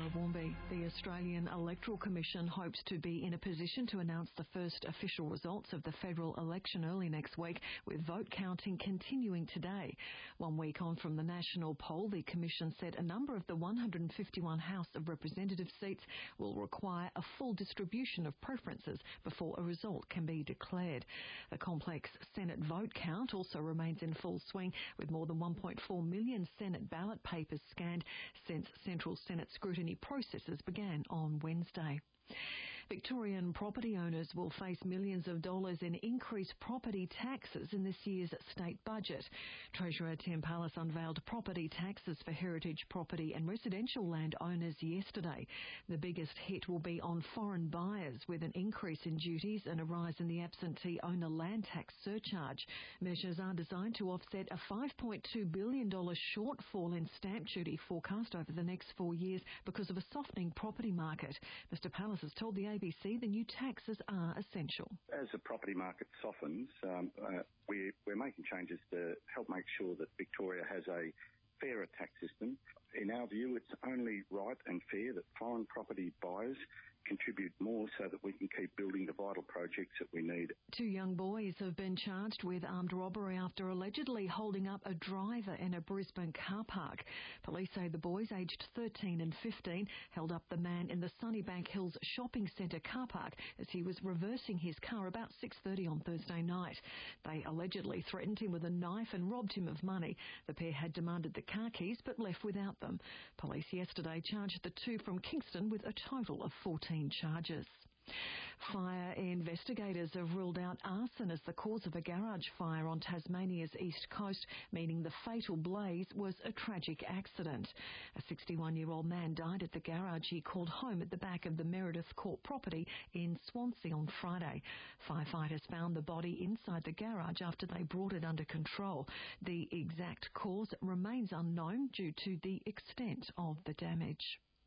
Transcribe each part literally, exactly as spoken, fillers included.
Sarah Warmby. The Australian Electoral Commission hopes to be in a position to announce the first official results of the federal election early next week, with vote counting continuing today. One week on from the national poll, the Commission said a number of the one hundred fifty-one House of Representatives seats will require a full distribution of preferences before a result can be declared. The complex Senate vote count also remains in full swing, with more than one point four million Senate ballot papers scanned since Central Senate scrutiny processes began on Wednesday. Victorian property owners will face millions of dollars in increased property taxes in this year's state budget. Treasurer Tim Pallas unveiled property taxes for heritage property and residential land owners yesterday. The biggest hit will be on foreign buyers, with an increase in duties and a rise in the absentee owner land tax surcharge. Measures are designed to offset a five point two billion dollars shortfall in stamp duty forecast over the next four years because of a softening property market. Mister Pallas has told the A B C the new taxes are essential. As the property market softens, um, uh, we're, we're making changes to help make sure that Victoria has a fairer tax system. In our view, it's only right and fair that foreign property buyers contribute more so that we can keep building the vital projects that we need. Two young boys have been charged with armed robbery after allegedly holding up a driver in a Brisbane car park. Police say the boys, aged thirteen and fifteen, held up the man in the Sunnybank Hills shopping centre car park as he was reversing his car about six thirty on Thursday night. They allegedly threatened him with a knife and robbed him of money. The pair had demanded the car keys but left without them. Police yesterday charged the two from Kingston with a total of fourteen charges. Fire investigators have ruled out arson as the cause of a garage fire on Tasmania's east coast, meaning the fatal blaze was a tragic accident. A sixty-one-year-old man died at the garage he called home at the back of the Meredith Court property in Swansea on Friday. Firefighters found the body inside the garage after they brought it under control. The exact cause remains unknown due to the extent of the damage.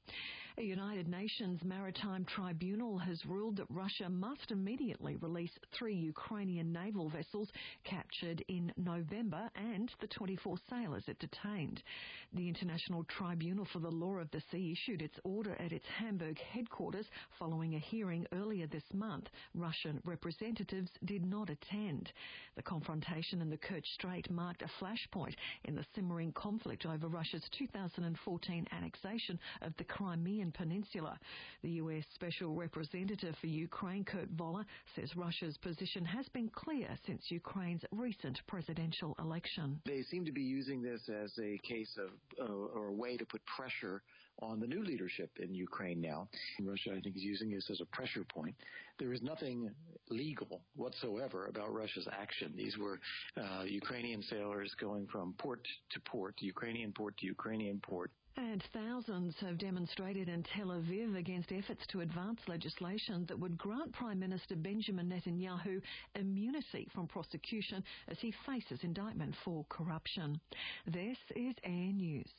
A United Nations Maritime Tribunal has ruled that Russia must immediately release three Ukrainian naval vessels captured in November and the twenty-four sailors it detained. The International Tribunal for the Law of the Sea issued its order at its Hamburg headquarters following a hearing earlier this month. Russian representatives did not attend. The confrontation in the Kerch Strait marked a flashpoint in the simmering conflict over Russia's two thousand fourteen annexation of the Crimean Peninsula. The U S Special Representative for Ukraine, Kurt Voller, says Russia's position has been clear since Ukraine's recent presidential election. They seem to be using this as a case of, uh, or a way to put pressure on the new leadership in Ukraine now. Russia, I think, is using this as a pressure point. There is nothing legal whatsoever about Russia's action. These were uh, Ukrainian sailors going from port to port, Ukrainian port to Ukrainian port. And thousands have demonstrated in Tel Aviv against efforts to advance legislation that would grant Prime Minister Benjamin Netanyahu immunity from prosecution as he faces indictment for corruption. This is Air News.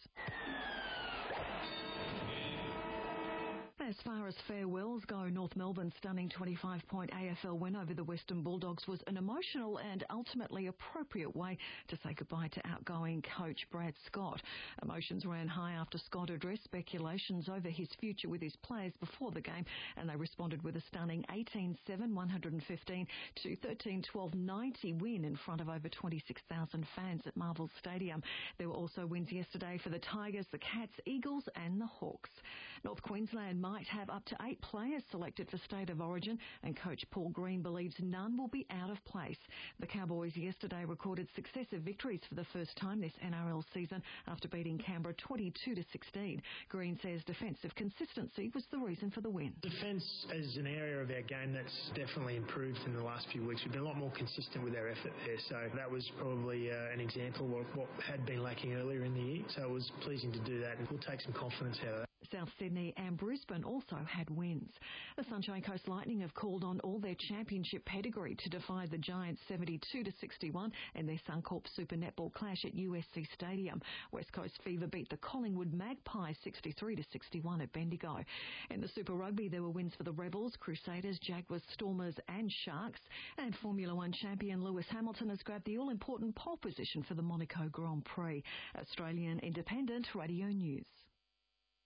As far as farewells go, North Melbourne's stunning twenty-five point A F L win over the Western Bulldogs was an emotional and ultimately appropriate way to say goodbye to outgoing coach Brad Scott. Emotions ran high after Scott addressed speculations over his future with his players before the game, and they responded with a stunning eighteen seven, one fifteen to thirteen twelve ninety win in front of over twenty-six thousand fans at Marvel Stadium. There were also wins yesterday for the Tigers, the Cats, Eagles and the Hawks. North Queensland might have up to eight players selected for State of Origin, and coach Paul Green believes none will be out of place. The Cowboys yesterday recorded successive victories for the first time this N R L season after beating Canberra twenty-two to sixteen. Green says defensive consistency was the reason for the win. Defence is an area of our game that's definitely improved in the last few weeks. We've been a lot more consistent with our effort there, so that was probably uh, an example of what had been lacking earlier in the year, so it was pleasing to do that, and we'll take some confidence out of that. South Sydney and Brisbane also had wins. The Sunshine Coast Lightning have called on all their championship pedigree to defy the Giants seventy-two to sixty-one in their Suncorp Super Netball clash at U S C Stadium. West Coast Fever beat the Collingwood Magpies sixty-three to sixty-one at Bendigo. In the Super Rugby, there were wins for the Rebels, Crusaders, Jaguars, Stormers and Sharks. And Formula One champion Lewis Hamilton has grabbed the all-important pole position for the Monaco Grand Prix. Australian Independent Radio News.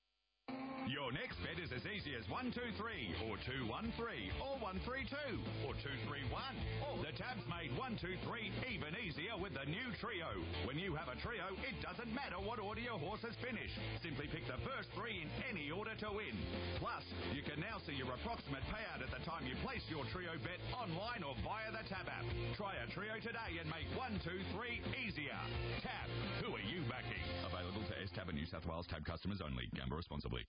Your next bet is as easy as one two three, or two one three, or one three two, or two three one. The Tab's made one two three even easier with the new Trio. When you have a trio, it doesn't matter what order your horses finish. Simply pick the first three in any order to win. Plus, you can now see your approximate payout at the time you place your Trio bet online or via the Tab app. Try a Trio today and make one two three easier. Tab, who are you backing? Available to S Tab and New South Wales Tab customers only. Gamble responsibly.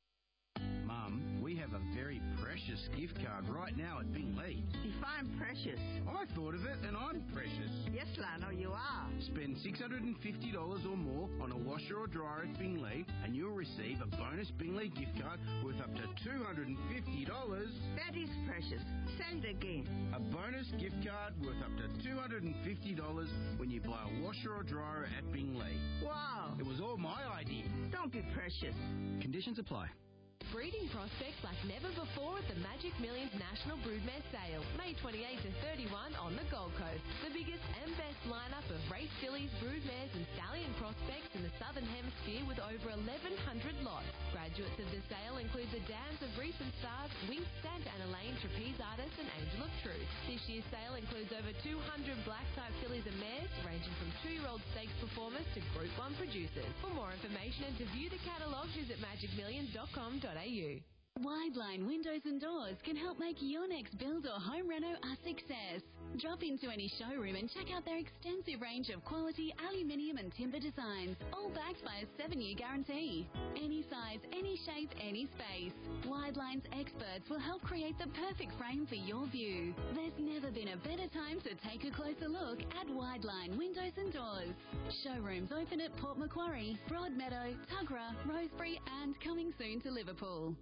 Mum, we have a very precious gift card right now at Binglee. Define precious. I thought of it and I'm precious. Yes, Lano, you are. Spend six hundred fifty dollars or more on a washer or dryer at Binglee and you'll receive a bonus Binglee gift card worth up to two hundred fifty dollars. That is precious. Say it again. A bonus gift card worth up to two hundred fifty dollars when you buy a washer or dryer at Binglee. Wow. It was all my idea. Don't be precious. Conditions apply. Breeding prospects like never before at the Magic Millions National Broodmare Sale, May twenty-eighth to thirty-first on the Gold Coast. The biggest and best lineup of race fillies, broodmares and stallion prospects in the Southern Hemisphere with over eleven hundred lots. Graduates of the sale include the dams of recent stars Winx, Santa Ana Lane, Trapeze Artist and Angel of Truth. This year's sale includes over two hundred black-type fillies and mares, ranging from two-year-old stakes performers to Group one producers. For more information and to view the catalogue, visit magic millions dot com dot a u. Wideline Windows and Doors can help make your next build or home reno a success. Drop into any showroom and check out their extensive range of quality aluminium and timber designs, all backed by a seven-year guarantee. Any size, any shape, any space. Wideline's experts will help create the perfect frame for your view. There's never been a better time to take a closer look at Wideline Windows and Doors. Showrooms open at Port Macquarie, Broadmeadow, Tuggerah, Rosebery and coming soon to Liverpool.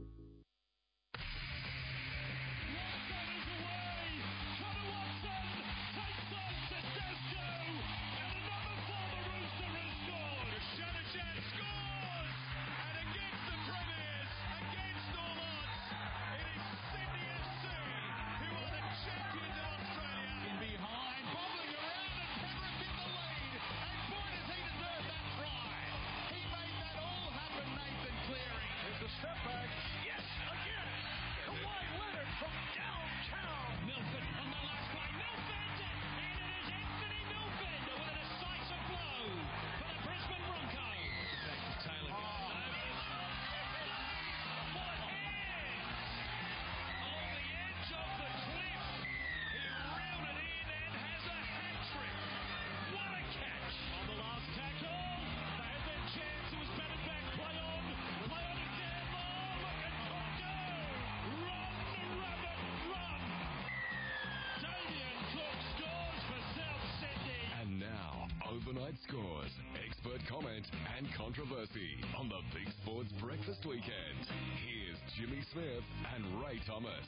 Overnight scores, expert comment and controversy on the Big Sports Breakfast Weekend. Here's Jimmy Smith and Ray Thomas.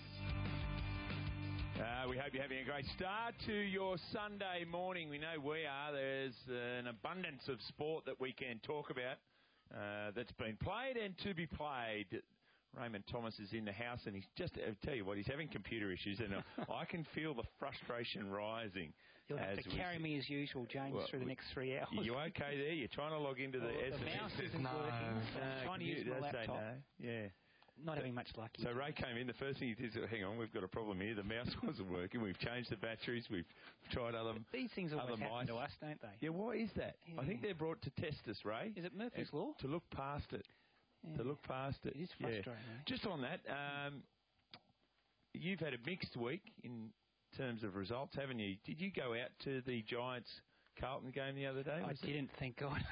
Uh, we hope you're having a great start to your Sunday morning. We know we are. There's an abundance of sport that we can talk about uh, that's been played and to be played. Raymond Thomas is in the house and he's just, I'll tell you what, he's having computer issues and I can feel the frustration rising. You'll have to carry me as usual, James, well, through the next three hours. You okay there? You're trying to log into the... Oh, the mouse isn't no. working. No, I'm trying to use my laptop. No. Yeah. Not having much luck. So Ray came in, the first thing he did is, hang on, we've got a problem here. The mouse wasn't working. We've changed the batteries. We've tried other but These things always other happen mice. to us, don't they? Yeah, why is that? Yeah. I think they're brought to test us, Ray. Is it Murphy's Law? To look past it. Yeah. To look past it. It is frustrating. Yeah. Just on that, um, you've had a mixed week in terms of results, haven't you? Did you go out to the Giants-Carlton game the other day? I didn't, it? Thank God.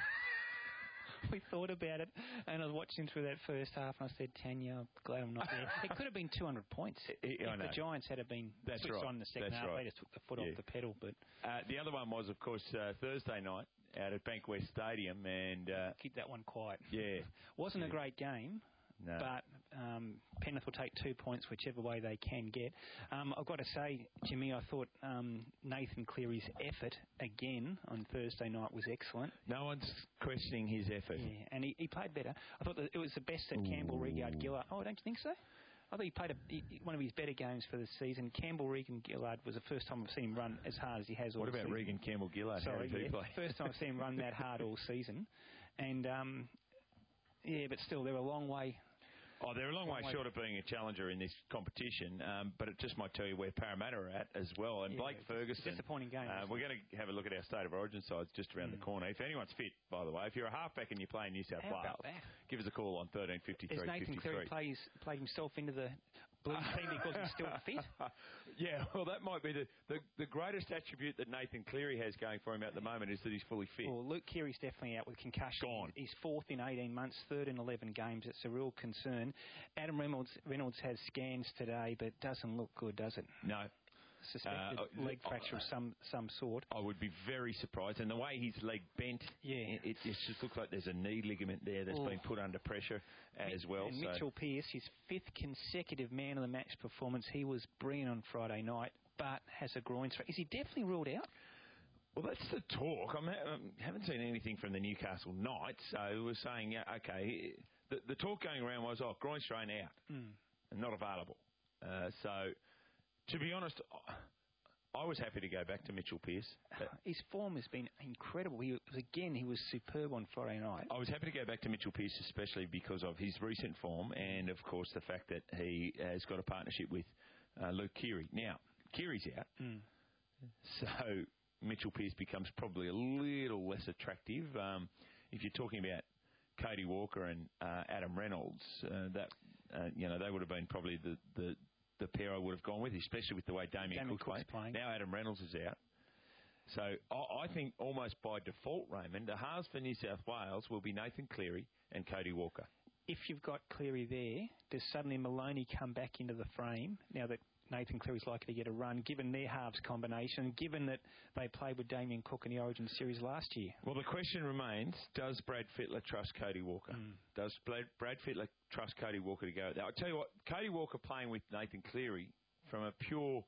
We thought about it, and I was watching through that first half, and I said, Tanya, I'm glad I'm not there. It could have been two hundred points. I, I if know. the Giants had been That's switched right. on in the second That's half, right. they just took the foot yeah. off the pedal. But uh, the other one was, of course, uh, Thursday night out at Bankwest Stadium, and uh, keep that one quiet. Yeah, wasn't yeah. a great game. No. But um, Penrith will take two points whichever way they can get. Um, I've got to say, Jimmy, I thought um, Nathan Cleary's effort again on Thursday night was excellent. No one's questioning his effort. Yeah, and he, he played better. I thought that it was the best that Campbell, Regard, Gillard. Oh, don't you think so? I thought he played a, he, one of his better games for the season. Campbell, Regan, Gillard was the first time I've seen him run as hard as he has all What about season. Regan, Campbell, Gillard? Sorry, How did he yeah, play? First time I've seen him run that hard all season. And um, Yeah, but still, they're a long way. Oh, they're a long, long way, way short of being a challenger in this competition, um, but it just might tell you where Parramatta are at as well. And yeah, Blake Ferguson. Disappointing game. Uh, we're going to have a look at our State of Origin sides just around mm. the corner. If anyone's fit, by the way, if you're a halfback and you're playing New South How Wales, about that? give us a call on thirteen fifty-three Has Nathan fifty-three. Cleary plays, played himself into the Blues team because he's still fit? Yeah, well, that might be the, the, the greatest attribute that Nathan Cleary has going for him at the moment is that he's fully fit. Well, Luke Keary's definitely out with concussion. Gone. He's fourth in eighteen months, third in eleven games. It's a real concern. Adam Reynolds, Reynolds has scans today, but it doesn't look good, does it? No. Suspected uh, leg fracture uh, of some some sort. I would be very surprised. And the way his leg bent, yeah, it, it just looks like there's a knee ligament there that's oh. been put under pressure as well. And so. Mitchell Pearce, his fifth consecutive man of the match performance. He was brilliant on Friday night, but has a groin strain. Is he definitely ruled out? Well, that's the talk. I haven't seen anything from the Newcastle Knights. So we're saying, yeah, okay, the, the talk going around was, oh, groin strain out mm. and not available. Uh, so, to be honest, I was happy to go back to Mitchell Pearce. His form has been incredible. He, again, he was superb on Friday night. I was happy to go back to Mitchell Pearce, especially because of his recent form and, of course, the fact that he has got a partnership with uh, Luke Keary. Now, Keary's out, mm. so Mitchell Pearce becomes probably a little less attractive. Um, if you're talking about Cody Walker and uh, Adam Reynolds, uh, that uh, you know they would have been probably the, the, the pair I would have gone with, especially with the way Damien, Damien Cook's playing. Now Adam Reynolds is out. So I, I think almost by default, Raymond, the halves for New South Wales will be Nathan Cleary and Cody Walker. If you've got Cleary there, does suddenly Maloney come back into the frame now that Nathan Cleary's likely to get a run, given their halves combination, given that they played with Damien Cook in the Origin series last year? Well, the question remains, does Brad Fittler trust Cody Walker? Mm. Does Brad, Brad Fittler trust Cody Walker to go? I'll tell you what, Cody Walker playing with Nathan Cleary from a pure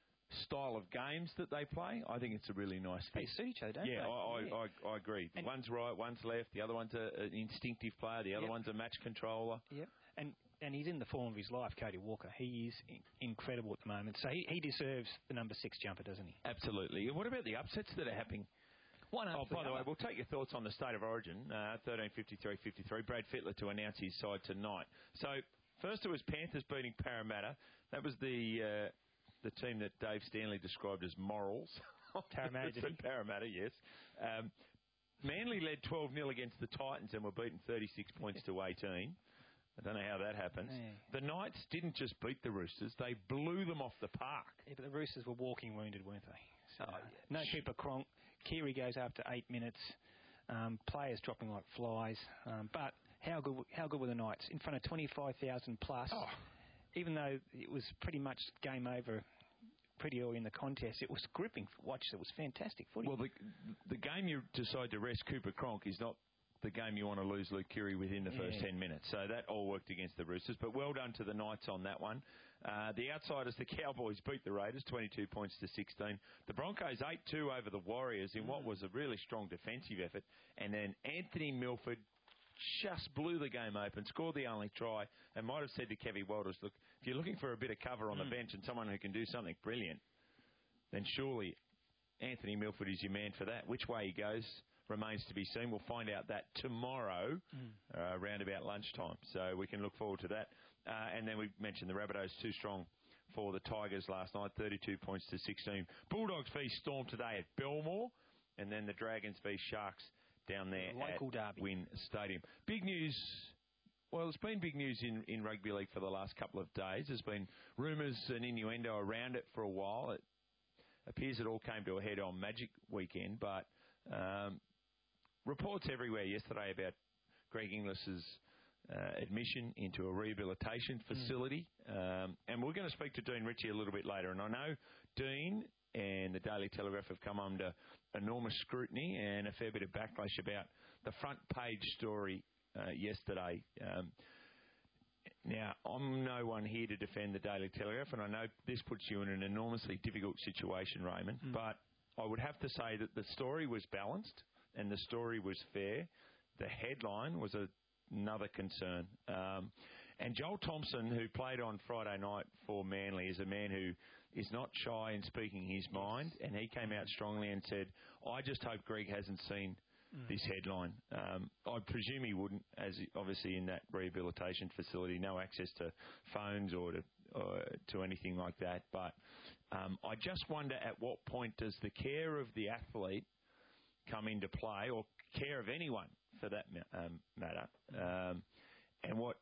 style of games that they play, I think it's a really nice fit. They suit each other, don't yeah, they? I, yeah, I, I, I agree. And one's right, one's left, the other one's a, an instinctive player, the other yep. one's a match controller. Yep. And and he's in the form of his life, Cody Walker. He is in- incredible at the moment. So he, he deserves the number six jumper, doesn't he? Absolutely. And what about the upsets that are happening? One oh, by the way, we'll take your thoughts on the State of Origin, uh, thirteen fifty-three fifty-three. Brad Fittler to announce his side tonight. So first it was Panthers beating Parramatta. That was the uh, the team that Dave Stanley described as morals. Parramatta, did he? Parramatta, yes. Um, Manly led twelve nil against the Titans and were beaten thirty-six points to eighteen. I don't know how that happens. Yeah. The Knights didn't just beat the Roosters, they blew them off the park. Yeah, but the Roosters were walking wounded, weren't they? So, oh, yeah. No Cooper Cronk. Keary goes after eight minutes. Um, players dropping like flies. Um, but how good how good were the Knights? In front of twenty-five thousand plus. Oh. Even though it was pretty much game over pretty early in the contest, it was gripping watch. It was fantastic footy. Well, the, the game you decide to rest Cooper Cronk is not the game you want to lose Luke Keary within the yeah. first ten minutes. So that all worked against the Roosters. But well done to the Knights on that one. Uh, the outsiders, the Cowboys, beat the Raiders twenty-two points to sixteen. The Broncos eight two over the Warriors in mm. what was a really strong defensive effort. And then Anthony Milford just blew the game open, scored the only try, and might have said to Kevy Walters, look, if you're looking for a bit of cover on mm. the bench and someone who can do something brilliant, then surely Anthony Milford is your man for that. Which way he goes remains to be seen. We'll find out that tomorrow mm. uh, around about lunchtime. So we can look forward to that. Uh, and then we mentioned the Rabbitohs too strong for the Tigers last night, thirty-two points to sixteen. Bulldogs v Storm today at Belmore, and then the Dragons v Sharks down there Local at derby. Wynn Stadium. Big news. Well, it's been big news in, in rugby league for the last couple of days. There's been rumours and innuendo around it for a while. It appears it all came to a head on Magic weekend, but um, reports everywhere yesterday about Greg Inglis's uh, admission into a rehabilitation facility. Mm. Um, and we're going to speak to Dean Ritchie a little bit later. And I know Dean and the Daily Telegraph have come under enormous scrutiny and a fair bit of backlash about the front page story uh, yesterday. Um, now, I'm no one here to defend the Daily Telegraph, and I know this puts you in an enormously difficult situation, Raymond, mm. but I would have to say that the story was balanced and the story was fair. The headline was a, another concern. Um, and Joel Thompson, who played on Friday night for Manly, is a man who is not shy in speaking his mind, and he came out strongly and said, I just hope Greg hasn't seen mm. this headline. Um, I presume he wouldn't, as he, obviously in that rehabilitation facility, no access to phones or to or to anything like that. But um, I just wonder at what point does the care of the athlete come into play, or care of anyone for that um, matter, um, and what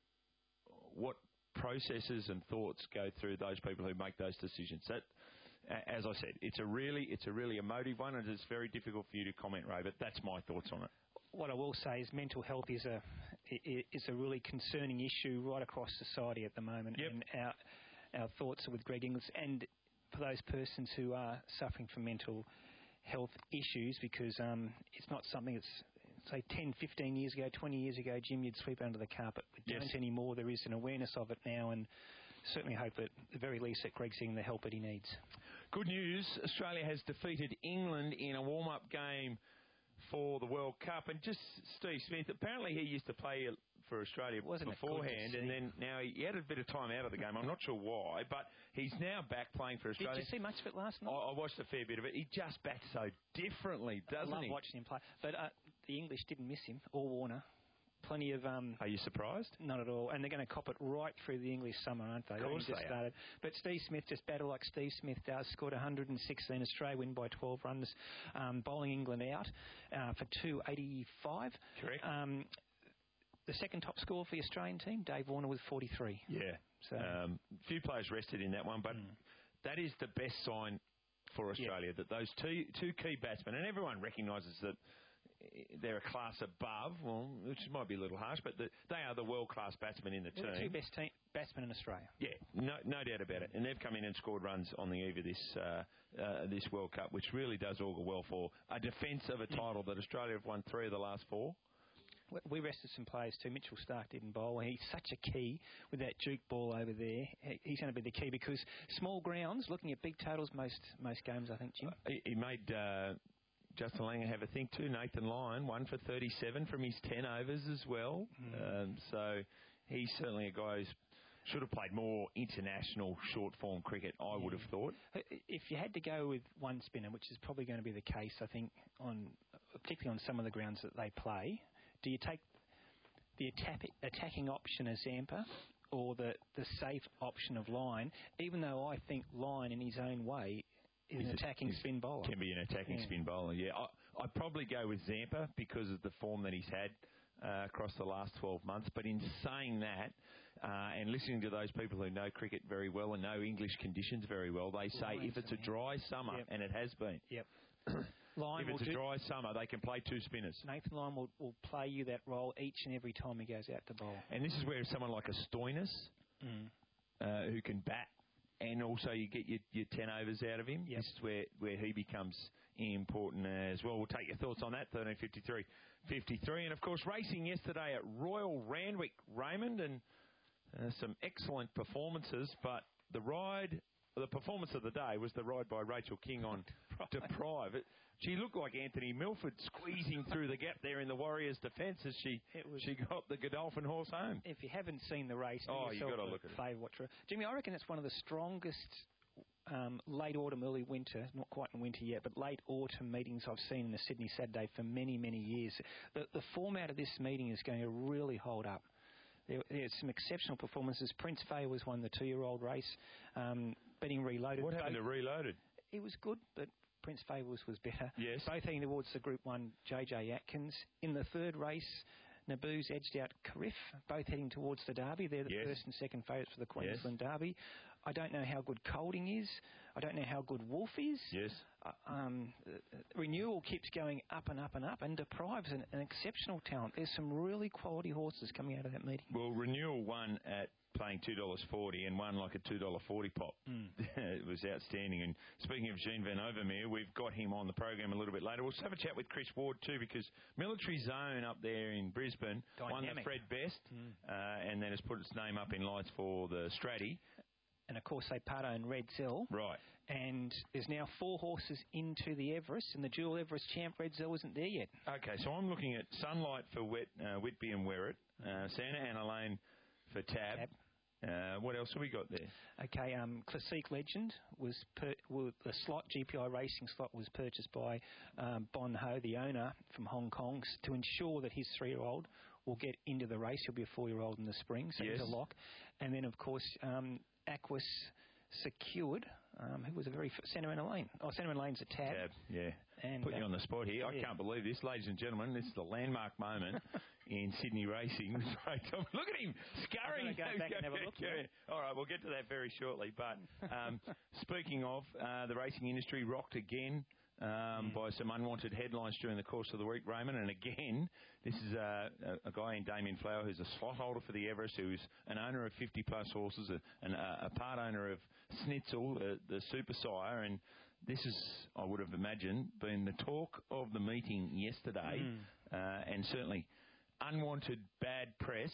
what processes and thoughts go through those people who make those decisions. That, as I said, it's a really it's a really emotive one, and it's very difficult for you to comment, Ray. But that's my thoughts on it. What I will say is mental health is a is a really concerning issue right across society at the moment. Yep. And our our thoughts are with Greg Inglis, and for those persons who are suffering from mental health issues, because um, it's not something that's, say, ten, fifteen years ago, twenty years ago, Jim, you'd sweep under the carpet. We yes. don't anymore. There is an awareness of it now, and certainly hope that, at the very least, that Greg's getting the help that he needs. Good news. Australia has defeated England in a warm-up game for the World Cup. And just Steve Smith, apparently he used to play for Australia Wasn't beforehand, and then now he, he had a bit of time out of the game. I'm not sure why, but he's now back playing for Australia. Did you see much of it last night? I, I watched a fair bit of it. He just bats so differently, doesn't I love he? watching him play. But uh, the English didn't miss him, or Warner. Plenty of... Um, Are you surprised? Not at all. And they're going to cop it right through the English summer, aren't they? Of course they just they started. are. But Steve Smith just battled like Steve Smith does, scored one hundred sixteen. Australia win by twelve runs, um, bowling England out uh, for two eighty-five. Correct. Um, the second top scorer for the Australian team, Dave Warner, with forty-three. Yeah. So, um, few players rested in that one, but mm. that is the best sign for Australia, yeah. that those two, two key batsmen, and everyone recognises that they're a class above, well, which might be a little harsh, but the, they are the world-class batsmen in the they're team. the two best team, batsmen in Australia. Yeah, no, no doubt about it. And they've come in and scored runs on the eve of this uh, uh, this World Cup, which really does augur well for a defence of a title that Australia have won three of the last four. We rested some players too. Mitchell Starc didn't bowl. He's such a key with that juke ball over there. He's going to be the key because small grounds, looking at big totals most most games, I think, Jim. Uh, he, he made... Uh, Justin Langer have a think too. Nathan Lyon, one for thirty-seven from his ten overs as well. Mm. Um, so he's certainly a guy who should have played more international short-form cricket, I yeah. would have thought. If you had to go with one spinner, which is probably going to be the case, I think, on particularly on some of the grounds that they play, do you take the attack, attacking option as Zampa or the, the safe option of Lyon, even though I think Lyon in his own way is an attacking a, spin bowler. Can be an attacking yeah. spin bowler, yeah. I, I'd probably go with Zampa because of the form that he's had uh, across the last twelve months. But in saying that, uh, and listening to those people who know cricket very well and know English conditions very well, they say Lines, if it's a dry summer, yep. and it has been, yep. if it's a dry summer, they can play two spinners. Nathan Lyon will, will play you that role each and every time he goes out to bowl. And this is where someone like a Stoinis, mm. uh, who can bat, and also you get your, your ten overs out of him. Yep. This is where, where he becomes important as well. We'll take your thoughts on that, thirteen fifty-three fifty-three. And, of course, racing yesterday at Royal Randwick, Raymond, and uh, some excellent performances. But the ride, the performance of the day was the ride by Rachel King on Deprive. It, she looked like Anthony Milford squeezing through the gap there in the Warriors' defence as she she got the Godolphin horse home. If you haven't seen the race, oh, you've got to look at it. Watcher. Jimmy, I reckon it's one of the strongest um, late autumn, early winter, not quite in winter yet, but late autumn meetings I've seen in the Sydney Saturday for many, many years. The, the format of this meeting is going to really hold up. There, there's some exceptional performances. Prince Fay was won the two-year-old race, um, betting Reloaded. What happened to Reloaded? It was good, but Prince Fay was, was better. Yes. Both heading towards the Group one, J J Atkins. In the third race, Naboo's edged out Carriff, both heading towards the Derby. They're the yes. first and second favourites for the Queensland yes. Derby. I don't know how good Colding is. I don't know how good Wolf is. Yes. Uh, um, uh, Renewal keeps going up and up and up, and Deprive's an, an exceptional talent. There's some really quality horses coming out of that meeting. Well, Renewal won at paying two dollars forty and won like a two dollars forty pop. Mm. It was outstanding. And speaking of Jean Van Overmeer, we've got him on the program a little bit later. We'll have a chat with Chris Ward too, because Military Zone up there in Brisbane Dynamic. won the Fred Best mm. uh, and then has put its name up in lights for the Stratty. And, of course, they part own Red Zell. Right. And there's now four horses into the Everest, and the dual Everest champ Red Zell isn't there yet. Okay, so I'm looking at Sunlight for Whit, uh, Whitby and Werrett, uh, Santa Ana Lane for Tab, Tab. Uh, what else have we got there? Okay, um, Classique Legend was per, well, the slot G P I racing slot was purchased by um, Bon Ho, the owner from Hong Kong, to ensure that his three-year-old will get into the race. He'll be a four-year-old in the spring, so yes. he's a lock. And then, of course, um, Aquis Secured, um, who was a very f- Sentimental Lane. Oh, Sentimental Lane's a tab. Tab, yeah. And, Put you uh, on the spot here. I yeah. can't believe this, ladies and gentlemen. This is a landmark moment in Sydney racing. Look at him scurrying. Go back and have a look. Yeah. All right, we'll get to that very shortly. But um, speaking of, uh, the racing industry rocked again um, mm. by some unwanted headlines during the course of the week, Raymond. And again, this is uh, a, a guy in Damien Flower who's a slot holder for the Everest, who's an owner of fifty-plus horses, a, an, a part owner of Snitzel, uh, the super sire, and this is, I would have imagined, been the talk of the meeting yesterday, mm. uh, and certainly unwanted bad press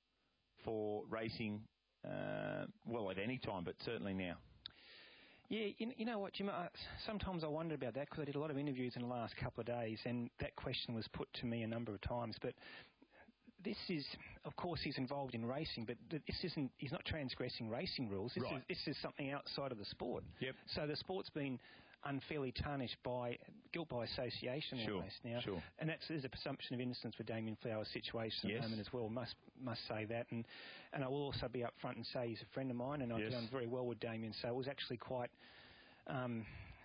for racing, uh, well, at any time, but certainly now. Yeah, you, you know what, Jim, I, sometimes I wonder about that because I did a lot of interviews in the last couple of days, and that question was put to me a number of times, but this is, of course, he's involved in racing, but this isn't, he's not transgressing racing rules. This, right. is, this is something outside of the sport. Yep. So the sport's been unfairly tarnished by guilt by association sure. almost now. Sure. And that's, there's a presumption of innocence with Damien Flower's situation yes. at the moment as well. Must must say that. And and I will also be up front and say he's a friend of mine, and I've yes. done very well with Damien. So it was actually quite um,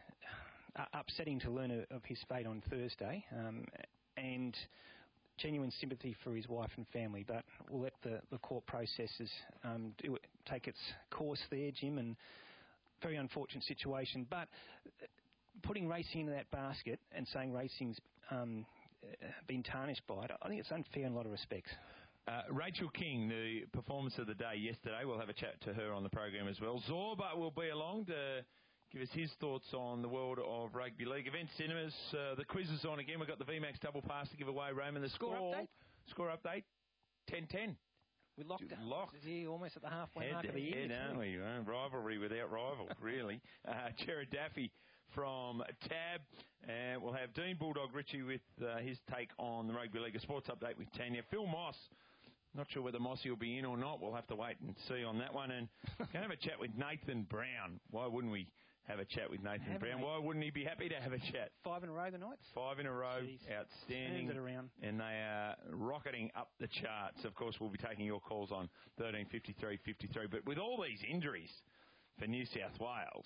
uh, upsetting to learn of, of his fate on Thursday. Um, and genuine sympathy for his wife and family, but we'll let the, the court processes um, do it, take its course there, Jim, and very unfortunate situation. But putting racing into that basket and saying racing's um, been tarnished by it, I think it's unfair in a lot of respects. Uh, Rachel King, the performance of the day yesterday, we'll have a chat to her on the program as well. Zorba will be along to give us his thoughts on the world of rugby league. Event Cinemas, uh, the quiz is on again. We've got the V MAX double pass to give away, Raymond. The score, score update? Score update, ten ten. We locked it. Locked. Yeah, almost at the halfway head mark of the year. Head, aren't we? Uh, rivalry without rival, really. Uh, Jared Daffy from Tab. And we'll have Dean Bulldog Ritchie with uh, his take on the Rugby League, a sports update with Tanya. Phil Moss. Not sure whether Mossy will be in or not. We'll have to wait and see on that one. And going to have a chat with Nathan Brown. Why wouldn't we have a chat with Nathan Haven't Brown? we? Why wouldn't he be happy to have a chat? Five in a row the Knights? Five in a row. Jeez. Outstanding. Turns it around. And they are rocketing up the charts. Of course, we'll be taking your calls on thirteen fifty-three fifty-three. But with all these injuries for New South Wales,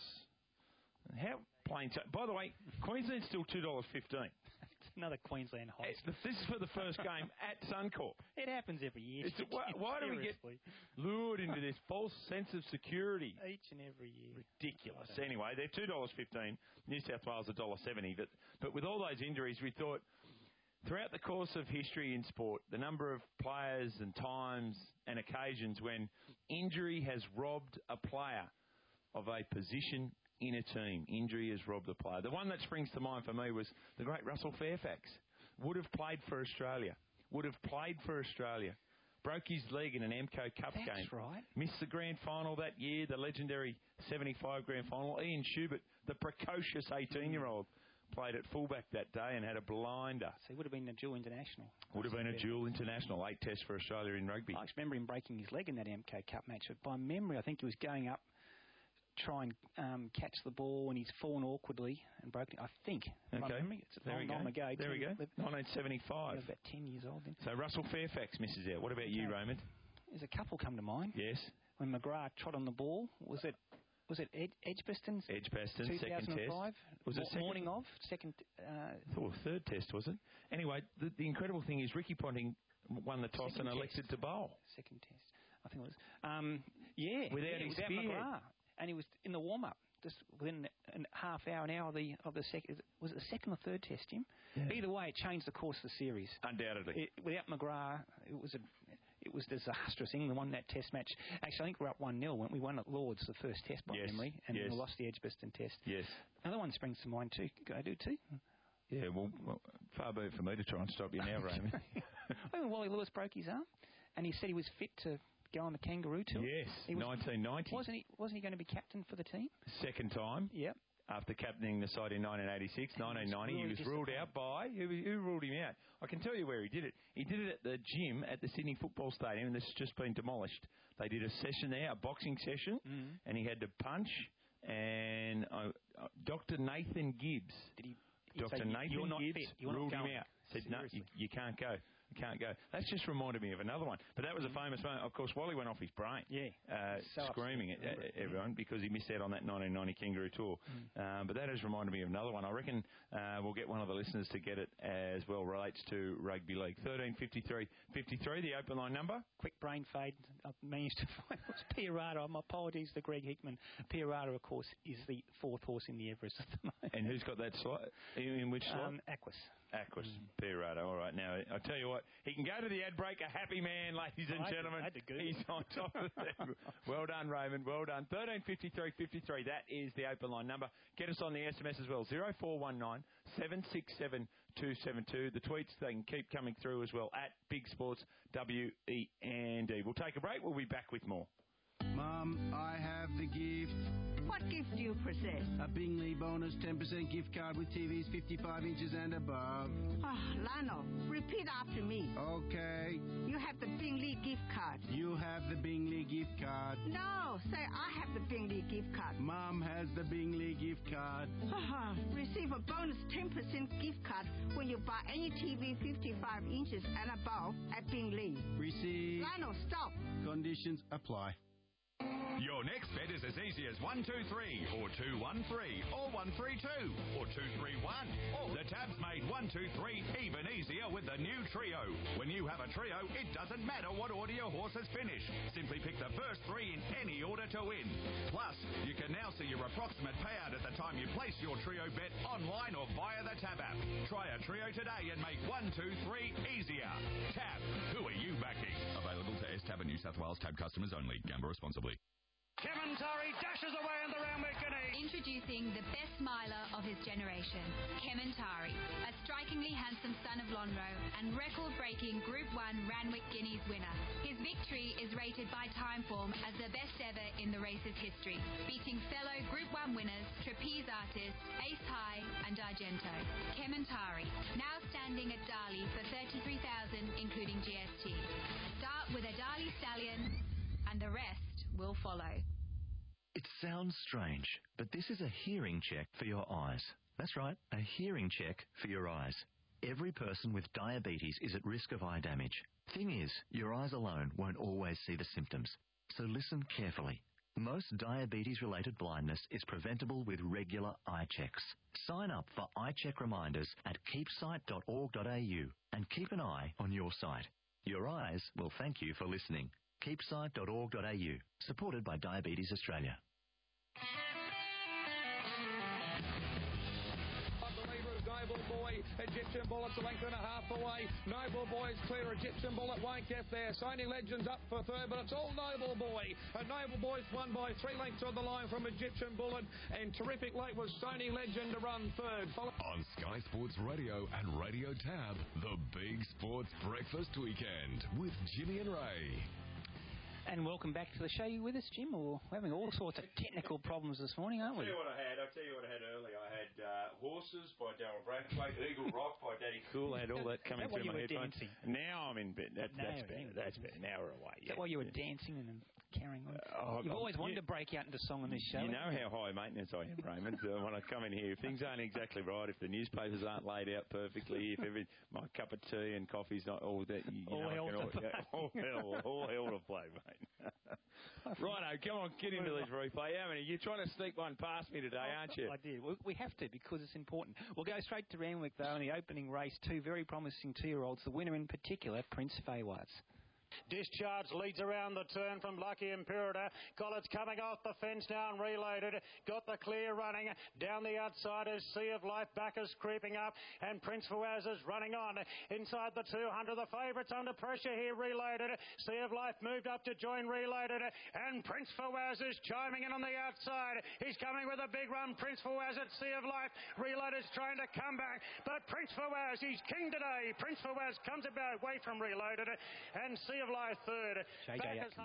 how plain... T- By the way, Queensland's still two dollars fifteen. Another Queensland high. This is for the first game at Suncorp. It happens every year. It's, why, why do we get lured into this false sense of security? Each and every year. Ridiculous. Anyway, they're two dollars fifteen. New South Wales one dollar seventy. But, but with all those injuries, we thought throughout the course of history in sport, the number of players and times and occasions when injury has robbed a player of a position in a team. Injury has robbed a player. The one that springs to mind for me was the great Russell Fairfax. Would have played for Australia. Would have played for Australia. Broke his leg in an A M C O Cup That's game. That's right. Missed the grand final that year, the legendary seventy-five grand final. Ian Schubert, the precocious eighteen-year-old, played at fullback that day and had a blinder. So he would have been a dual international. Would have been a dual international. Eight tests for Australia in rugby. I just remember him breaking his leg in that A M C O Cup match. But by memory, I think he was going up try and um, catch the ball and he's fallen awkwardly and broken it, I think. Okay. Memory. It's a there long we time go. ago. There we go. nineteen seventy-five. He was about ten years old then. So Russell Fairfax misses out. What about okay. you, Raymond? There's a couple come to mind. Yes. When McGrath trod on the ball, was it was it Ed, Edgbaston? Edgbaston, second test. Was it second? Morning of? Second. Uh, I thought third test, was it? Anyway, the, the incredible thing is Ricky Ponting won the toss and elected test. to bowl. Second test. I think it was. Um, yeah. Without yeah, his without spear. McGrath. And he was in the warm-up. Just within a half hour, an hour of the of the second, was it the second or third test, Jim? Yeah. Either way, it changed the course of the series. Undoubtedly. It, without McGrath, it was a it was disastrous. England won that test match. Actually, I think we're up one nil. Weren't we? Won at Lords the first test by yes. memory, and yes. we lost the Edgbaston test. Yes. Another one springs to mind too. Can I do too? Yeah. Well, well, far be it for me to try and stop you now, Raymond. I mean, Wally Lewis broke his arm, and he said he was fit to go on the Kangaroo tour. Yes, he was, nineteen ninety. Wasn't he? Wasn't he going to be captain for the team? Second time. Yep. after captaining the side in nineteen eighty-six, nineteen ninety. Really he was ruled out by... Who, who ruled him out? I can tell you where he did it. He did it at the gym at the Sydney Football Stadium, and this has just been demolished. They did a session there, a boxing session, mm. and he had to punch, and uh, uh, Doctor Nathan Gibbs... Did he... Doctor Nathan you're not Gibbs fit. You're ruled not him out. Said, no, you, you can't go. You can't go. That's just reminded me of another one. But that was a famous moment. Of course, Wally went off his brain. Yeah. Uh, so screaming at, at everyone because he missed out on that nineteen ninety Kangaroo Tour. Mm. Um, but that has reminded me of another one. I reckon uh, we'll get one of the listeners to get it as well. Relates to rugby league. thirteen fifty-three fifty-three, the open line number. Quick brain fade. I've managed to find it was Piarata. My apologies to Greg Hickman. Piarata, of course, is the fourth horse in the Everest at the moment. And who's got that slot? In, in which slot? Um, Aquas. Aquas, mm. Piarata. All right, now, I'll tell you what, he can go to the ad break, a happy man, ladies and I gentlemen. Had to, had to He's on top of that. Well done, Raymond, well done. thirteen fifty-three fifty-three, that is the open line number. Get us on the S M S as well, zero four one nine, seven six seven, two seven two. The tweets, they can keep coming through as well, at Big Sports W E N D. We'll take a break, we'll be back with more. Mum, I have the gift. What gift do you possess? A Bingley bonus ten percent gift card with T Vs fifty-five inches and above. Oh, Lionel, repeat after me. Okay. You have the Bingley gift card. You have the Bingley gift card. No, say I have the Bingley gift card. Mum has the Bingley gift card. Receive a bonus ten percent gift card when you buy any T V fifty-five inches and above at Bingley. Receive. Lionel, stop. Conditions apply. Your next bet is as easy as one two three, or two one three, or one three two, or two three one. The Tabs made one two three even easier with the new Trio. When you have a Trio, it doesn't matter what order your horses finish. Simply pick the first three in any order to win. Plus, you can now see your approximate payout at the time you place your Trio bet online or via the Tab app. Try a Trio today and make one two three easier. Tab, who are you backing? Available to S Tab and New South Wales Tab customers only. Gamble responsibly. Kementari dashes away in the Randwick Guineas. Introducing the best miler of his generation, Kementari, a strikingly handsome son of Lonhro and record-breaking Group one Randwick Guineas winner. His victory is rated by Timeform as the best ever in the race's history, beating fellow Group one winners Trapeze Artist, Ace High and Argento. Kementari, now standing at Dali for thirty-three thousand dollars including G S T. Start with a Dali Stallion and the rest will follow. It sounds strange, but this is a hearing check for your eyes. That's right, a hearing check for your eyes. Every person with diabetes is at risk of eye damage. Thing is, your eyes alone won't always see the symptoms, so listen carefully. Most diabetes-related blindness is preventable with regular eye checks. Sign up for eye check reminders at keepsight dot org dot a u and keep an eye on your sight. Your eyes will thank you for listening. keepsight dot org dot a u, supported by Diabetes Australia. Noble Boy, Egyptian Bullet's a length and a half away. Noble Boy's clear, Egyptian Bullet won't get there. Signing Legends up for third, but it's all Noble Boy. And Noble Boy's won by three lengths on the line from Egyptian Bullet. And terrific late was Signing Legend to run third. Follow- on Sky Sports Radio and Radio Tab, the Big Sports Breakfast Weekend with Jimmy and Ray. And welcome back to the show. You with us, Jim? Or we're having all sorts of technical problems this morning, aren't we? I'll tell you what I had. I'll tell you what I had earlier. I had uh, Horses by Darryl Braithwaite, Eagle Rock by Daddy Cool. I had all that coming through my headphones. Dancing? Now I'm in bed. That, now that's better. That's better. Now we're away. Is that why you were dancing and carrying on? Uh, You've I'm, always wanted you, to break out into song on this show. You know how high maintenance I am, Raymond. uh, when I come in here, if things aren't exactly right, if the newspapers aren't laid out perfectly, if every my cup of tea and coffee's not all that, you, you all, know, hell all, to all hell, all hell to play, mate. Righto, come on, get into this replay. How many? You're trying to sneak one past me today, aren't you? I did. We have to because it's important. We'll go straight to Randwick, though, in the opening race. Two very promising two-year-olds. The winner in particular, Prince Fawaz. Discharge leads around the turn from Lucky Imperator. Collett's coming off the fence now and reloaded. Got the clear running. Down the outside is Sea of Life. Backers creeping up. And Prince Fawaz is running on. Inside the two hundred, the favourites under pressure here. Reloaded. Sea of Life moved up to join Reloaded. And Prince Fawaz is chiming in on the outside. He's coming with a big run. Prince Fawaz at Sea of Life. Reloaded's trying to come back. But Prince Fawaz, he's king today. Prince Fawaz comes about away from Reloaded. And Sea of Life third. J J Atkins.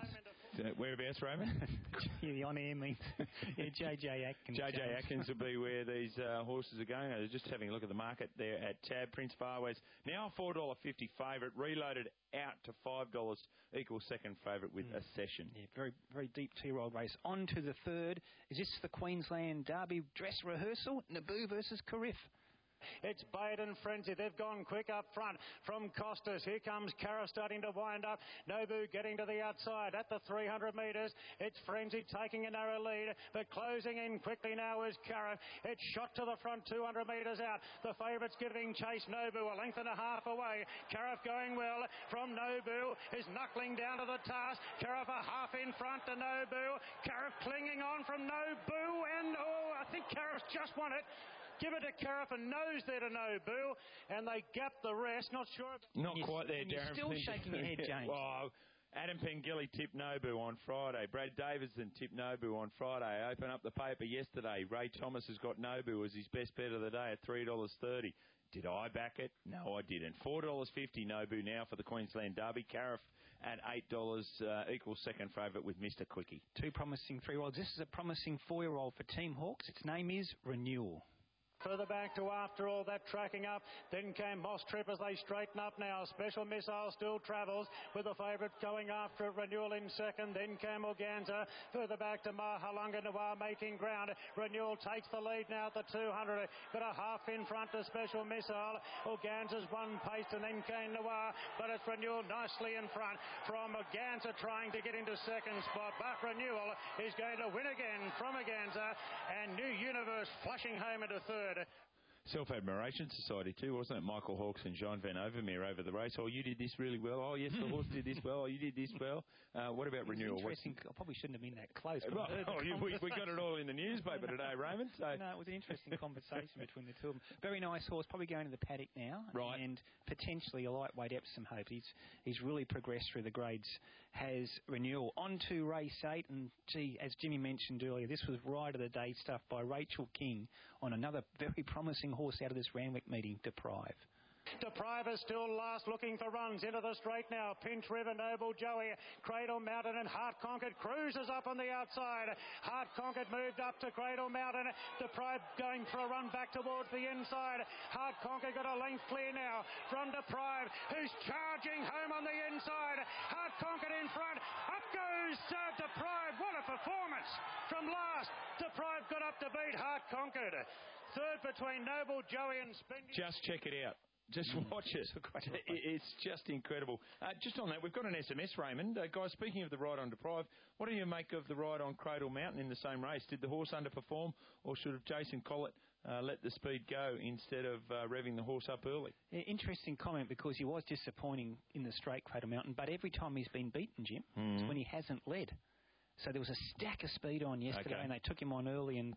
Uh, whereabouts, Raymond? Yeah, the on-air means yeah, J J Atkins. J J Atkins will be where these uh, horses are going. I was just having a look at the market there at Tab. Prince Farways now a four dollars fifty favourite, reloaded out to five dollars, equal second favourite with mm. a session. Yeah, very very deep two-year-old race. On to the third. Is this the Queensland Derby dress rehearsal? Naboo versus Carif. It's Baden Frenzy. They've gone quick up front from Costas. Here comes Cara starting to wind up. Nobu getting to the outside at the three hundred metres. It's Frenzy taking a narrow lead, but closing in quickly now is Cara. It's shot to the front two hundred metres out. The favourite's giving chase. Nobu a length and a half away. Cariff going well from Nobu is knuckling down to the task. Cariff a half in front to Nobu. Cariff clinging on from Nobu, and oh, I think Cariff's just won it. Give it to Cariff and nose there to Nobu, and they gap the rest. Not sure. Not You're, quite there, Darren. You're still shaking your head, James. Well, Adam Pengilly tipped Nobu on Friday. Brad Davidson tipped Nobu on Friday. I opened up the paper yesterday. Ray Thomas has got Nobu as his best bet of the day at three dollars thirty. Did I back it? No, I didn't. four dollars fifty Nobu now for the Queensland Derby. Cariff at eight dollars, uh, equal second favourite with Mister Quickie. Two promising three-year-olds. This is a promising four-year-old for Team Hawks. Its name is Renewal. Further back to after all that tracking up. Then came Moss Trip as they straighten up now. Special Missile still travels with the favourite going after it. Renewal in second. Then came Organza. Further back to Mahalunga Noir making ground. Renewal takes the lead now at the two hundred. Got a half in front to Special Missile. Organza's one pace and then came Noir. But it's Renewal nicely in front from Organza trying to get into second spot. But Renewal is going to win again from Organza. And New Universe flashing home into third. Self-Admiration Society too, wasn't it? Michael Hawkes and John Van Overmeer over the race. Oh, you did this really well. Oh, yes, the horse did this well. Oh, you did this well. Uh, what about Renewal? Interesting. I probably shouldn't have been that close. Well, oh, you, we, we got it all in the newspaper today, Raymond. So. No, it was an interesting conversation between the two of them. Very nice horse, probably going to the paddock now. Right. And potentially a lightweight Epsom Hope. He's, he's really progressed through the grades, has Renewal. On to race eight, and gee, as Jimmy mentioned earlier, this was right of the day stuff by Rachel King on another very promising horse out of this Randwick meeting, Deprive. Deprive is still last, looking for runs into the straight now. Pinch River, Noble Joey, Cradle Mountain and Heart Conquered cruises up on the outside. Heart Conquered moved up to Cradle Mountain. Deprive going for a run back towards the inside. Heart Conquered got a length clear now from Deprive, who's charging home on the inside. Heart Conquered in front. Up goes uh, Deprive. What a performance from last. Deprive got up to beat Heart Conquered. Third between Noble Joey and Spendy. Just check it out. Just watch it. It's just incredible. Uh, just on that, we've got an S M S, Raymond. Uh, guys, speaking of the ride on Deprive, what do you make of the ride on Cradle Mountain in the same race? Did the horse underperform, or should have Jason Collett uh, let the speed go instead of uh, revving the horse up early? Yeah, interesting comment, because he was disappointing in the straight Cradle Mountain, but every time he's been beaten, Jim, mm. it's when he hasn't led. So there was a stack of speed on yesterday, okay. and they took him on early and...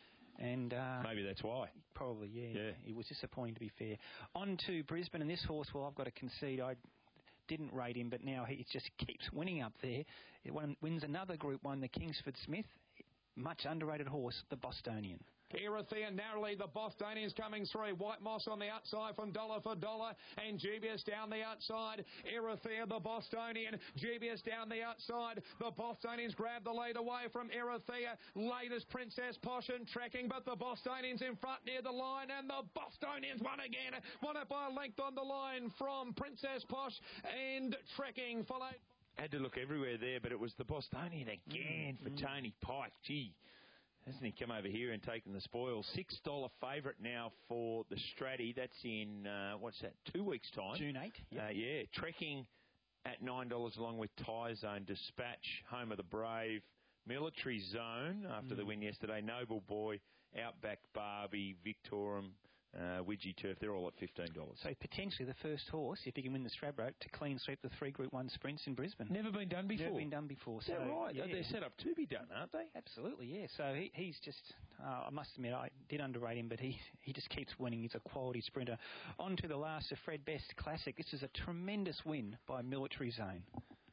And uh, maybe that's why. Probably, yeah. yeah. It was disappointing, to be fair. On to Brisbane, and this horse, well, I've got to concede, I didn't rate him, but now he just keeps winning up there. It won, wins another Group One, the Kingsford Smith. Much underrated horse, the Bostonian. Erythea narrowly, the Bostonians coming through. White Moss on the outside from Dollar for Dollar, and Dubious down the outside. Erythea, the Bostonian. Dubious down the outside. The Bostonians grab the lead away from Erythea. Latest Princess Posh and tracking, but the Bostonians in front near the line, and the Bostonians won again. Won it by a length on the line from Princess Posh and trekking followed. Had to look everywhere there, but it was the Bostonian again mm-hmm. for Tony Pike. Gee. Hasn't he come over here and taken the spoils? six dollars favourite now for the Stratty. That's in, uh, what's that, two weeks' time? June eighth. Yep. Uh, yeah, trekking at nine dollars along with Tie Zone, Dispatch, Home of the Brave, Military Zone after mm. the win yesterday, Noble Boy, Outback Barbie, Victorum, uh, Widgie Turf. They're all at fifteen dollars. So potentially the first horse, if he can win the Stradbroke, to clean sweep the three Group One sprints in Brisbane. Never been done before. Never been done before. So, they're right. Yeah. They're set up to be done, aren't they? Absolutely, yeah. So he, he's just, uh, I must admit, I did underrate him, but he, he just keeps winning. He's a quality sprinter. On to the last, the Fred Best Classic. This is a tremendous win by Military Zone.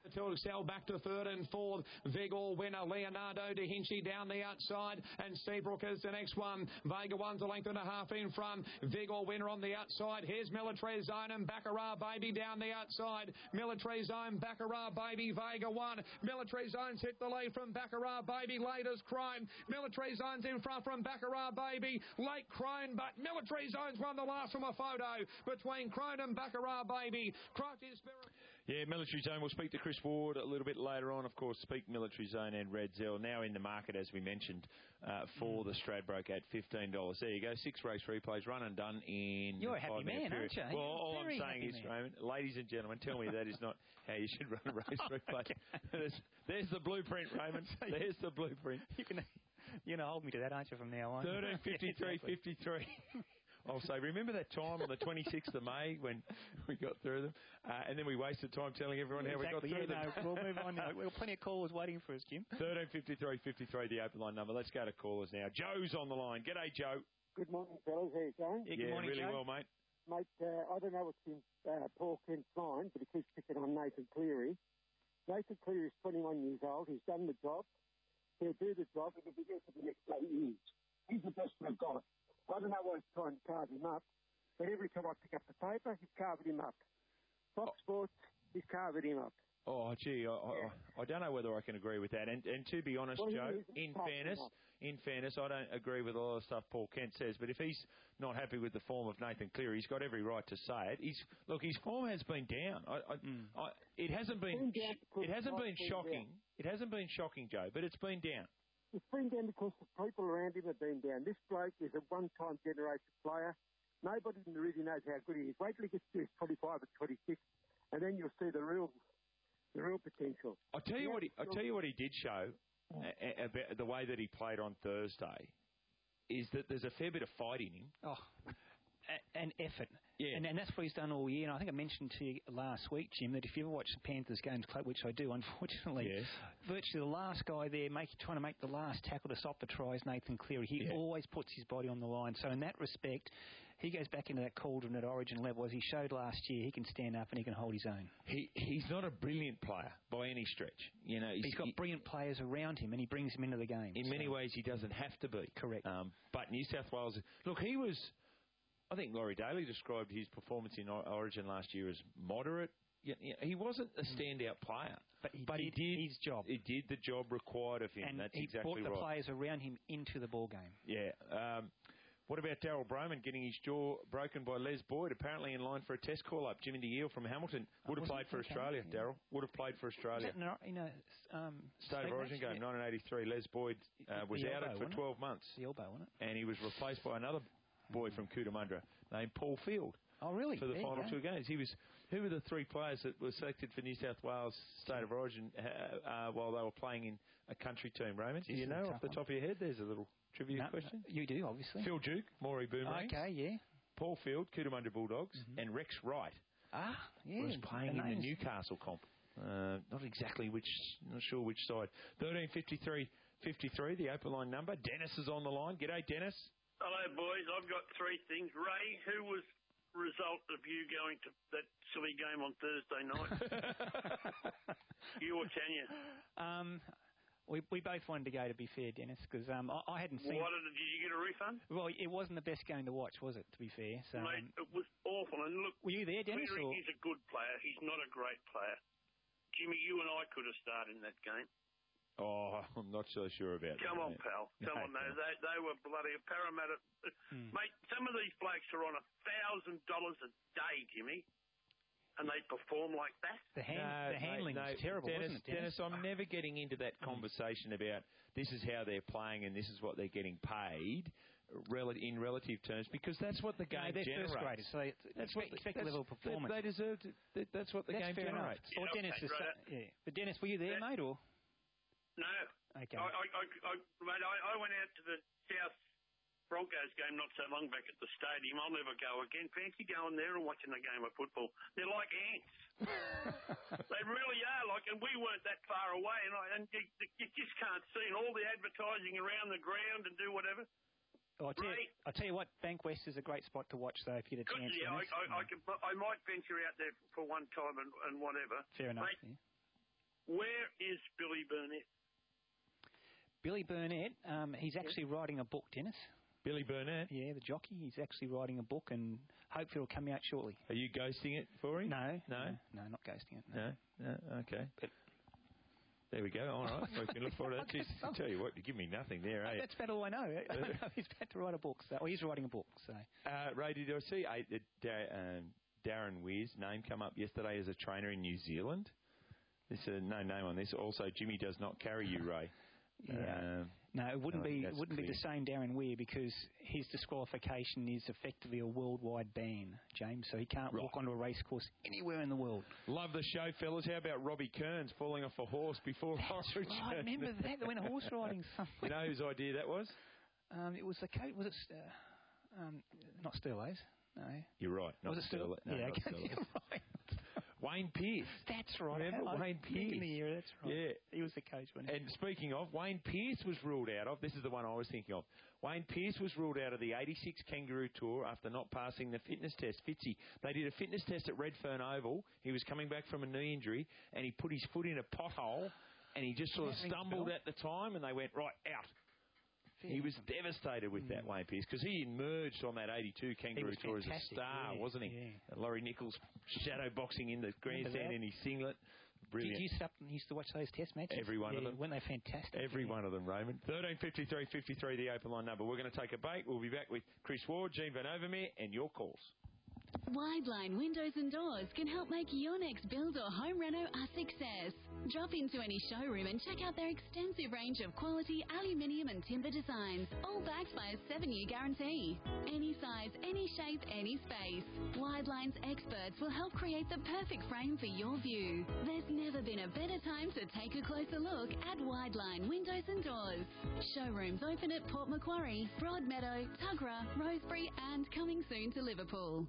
To sell back to third and fourth. Vigor winner Leonardo Da Vinci down the outside, and Seabrook is the next one. Vega one's a length and a half in front. Vigor winner on the outside. Here's Military Zone and Baccarat Baby down the outside. Military Zone, Baccarat Baby, Vega one. Military Zone's hit the lead from Baccarat Baby. Late as Crone. Military Zone's in front from Baccarat Baby. Late Crone, but Military Zone's won the last from a photo between Crone and Baccarat Baby. Crafty Spirit. Yeah, Military Zone. We'll speak to Chris Ward a little bit later on. Of course, speak Military Zone and Red Zell now in the market, as we mentioned, uh, for the Stradbroke at fifteen dollars. There you go. Six race replays, run and done in You're a five happy minute man, period. aren't you? Well, You're all I'm very saying is, happy man. Raymond, ladies and gentlemen, tell me that is not how you should run a race replay. there's, there's the blueprint, Raymond. There's the blueprint. You can, you're going to hold me to that, aren't you, from now on? thirteen fifty-three fifty-three. I'll say, remember that time on the twenty-sixth of May when we got through them? Uh, and then we wasted time telling everyone yeah, how exactly. we got through yeah, them. No, we'll move on now. We've got plenty of callers waiting for us, Jim. thirteen fifty-three fifty-three, the open line number. Let's go to callers now. Joe's on the line. G'day, Joe. Good morning, fellas. How you going? Yeah, good morning, really Joe. well, mate. Mate, uh, I don't know what's in uh, Paul Kent's mind, but he keeps picking on Nathan Cleary. Nathan Cleary is twenty-one years old. He's done the job. He'll do the job, and he'll be there for the next eight years. He's the best we've got. I don't know why he's trying to carve him up, but every time I pick up the paper, he's carving him up. Fox Sports, he's carving him up. Oh, gee, I, I, I don't know whether I can agree with that. And, and to be honest, well, Joe, in fairness, in fairness, I don't agree with a lot of stuff Paul Kent says. But if he's not happy with the form of Nathan Cleary, he's got every right to say it. He's look, his form has been down. I, I, mm. I, it hasn't been. been it hasn't been shocking. Down. It hasn't been shocking, Joe, but it's been down. It's been down because the people around him have been down. This bloke is a one-time generation player. Nobody really knows how good he is. Wait till he gets to his twenty-five or twenty-six, and then you'll see the real. The real potential. I'll tell you yeah, what. He, I'll tell you what he did show uh, about the way that he played on Thursday is that there's a fair bit of fight in him. Oh, and effort. Yeah, and, and that's what he's done all year. And I think I mentioned to you last week, Jim, that if you ever watch the Panthers games, which I do, unfortunately, yes. virtually the last guy there make, trying to make the last tackle to stop the try is Nathan Cleary. He yeah. always puts his body on the line. So in that respect, he goes back into that cauldron at Origin level. As he showed last year, he can stand up and he can hold his own. He He's not a brilliant player by any stretch. You know, he's, he's got he, brilliant players around him, and he brings them into the game. In so. many ways, he doesn't have to be. Correct. Um, but New South Wales... Look, he was... I think Laurie Daly described his performance in Origin last year as moderate. Yeah, yeah, he wasn't a standout player, but he, but did, he did his job. He did the job required of him. And That's he exactly right. brought the players around him into the ball game. Yeah. Um, what about Darryl Broman getting his jaw broken by Les Boyd? Apparently in line for a test call-up. Jimmy DeYeal from Hamilton would have played for Australia. Yeah. Darryl would have played for Australia. In a, in a um, State of Origin game, nineteen eighty-three. Les Boyd uh, was the out elbow, for twelve months. The elbow, wasn't it? And he was replaced by another boy from Cootamundra named Paul Field. Oh, really? For the there final two games. He was. Who were the three players that were selected for New South Wales State of Origin uh, uh, while they were playing in a country team, Raymond? Do you know off the top of your head? There's a little trivia no, question. You do, obviously. Phil Duke, Maury Boomerang. Okay, yeah. Paul Field, Cootamundra Bulldogs, mm-hmm. and Rex Wright. Ah, yeah. Was playing the in the Newcastle comp. Uh, not exactly which, not sure which side. thirteen fifty-three fifty-three, the open line number. Dennis is on the line. G'day, Dennis. Hello, boys. I've got three things. Ray, who was the result of you going to that silly game on Thursday night? You or Tanya? Um, we we both wanted to go, to be fair, Dennis, because um, I, I hadn't seen... What, did, did you get a refund? Well, it wasn't the best game to watch, was it, to be fair? So, Mate, um, it was awful. And look, were you there, Dennis? Cleary or? is a good player. He's not a great player. Jimmy, you and I could have started in that game. Oh, I'm not so sure about Come that. on, pal. Come no, on, no. They, they were bloody Parramatta. Hmm. Mate, some of these blokes are on a thousand dollars a day, Jimmy, and they perform like that. The, hand, no, the handling no, is terrible, Dennis, isn't it, Dennis? Dennis, I'm never getting into that conversation about this is how they're playing and this is what they're getting paid rel- in relative terms, because that's what the game no, they're generates. First graders, so that's what expect level of performance. They, they deserve to, they, that's what the that's game generates. Yeah, or Dennis, okay, is, right. yeah. But Dennis, were you there, yeah. mate, or? No. Okay. I, I, I, I, mate, I, I went out to the South Broncos game not so long back at the stadium. I'll never go again. Fancy going there and watching a game of football. They're like ants. They really are. Like, and we weren't that far away, and, I, and you, you just can't see. And all the advertising around the ground and do whatever. Oh, I'll, tell you, I'll tell you what, Bankwest is a great spot to watch, though, if you get a Good, chance. Yeah, I, I, I, can, I might venture out there for one time and, and whatever. Fair enough. Mate, yeah. Where is Billy Burnett? Billy Burnett, um, he's actually writing a book, Dennis. Billy Burnett? Yeah, the jockey. He's actually writing a book and hopefully it'll come out shortly. Are you ghosting it for him? No. No? No, no not ghosting it. No. No? no okay. But there we go. All right. We can look forward to that. Jeez, I tell you what, you give me nothing there, eh? That's about all I know. I know he's about to write a book. So, well, he's writing a book. So, uh, Ray, did I see uh, Dar- um, Darren Weir's name come up yesterday as a trainer in New Zealand? There's uh, no name on this. Also, Jimmy does not carry you, Ray. Yeah. Um, no, it wouldn't no, be it wouldn't clear. be the same Darren Weir because his disqualification is effectively a worldwide ban, James. So he can't right. walk onto a race course anywhere in the world. Love the show, fellas. How about Robbie Kearns falling off a horse before That's Origin? right. Remember that? They went horse riding somewhere. You know whose idea that was? Um, it was the coach. Was it uh, um, not Sterlo's? No. You're right. Not was it Sterlo? No, yeah, not okay. Sterlo. right. Wayne Pearce. That's right. Remember I, Wayne I, Pearce? In the era, that's right. Yeah. He was the coach, wasn't he? And speaking of, Wayne Pearce was ruled out of. This is the one I was thinking of. Wayne Pearce was ruled out of the eighty-six Kangaroo Tour after not passing the fitness test. Fitzy, they did a fitness test at Redfern Oval. He was coming back from a knee injury, and he put his foot in a pothole, and he just sort of stumbled at the time, and they went, right, out. Fair he was enough. devastated with mm. that, Wayne Pearce, because he emerged on that eighty-two Kangaroo Tour as a star, yeah, wasn't he? Yeah. And Laurie Nichols shadow boxing in the grandstand in his singlet. Brilliant. Did you used to, used to watch those test matches? Every one yeah, of them. Weren't they fantastic? Every yeah. one of them, Raymond. thirteen fifty-three fifty-three, the open line number. We're going to take a break. We'll be back with Chris Ward, Gene Van Overmeer, and your calls. Wideline Windows and Doors can help make your next build or home reno a success. Drop into any showroom and check out their extensive range of quality aluminium and timber designs, all backed by a seven-year guarantee. Any size, any shape, any space. Wideline's experts will help create the perfect frame for your view. There's never been a better time to take a closer look at Wideline Windows and Doors. Showrooms open at Port Macquarie, Broadmeadow, Tuggerah, Rosebery, and coming soon to Liverpool.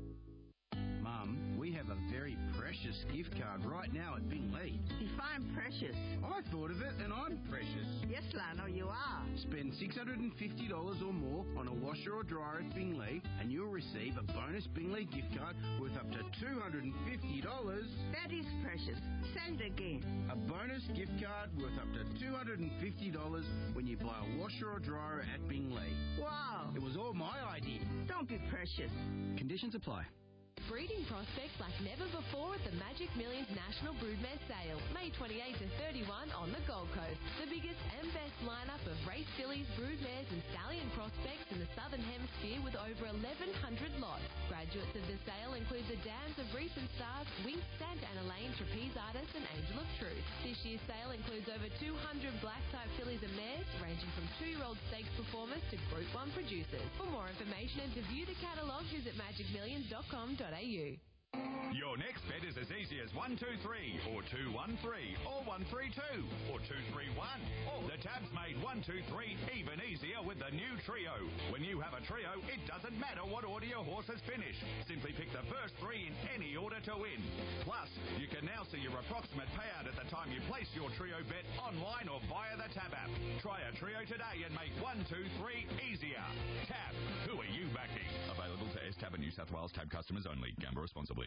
Mum, we have a very precious gift card right now at Bingley. Define precious. I thought of it, and I'm precious. Yes, Lano, you are. Spend six hundred fifty dollars or more on a washer or dryer at Bingley, and you'll receive a bonus Bingley gift card worth up to two hundred fifty dollars. That is precious. Say it again. A bonus gift card worth up to two hundred fifty dollars when you buy a washer or dryer at Bingley. Wow. It was all my idea. Don't be precious. Conditions apply. Breeding prospects like never before at the Magic Millions National Broodmare Sale, May twenty-eighth to thirty-first on the Gold Coast. The biggest and best lineup of race fillies, broodmares and stallion prospects in the Southern Hemisphere with over eleven hundred lots. Graduates of the sale include the dams of recent stars Winx, Santana Lane, Trapeze Artist and Angel of Truth. This year's sale includes over two hundred black-type fillies and mares, ranging from two-year-old stakes performers to Group one producers. For more information and to view the catalogue, visit magic millions dot com dot a u. Your next bet is as easy as one two three, or two one three, or one three two, or two three one. The tabs made one two three even easier with the new trio. When you have a trio, it doesn't matter what order your horses finish. Simply pick the first three in any order to win. Plus, you can now see your approximate payout at the time you place your trio bet online or via the Tab app. Try a trio today and make one two three easier. Tab, who are you backing? Available to S Tab and New South Wales Tab customers only. Gamble responsibly.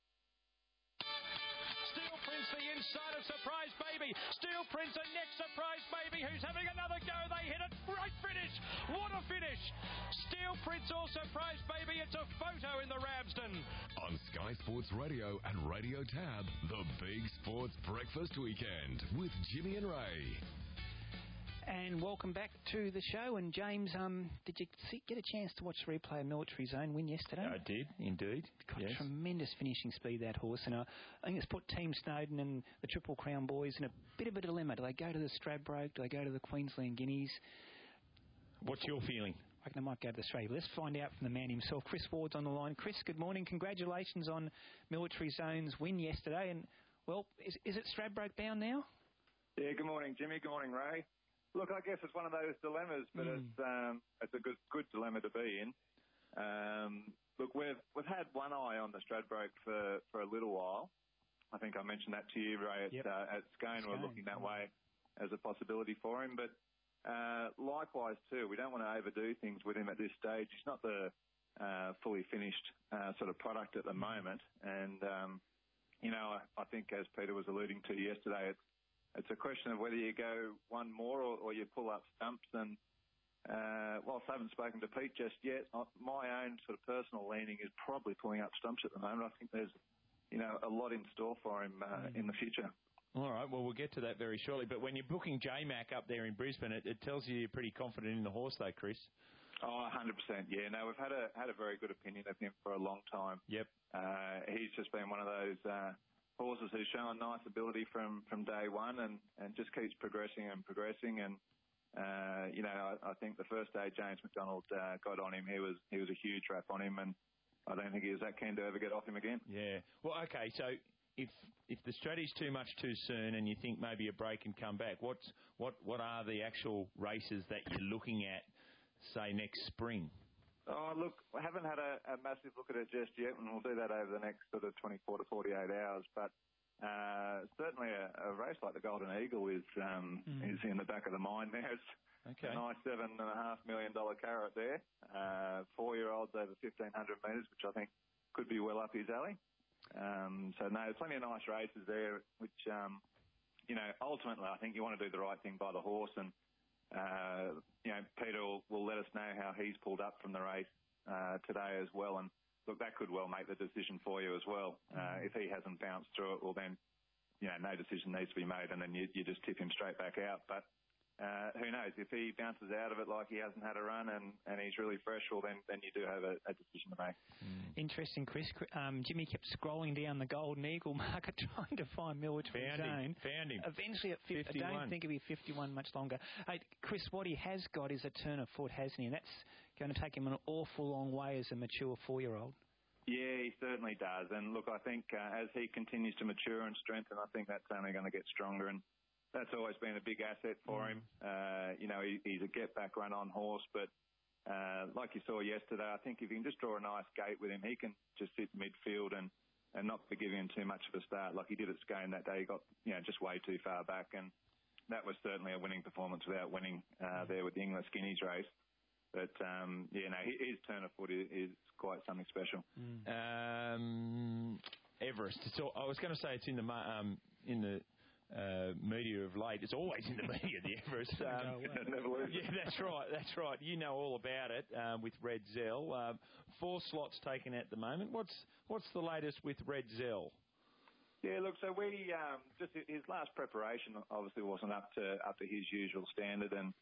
Steel Prince, the inside of Surprise Baby. Steel Prince, the next Surprise Baby, who's having another go. They hit it. Great finish. What a finish. Steel Prince or Surprise Baby. It's a photo in the Ramsden. On Sky Sports Radio and Radio Tab, the Big Sports Breakfast Weekend with Jimmy and Ray. And welcome back to the show. And James, um, did you see, get a chance to watch the replay of Military Zone win yesterday? I did, indeed. Got yes. tremendous finishing speed, that horse. And uh, I think it's put Team Snowden and the Triple Crown boys in a bit of a dilemma. Do they go to the Stradbroke? Do they go to the Queensland Guineas? What's your feeling? I reckon they might go to the Australia. Let's find out from the man himself. Chris Ward's on the line. Chris, good morning. Congratulations on Military Zone's win yesterday. And, well, is, is it Stradbroke bound now? Yeah, good morning, Jimmy. Good morning, Ray. Look, I guess it's one of those dilemmas, but mm. it's um, it's a good good dilemma to be in. Um, look, we've we've had one eye on the Stradbroke for, for a little while. I think I mentioned that to you, Ray. At, yep. uh, at Scone, we're looking that way as a possibility for him. But uh, likewise, too, we don't want to overdo things with him at this stage. He's not the uh, fully finished uh, sort of product at the moment, and um, you know, I, I think as Peter was alluding to yesterday, it's it's a question of whether you go one more or, or you pull up stumps. And uh, whilst I haven't spoken to Pete just yet, my own sort of personal leaning is probably pulling up stumps at the moment. I think there's, you know, a lot in store for him uh, mm. in the future. All right, well, we'll get to that very shortly. But when you're booking J-Mac up there in Brisbane, it, it tells you you're pretty confident in the horse, though, Chris. Oh, one hundred percent, yeah. No, we've had a had a very good opinion of him for a long time. Yep. Uh, he's just been one of those uh, horses who's shown nice ability from, from day one and, and just keeps progressing and progressing. And, uh, you know, I, I think the first day James McDonald uh, got on him, he was he was a huge rap on him, and I don't think he was that keen to ever get off him again. Yeah. Well, okay, so if if the strategy's too much too soon and you think maybe a break and come back, what's, what, what are the actual races that you're looking at, say, next spring? Oh, look, I haven't had a, a massive look at it just yet, and we'll do that over the next sort of twenty-four to forty-eight hours. But uh, certainly a, a race like the Golden Eagle is um, mm. is in the back of the mind now. It's okay. a nice seven and a half million dollar carrot there. Uh, four-year-olds over fifteen hundred metres, which I think could be well up his alley. Um, so, no, there's plenty of nice races there, which, um, you know, ultimately I think you want to do the right thing by the horse. And Uh, you know, Peter will, will let us know how he's pulled up from the race uh, today as well. And look, that could well make the decision for you as well. Uh, if he hasn't bounced through it, well then, you know, no decision needs to be made, and then you, you just tip him straight back out. But uh, who knows? If he bounces out of it like he hasn't had a run and, and he's really fresh, well then, then you do have a, a decision to make. Mm. Interesting, Chris. Um, Jimmy kept scrolling down the Golden Eagle market trying to find military Found zone. Him. Found him. Eventually at fifty-one. I don't think it'll be fifty-one much longer. Hey, Chris, what he has got is a turn of foot, hasn't he? And that's going to take him an awful long way as a mature four-year-old. Yeah, he certainly does. And look, I think uh, as he continues to mature and strengthen, I think that's only going to get stronger. And that's always been a big asset for mm. him. Uh, you know, he, he's a get-back run-on horse, but uh, like you saw yesterday, I think if you can just draw a nice gate with him, he can just sit midfield and, and not be giving him too much of a start like he did at Scone that day. He got, you know, just way too far back, and that was certainly a winning performance without winning uh, there with the English Guineas race. But, um, yeah, no, his turn of foot is, is quite something special. Mm. Um, Everest. So I was going to say it's in the um, in the uh, media of late. It's always in the media, the Everest. Um, yeah, that's right. That's right. You know all about it um, with Red Zell. Um, four slots taken at the moment. What's what's the latest with Red Zell? Yeah, look, so we um, just his last preparation obviously wasn't up to up to his usual standard, and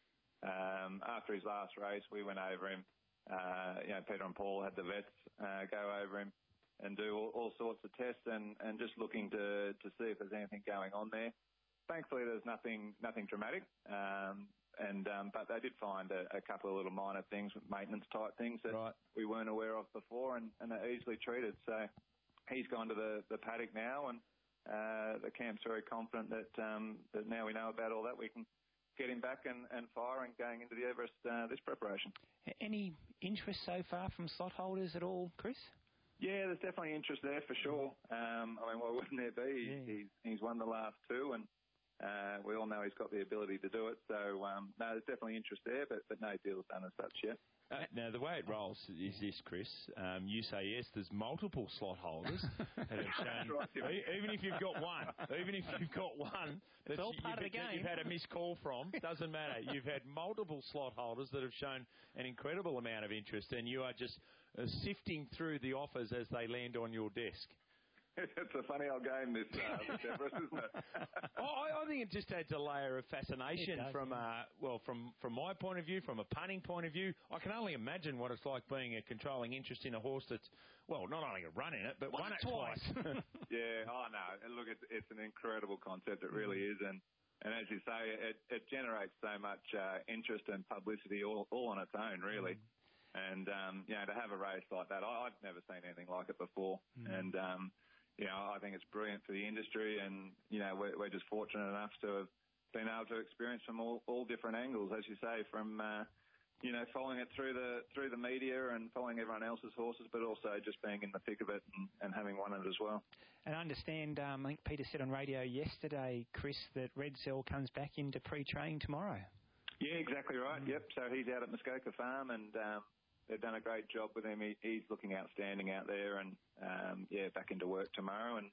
um, after his last race, we went over him. Uh, you know, Peter and Paul had the vets uh, go over him and do all, all sorts of tests, and, and just looking to to see if there's anything going on there. Thankfully, there's nothing nothing dramatic, um, and um, but they did find a, a couple of little minor things, maintenance type things that right. we weren't aware of before, and, and they're easily treated. So he's gone to the, the paddock now, and uh, the camp's very confident that um, that now we know about all that, we can get him back and, and firing going into the Everest uh, this preparation. Any interest so far from slot holders at all, Chris? Yeah, there's definitely interest there for sure. Um, I mean, why wouldn't there be? Yeah. He's, he's won the last two, and uh, we all know he's got the ability to do it. So, um, no, there's definitely interest there, but, but no deal's done as such yet. Uh, now, the way it rolls is this, Chris. Um, you say yes, there's multiple slot holders that have shown, right, e- even if you've got one, even if you've got one that, all you, part of the that game. you've had a missed call from, doesn't matter. You've had multiple slot holders that have shown an incredible amount of interest, and you are just uh, sifting through the offers as they land on your desk. It's a funny old game, this, uh, this Everest, isn't it? oh, I, I think it just adds a layer of fascination does, from, yeah. uh, well, from, from my point of view, from a punting point of view. I can only imagine what it's like being a controlling interest in a horse that's, well, not only a run in it, but won it twice. yeah, oh no, and look, it's, it's an incredible concept, it really is, and, and as you say, it, it generates so much uh, interest and publicity all, all on its own, really. Mm. And, um, you know, to have a race like that, I, I've never seen anything like it before, mm. and, um, you know, I think it's brilliant for the industry, and, you know, we're, we're just fortunate enough to have been able to experience from all, all different angles, as you say, from, uh, you know, following it through the through the media and following everyone else's horses, but also just being in the thick of it and, and having won it as well. And I understand, um, I think Peter said on radio yesterday, Chris, that Red Zell comes back into pre-training tomorrow. Yeah, exactly right. Mm. Yep, so he's out at Muskoka Farm, and um, they've done a great job with him. He, he's looking outstanding out there, and um, yeah, back into work tomorrow. And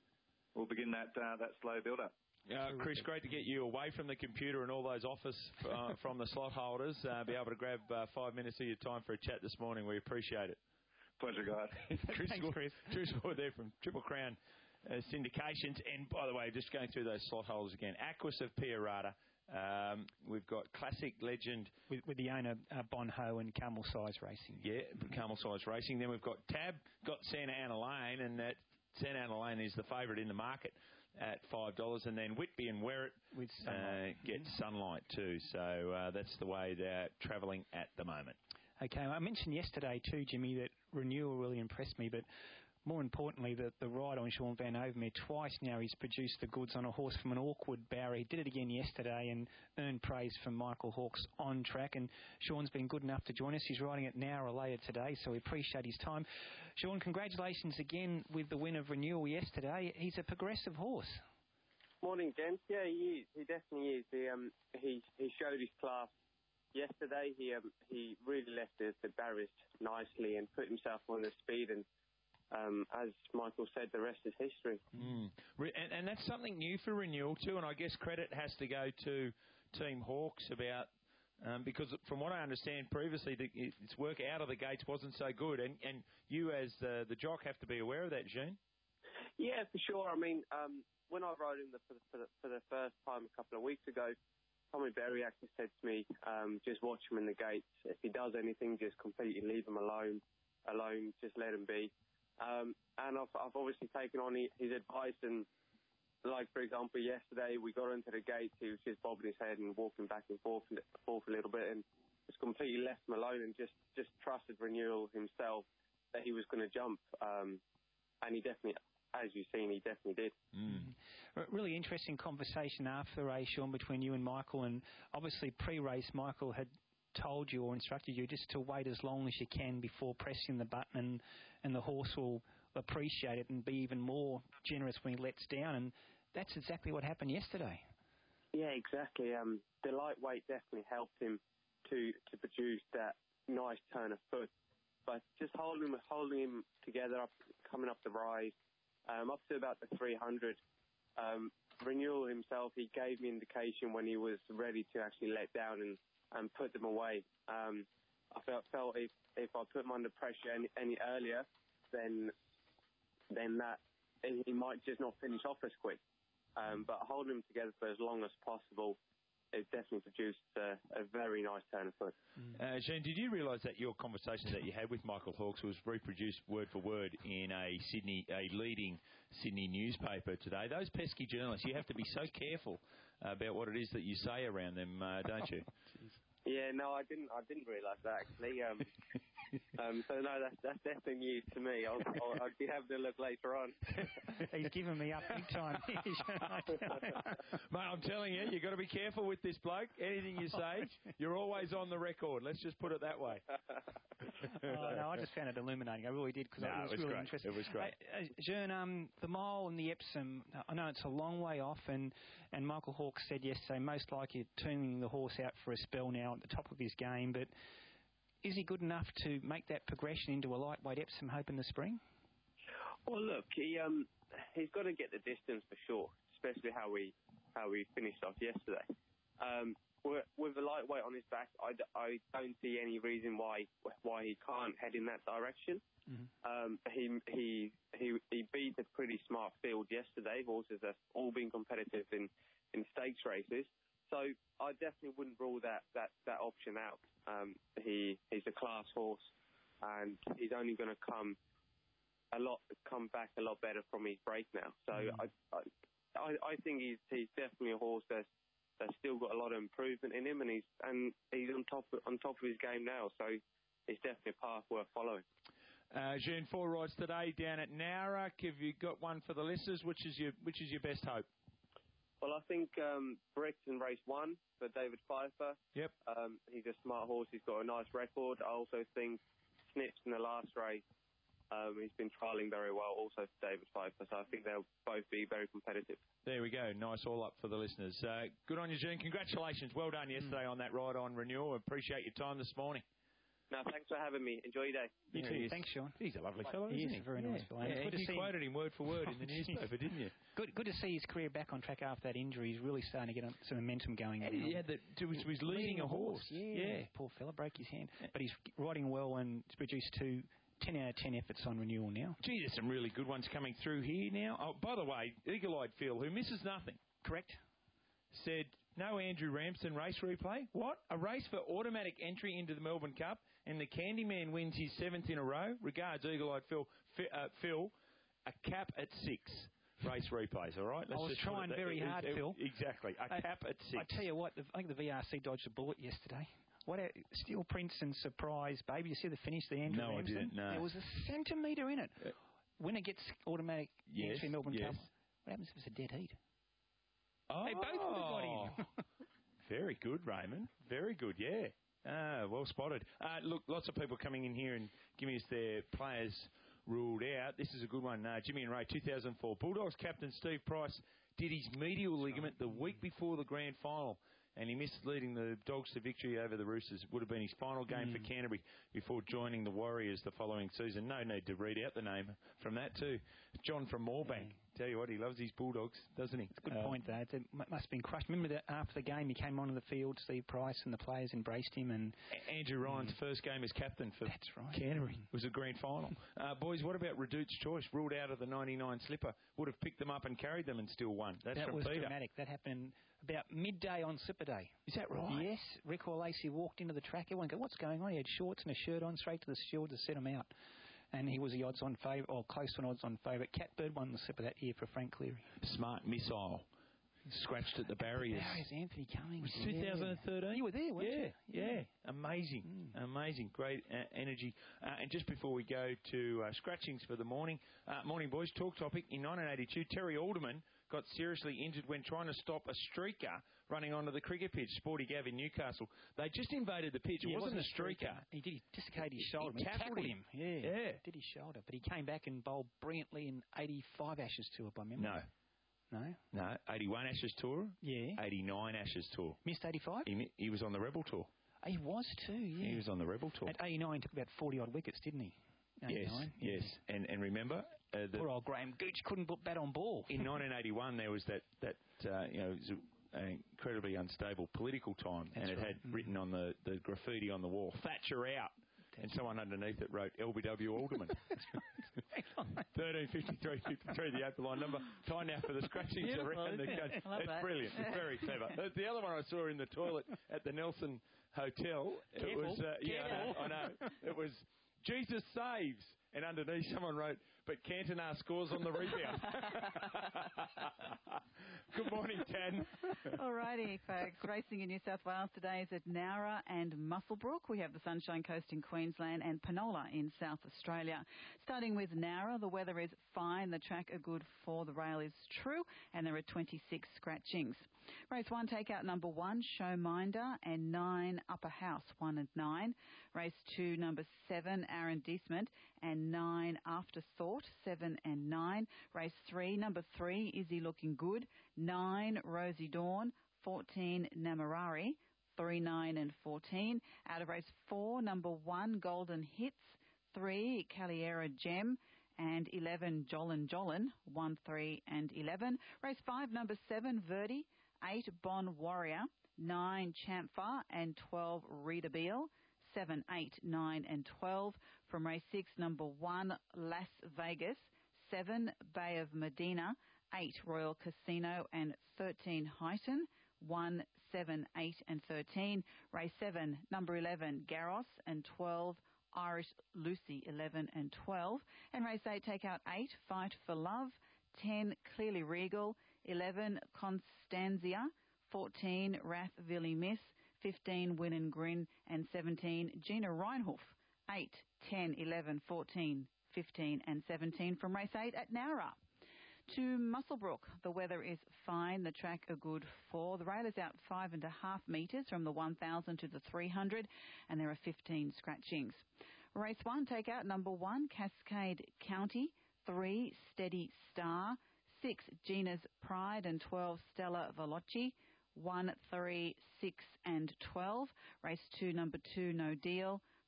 we'll begin that uh, that slow build-up. Uh, Chris, great to get you away from the computer and all those office uh, from the slot holders. Uh, be able to grab uh, five minutes of your time for a chat this morning. We appreciate it. Pleasure, guys. Chris, Thanks, Chris. Chris Ward there from Triple Crown uh, Syndications. And by the way, just going through those slot holders again. Aquis of Piarata. Um, we've got Classic Legend. With, with the owner, uh, Bon Ho and Camel Size Racing. Yeah, Camel Size Racing. Then we've got Tab, got Santa Ana Lane, and that Santa Ana Lane is the favourite in the market at five dollars, and then Whitby and Werrett with uh, get Sunlight too. So uh, that's the way they're travelling at the moment. Okay, I mentioned yesterday too, Jimmy, that Renewal really impressed me, but more importantly, the, the ride on Sean Van Overmeer. Twice now he's produced the goods on a horse from an awkward barrier. He did it again yesterday and earned praise from Michael Hawkes on track. And Sean's been good enough to join us. He's riding it an hour later today, so we appreciate his time. Sean, congratulations again with the win of Renewal yesterday. He's a progressive horse. Morning, gents. Yeah, he is. He definitely is. He um he he showed his class yesterday. He um he really left the, the barriers nicely and put himself on the speed, and Um, as Michael said, the rest is history. Mm. And, and that's something new for Renewal too, and I guess credit has to go to Team Hawkes about, um, because from what I understand previously, the, its work out of the gates wasn't so good, and, and you as uh, the jock have to be aware of that, Jean. Yeah, for sure. I mean, um, when I rode him the, for, the, for, the, for the first time a couple of weeks ago, Tommy Berry actually said to me, um, just watch him in the gates. If he does anything, just completely leave him alone, alone, just let him be. Um, and I've, I've obviously taken on his advice, and like, for example, yesterday we got into the gates, he was just bobbing his head and walking back and forth, forth a little bit, and just completely left him alone and just, just trusted Renewal himself that he was going to jump. Um, and he definitely, as you've seen, he definitely did. Mm. Really interesting conversation after the race, Sean, between you and Michael, and obviously pre-race Michael had told you or instructed you just to wait as long as you can before pressing the button, and, and the horse will appreciate it and be even more generous when he lets down, and that's exactly what happened yesterday. Yeah, exactly. Um, the lightweight definitely helped him to to produce that nice turn of foot, but just holding him, holding him together, up, coming up the rise, um, up to about the three hundred, um, Renewal himself, he gave me indication when he was ready to actually let down and and put them away. Um, I felt, felt if, if I put him under pressure any, any earlier, then then that he might just not finish off as quick. Um, but holding them together for as long as possible, it definitely produced a, a very nice turn of foot. Uh, Jean, did you realise that your conversation that you had with Michael Hawkes was reproduced word for word in a Sydney, a leading Sydney newspaper today? Those pesky journalists, you have to be so careful about what it is that you say around them, uh, don't you? Yeah, no, I didn't. I didn't realise that actually. Um, um, so no, that's that's definitely news to me. I'll, I'll, I'll be having a look later on. He's giving me up big time. Mate, I'm telling you, you've got to be careful with this bloke. Anything you say, you're always on the record. Let's just put it that way. Oh, no, I just found it illuminating. I really did, because no, it was, it was really great. interesting. It was great. Uh, uh, Jean, um, the mile and the Epsom, I know it's a long way off, and, and Michael Hawkes said yesterday most likely tuning the horse out for a spell now at the top of his game, but is he good enough to make that progression into a lightweight Epsom Hope in the spring? Well, look, he um, he's got to get the distance for sure, especially how we how we finished off yesterday. Um, with a lightweight on his back, I, d- I don't see any reason why why he can't head in that direction. Mm-hmm. Um, he he he he beat a pretty smart field yesterday. Horses have all been competitive in, in stakes races, so I definitely wouldn't rule that that, that option out. Um, he he's a class horse, and he's only going to come a lot come back a lot better from his break now. So mm-hmm. I, I I think he's he's definitely a horse that's that's still got a lot of improvement in him, and he's and he's on top of, on top of his game now. So it's definitely a path worth following. Uh, Jean, four rides today down at Nowra. Have you got one for the listeners? Which is your which is your best hope? Well, I think um, Bricks in race one for David Pfeiffer. Yep. Um, he's a smart horse. He's got a nice record. I also think Snips in the last race. Um, he's been trialling very well also for David Pfeiffer, so I think they'll both be very competitive. There we go. Nice all up for the listeners. Uh, good on you, Jean. Congratulations. Well done yesterday mm. on that ride on Renewal. Appreciate your time this morning. No, thanks for having me. Enjoy your day. You Yeah, too. he thanks, Sean. He's a lovely fellow, He isn't is he? a very yeah. nice fellow. And Yeah, good to you see him. quoted him word for word in the newspaper, didn't you? Good, good to see his career back on track after that injury. He's really starting to get some momentum going. And he had the, he was, was leading a horse. Yeah. yeah. Poor fella broke his hand. But he's riding well and produced two ten out of ten efforts on renewal now. Gee, there's some really good ones coming through here now. Oh, by the way, Eagle-Eyed Phil, who misses nothing. Correct. Said, no Andrew Ramsden race replay. What? A race for automatic entry into the Melbourne Cup, and the Candyman wins his seventh in a row. Regards, Eagle-Eyed Phil. F- uh, Phil, a cap at six. Race replays, all right? Let's I was just put trying it, very it, hard, it, Phil. Exactly. A I, cap at six. I tell you what, the, I think the V R C dodged a bullet yesterday. What a Steel Prince and Surprise, baby. You see the finish, the Andrew No, Ramsden? I didn't, no. There was a centimetre in it. Uh, when it gets automatic yes, entry Melbourne yes. Cup, what happens if it's a dead heat? Oh. They both would have got in. Very good, Raymond. Very good, yeah. Ah, well spotted. Uh, look, lots of people coming in here and giving us their players ruled out. This is a good one. Uh, Jimmy and Ray, two thousand four. Bulldogs captain Steve Price did his medial ligament the week before the grand final, and he missed leading the Dogs to victory over the Roosters. Would have been his final game Mm. for Canterbury before joining the Warriors the following season. No need to read out the name from that too. John from Moorebank. Tell you what, he loves his Bulldogs, doesn't he? It's a good Uh, point, though. It must have been crushed. Remember that after the game, he came onto the field, Steve Price, and the players embraced him. And A- Andrew Ryan's mm. first game as captain for That's right. Canterbury mm. was a grand final. Uh, boys, what about Redout's Choice? Ruled out of the ninety-nine slipper. Would have picked them up and carried them and still won. That's that from was Peter. dramatic. That happened about midday on Slipper Day. Is that right? Yes. Rick Lacey walked into the track. Everyone go, what's going on? He had shorts and a shirt on, straight to the shield to set him out. And he was the odds-on favourite, or close to an odds-on favourite. Catbird won the Slipper that year for Frank Cleary. Smart missile. Scratched at the barriers. Barriers, Anthony Cummings. Was it twenty thirteen? You were there, weren't yeah, you? Yeah, yeah. Amazing. Mm. Amazing. Great uh, energy. Uh, and just before we go to uh, scratchings for the morning, uh, morning boys, talk topic. In nineteen eighty-two, Terry Alderman got seriously injured when trying to stop a streaker running onto the cricket pitch, Sporty Gav in Newcastle. They just invaded the pitch. It yeah, wasn't, wasn't a streaker. He did dislocate his shoulder. He, he tackled, tackled him. him. Yeah, yeah. Did his shoulder. But he came back and bowled brilliantly in eighty-five Ashes tour by memory. No. No? No. eighty-one Ashes tour. Yeah. eighty-nine Ashes tour. Missed eighty-five? He, he was on the Rebel tour. He was too, yeah. He was on the Rebel tour. At eighty-nine, took about forty-odd wickets, didn't he? Yes, yes. And and remember... Uh, the Poor old Graham Gooch couldn't put bat on ball. In nineteen eighty-one, there was that, that uh, you know, it was an incredibly unstable political time, That's and it right. had mm. written on the, the graffiti on the wall, Thatcher out. And someone underneath it wrote L B W Alderman. thirteen fifty-three fifty-three, the open line number. Time now for the scratchings around the country. It's that. brilliant. It's very clever. The other one I saw in the toilet at the Nelson Hotel, it Careful. was, uh, yeah, I know, I know. It was Jesus saves. And underneath someone wrote, but Cantona scores on the rebound. Good morning, Tan. All righty, folks. Racing in New South Wales today is at Nowra and Muswellbrook. We have the Sunshine Coast in Queensland and Penola in South Australia. Starting with Nowra, the weather is fine. The track are good for the rail is true, and there are twenty-six scratchings. Race one, takeout number one, Showminder, and nine, Upper House, one and nine. Race two, number seven, Aaron Deesmond, and nine, Afterthought, seven and nine. Race three, number three, Is He Looking Good? nine, Rosie Dawn, fourteen, Namarari, three, nine and fourteen. Out of race four, number one, Golden Hits, three, Caliera Gem, and eleven, Jolin Jolin, one, three and eleven. Race five, number seven, Verdi, eight, Bon Warrior, nine, Champfire, and twelve, Rita Beale, seven, eight, nine and twelve. From race six, number one, Las Vegas, seven, Bay of Medina, eight, Royal Casino, and thirteen, Highton, one, seven, eight and thirteen. Race seven, number eleven, Garros, and twelve, Irish Lucy, eleven and twelve. And race eight, take out eight, Fight for Love, ten, Clearly Regal, eleven, Constanzia, fourteen, Rathvilly Miss, fifteen, Win and Grin, and seventeen, Gina Reinhoff. eight, ten, eleven, fourteen, fifteen and seventeen from race eight at Nowra. To Muswellbrook, the weather is fine. The track are good for. The rail is out five and a half metres from the one thousand to the three hundred, and there are fifteen scratchings. Race one, take out number one, Cascade County, three, Steady Star, six, Gina's Pride, and twelve, Stella Veloci, one, three, six and twelve. Race two, number two, No Deal,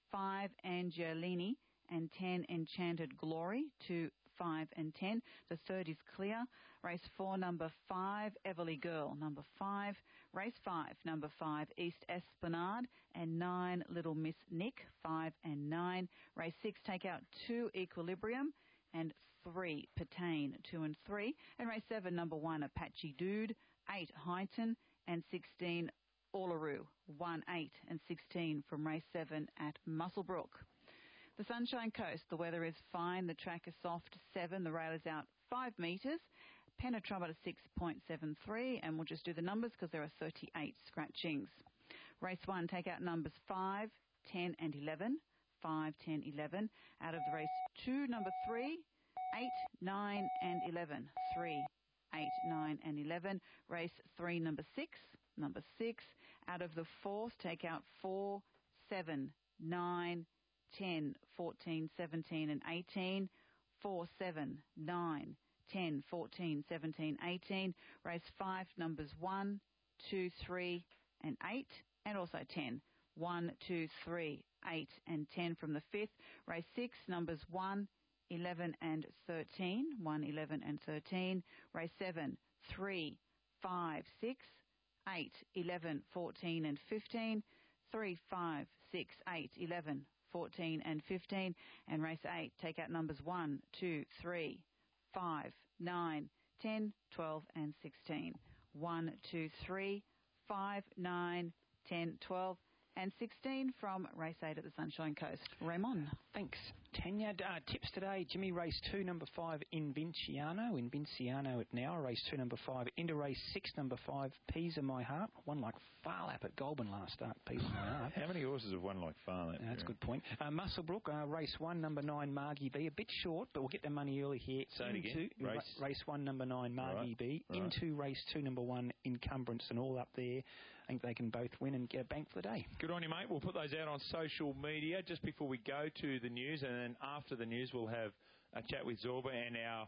five, Angelini, and ten, Enchanted Glory, to five and ten. The third is clear. Race four, number five, Everly Girl, number five. Race five, number five, East Esplanade, and nine, Little Miss Nick, five and nine. Race six, take out two, Equilibrium, and three, Pertain, two and three. And race seven, number one, Apache Dude, eight, Highton, and sixteen, Uluru, one, eight, and sixteen from race seven at Muswellbrook. The Sunshine Coast, the weather is fine. The track is soft, seven. The rail is out five metres. Penetrometer six point seven three, and we'll just do the numbers because there are thirty-eight scratchings. Race one, take out numbers five, ten, and eleven. five, ten, eleven. Out of the race two, number three, eight, nine, and eleven. three, eight, nine, and eleven. Race three, number six, number six. Out of the fourth, take out four, seven, nine, ten, fourteen, seventeen, and eighteen. four, seven, nine, ten, fourteen, seventeen, eighteen. Race five, numbers one, two, three, and eight, and also ten. one, two, three, eight, and ten from the fifth. Race six, numbers one, eleven, and thirteen. one, eleven, and thirteen. Race seven, three, five, six, eight, eleven, fourteen, and fifteen. three, five, six, eight, eleven, fourteen, and fifteen. And race eight, take out numbers one, two, three, five, nine, ten, twelve, and sixteen. one, two, three, five, nine, ten, twelve, and sixteen from race eight at the Sunshine Coast. Raymond. Thanks, Tanya. Uh, tips today, Jimmy, race two, number five, Invinciano. Invinciano at now. Race two, number five. Into race six, number five, Pisa My Heart. Won like Farlap at Goulburn last start, Pisa My Heart. How many horses have won like Farlap? Yeah, that's a good point. Uh, Muswellbrook, uh, race one, number nine, Margie B. A bit short, but we'll get the money early here. Say it Into again. Race. Ra- race one, number nine, Margie Right. B. Right. Into race two, number one, Encumbrance, and all up there. I think they can both win and get a bank for the day. Good on you, mate. We'll put those out on social media just before we go to the news, and then after the news we'll have a chat with Zorba and our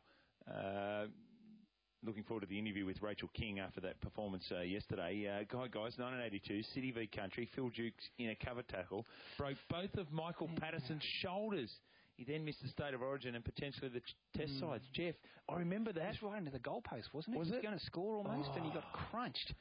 uh, looking forward to the interview with Rachel King after that performance uh, yesterday. Uh, guy, guys, nineteen eighty-two, City v Country, Phil Dukes in a cover tackle, broke both of Michael yeah. Patterson's shoulders. He then missed the State of Origin and potentially the t- test mm. sides. Jeff, I remember that. It was right into the goalpost, wasn't it? Was he was it? going to score almost, oh. and he got crunched.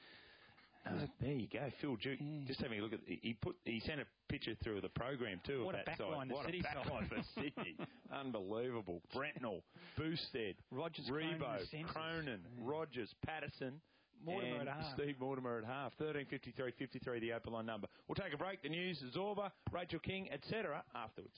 Uh, there you go, Phil Duke. Yeah. Just having a look at he put he sent a picture through the program too. What of a that backline side. What City a backline for Sydney! Unbelievable. Brentnell, Boosted, Rogers, Rebo, Cronin, Cronin, yeah. Rogers, Patterson, Mortimer and at half. Steve Mortimer at half. Thirteen fifty three fifty three the open line number. We'll take a break. The news, Zorba, Rachel King, et cetera. Afterwards.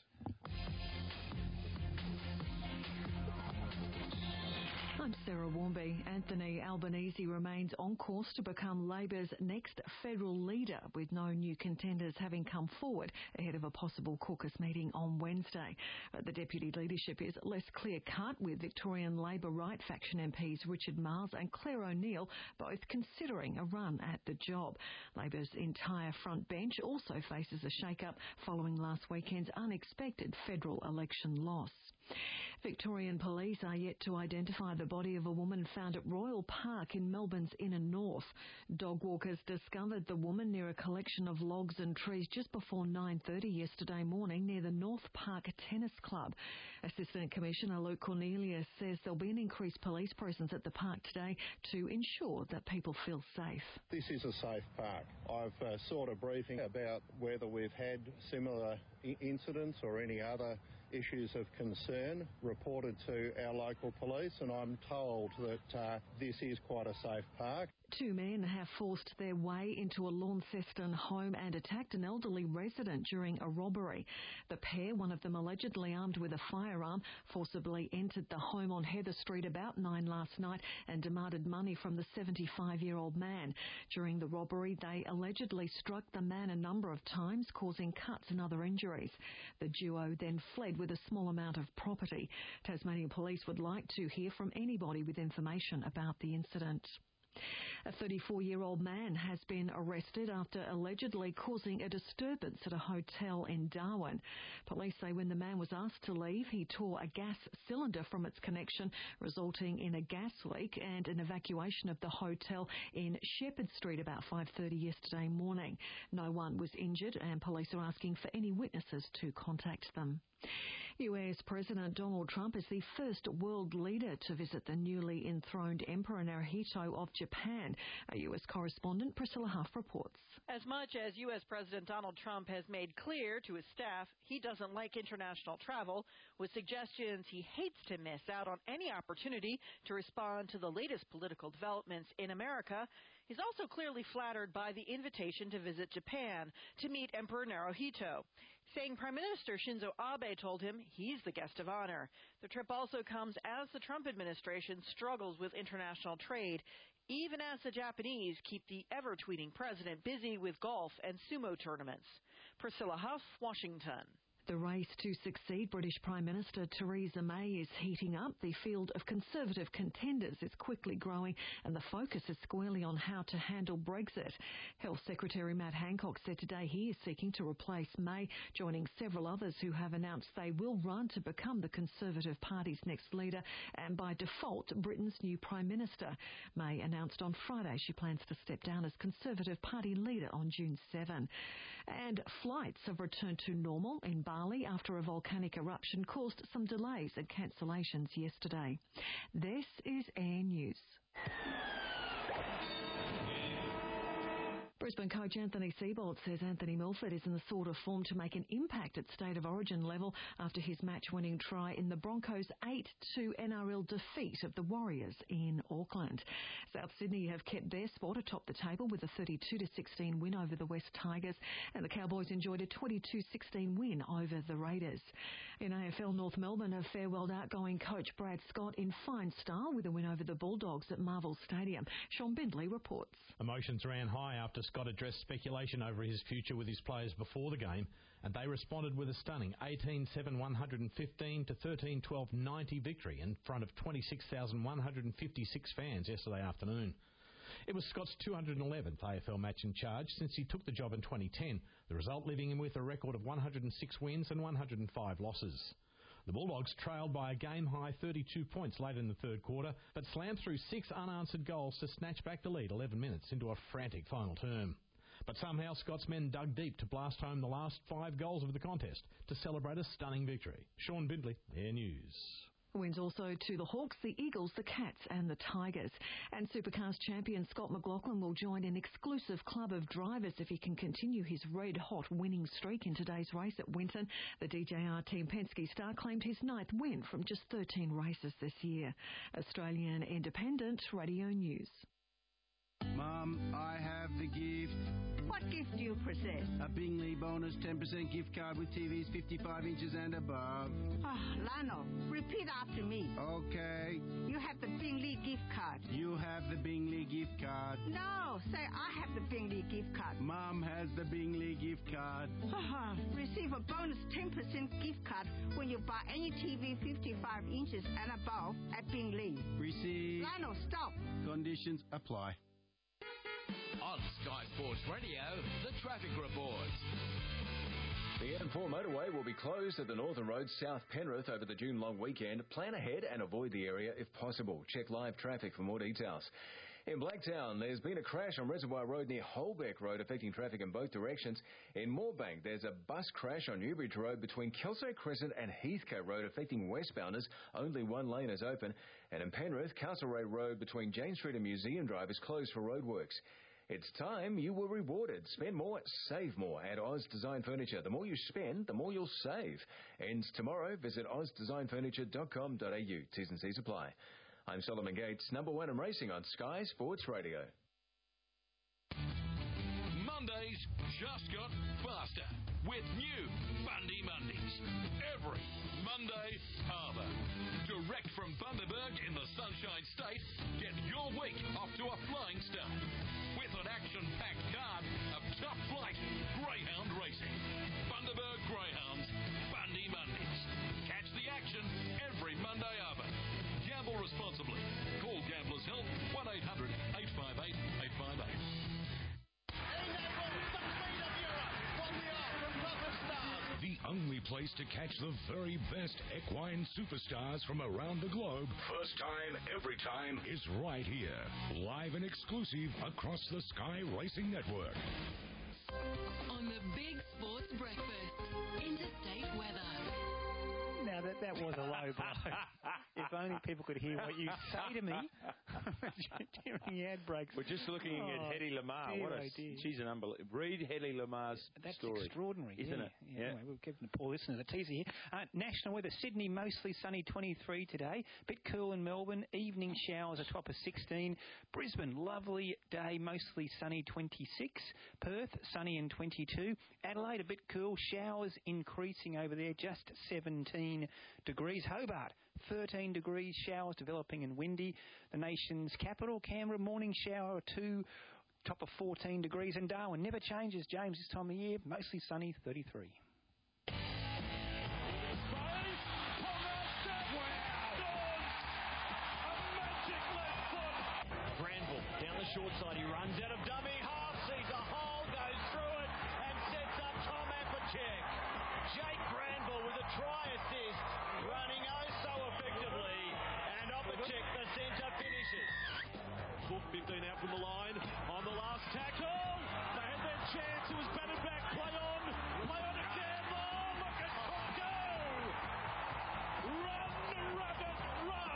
I'm Sarah Warmby. Anthony Albanese remains on course to become Labor's next federal leader, with no new contenders having come forward ahead of a possible caucus meeting on Wednesday. But the deputy leadership is less clear-cut, with Victorian Labor right faction M Ps Richard Marles and Claire O'Neill both considering a run at the job. Labor's entire front bench also faces a shake-up following last weekend's unexpected federal election loss. Victorian police are yet to identify the body of a woman found at Royal Park in Melbourne's inner north. Dog walkers discovered the woman near a collection of logs and trees just before nine thirty yesterday morning near the North Park Tennis Club. Assistant Commissioner Luke Cornelius says there'll be an increased police presence at the park today to ensure that people feel safe. This is a safe park. I've uh, sought a briefing about whether we've had similar I- incidents or any other issues of concern reported to our local police, and I'm told that uh, this is quite a safe park. Two men have forced their way into a Launceston home and attacked an elderly resident during a robbery. The pair, one of them allegedly armed with a firearm, forcibly entered the home on Heather Street about nine last night and demanded money from the seventy-five-year-old man. During the robbery, they allegedly struck the man a number of times, causing cuts and other injuries. The duo then fled with a small amount of property. Tasmania Police would like to hear from anybody with information about the incident. A thirty-four-year-old man has been arrested after allegedly causing a disturbance at a hotel in Darwin. Police say when the man was asked to leave, he tore a gas cylinder from its connection, resulting in a gas leak and an evacuation of the hotel in Shepherd Street about five thirty yesterday morning. No one was injured, and police are asking for any witnesses to contact them. U S President Donald Trump is the first world leader to visit the newly enthroned Emperor Naruhito of Japan. Our U S correspondent Priscilla Huff reports. As much as U S President Donald Trump has made clear to his staff he doesn't like international travel, with suggestions he hates to miss out on any opportunity to respond to the latest political developments in America, he's also clearly flattered by the invitation to visit Japan to meet Emperor Naruhito, saying Prime Minister Shinzo Abe told him he's the guest of honor. The trip also comes as the Trump administration struggles with international trade, even as the Japanese keep the ever-tweeting president busy with golf and sumo tournaments. Priscilla Huff, Washington. The race to succeed British Prime Minister Theresa May is heating up. The field of Conservative contenders is quickly growing, and the focus is squarely on how to handle Brexit. Health Secretary Matt Hancock said today he is seeking to replace May, joining several others who have announced they will run to become the Conservative Party's next leader and, by default, Britain's new Prime Minister. May announced on Friday she plans to step down as Conservative Party leader on June seventh. And flights have returned to normal in Bali after a volcanic eruption caused some delays and cancellations yesterday. This is Air News. Brisbane coach Anthony Seibold says Anthony Milford is in the sort of form to make an impact at State of Origin level after his match-winning try in the Broncos' eight two N R L defeat of the Warriors in Auckland. South Sydney have kept their spot atop the table with a thirty-two to sixteen win over the West Tigers, and the Cowboys enjoyed a twenty-two sixteen win over the Raiders. In A F L, North Melbourne have farewelled outgoing coach Brad Scott in fine style with a win over the Bulldogs at Marvel Stadium. Sean Bindley reports. Emotions ran high after Scott addressed speculation over his future with his players before the game, and they responded with a stunning eighteen seven one fifteen to thirteen twelve ninety victory in front of twenty-six thousand one hundred fifty-six fans yesterday afternoon. It was Scott's two hundred eleventh A F L match in charge since he took the job in twenty ten, the result leaving him with a record of one hundred six wins and one hundred five losses. The Bulldogs trailed by a game-high thirty-two points late in the third quarter, but slammed through six unanswered goals to snatch back the lead eleven minutes into a frantic final term. But somehow Scott's men dug deep to blast home the last five goals of the contest to celebrate a stunning victory. Sean Bindley, Air News. Wins also to the Hawks, the Eagles, the Cats and the Tigers. And Supercars champion Scott McLaughlin will join an exclusive club of drivers if he can continue his red-hot winning streak in today's race at Winton. The D J R Team Penske star claimed his ninth win from just thirteen races this year. Australian Independent Radio News. Mum, I have the gift. What gift do you possess? A Bingley bonus ten percent gift card with T Vs fifty-five inches and above. Oh, Lano, repeat after me. Okay. You have the Bingley gift card. You have the Bingley gift card. No, say I have the Bingley gift card. Mum has the Bingley gift card. Receive a bonus ten percent gift card when you buy any T V fifty-five inches and above at Bingley. Receive. Lano, stop. Conditions apply. On Sky Sports Radio, the traffic report. The M four motorway will be closed at the Northern Road South Penrith over the June long weekend. Plan ahead and avoid the area if possible. Check live traffic for more details. In Blacktown, there's been a crash on Reservoir Road near Holbeck Road affecting traffic in both directions. In Moorebank, there's a bus crash on Newbridge Road between Kelso Crescent and Heathcote Road affecting westbounders. Only one lane is open. And in Penrith, Castlereagh Road between James Street and Museum Drive is closed for roadworks. It's time you were rewarded. Spend more, save more at Oz Design Furniture. The more you spend, the more you'll save. Ends tomorrow. Visit oz design furniture dot com dot a u. T's and C's apply. I'm Solomon Gates, number one in racing on Sky Sports Radio. Mondays just got faster with new Bundy Mondays. Every Monday harbour. Direct from Bundaberg in the Sunshine State, get your week off to a flying start with an action-packed card of top flight greyhound racing. Bundaberg Greyhounds, Bundy Mondays. Catch the action every Monday harbour. Gamble responsibly. Call Gamblers Help one eight hundred eight five place to catch the very best equine superstars from around the globe. First time, every time is right here. Live and exclusive across the Sky Racing Network. On the Big Sports Breakfast, interstate weather. Now, that, that was a low blow. If only people could hear what you say to me during the ad breaks. We're just looking oh, at Hedy Lamarr. Dear, What a, oh dear. She's an unbelievable. Read Hedy Lamar's That's story. That's extraordinary, isn't yeah. it? Yeah. yeah. Anyway, we'll give the poor listeners a teaser here. Uh, national weather: Sydney mostly sunny, twenty-three today. Bit cool in Melbourne. Evening showers, a top of sixteen. Brisbane, lovely day, mostly sunny, twenty-six. Perth, sunny and twenty-two. Adelaide, a bit cool. Showers increasing over there, just seventeen degrees. Hobart, thirteen degrees, showers developing and windy. The nation's capital, Canberra, morning shower or two, top of fourteen degrees. And Darwin never changes, James, this time of year, mostly sunny, thirty-three. Granville down the short side, he runs out of dummy half, sees a hole, goes through it and sets up Tom Apachek. Jake Granville with a try assist, running oh so effectively, and Apachek, the centre, finishes. Book fifteen out from the line on the last tackle. They had their chance, it was batted back, play on, play on again. Oh, look at Cook go! Run, Rabbit, run!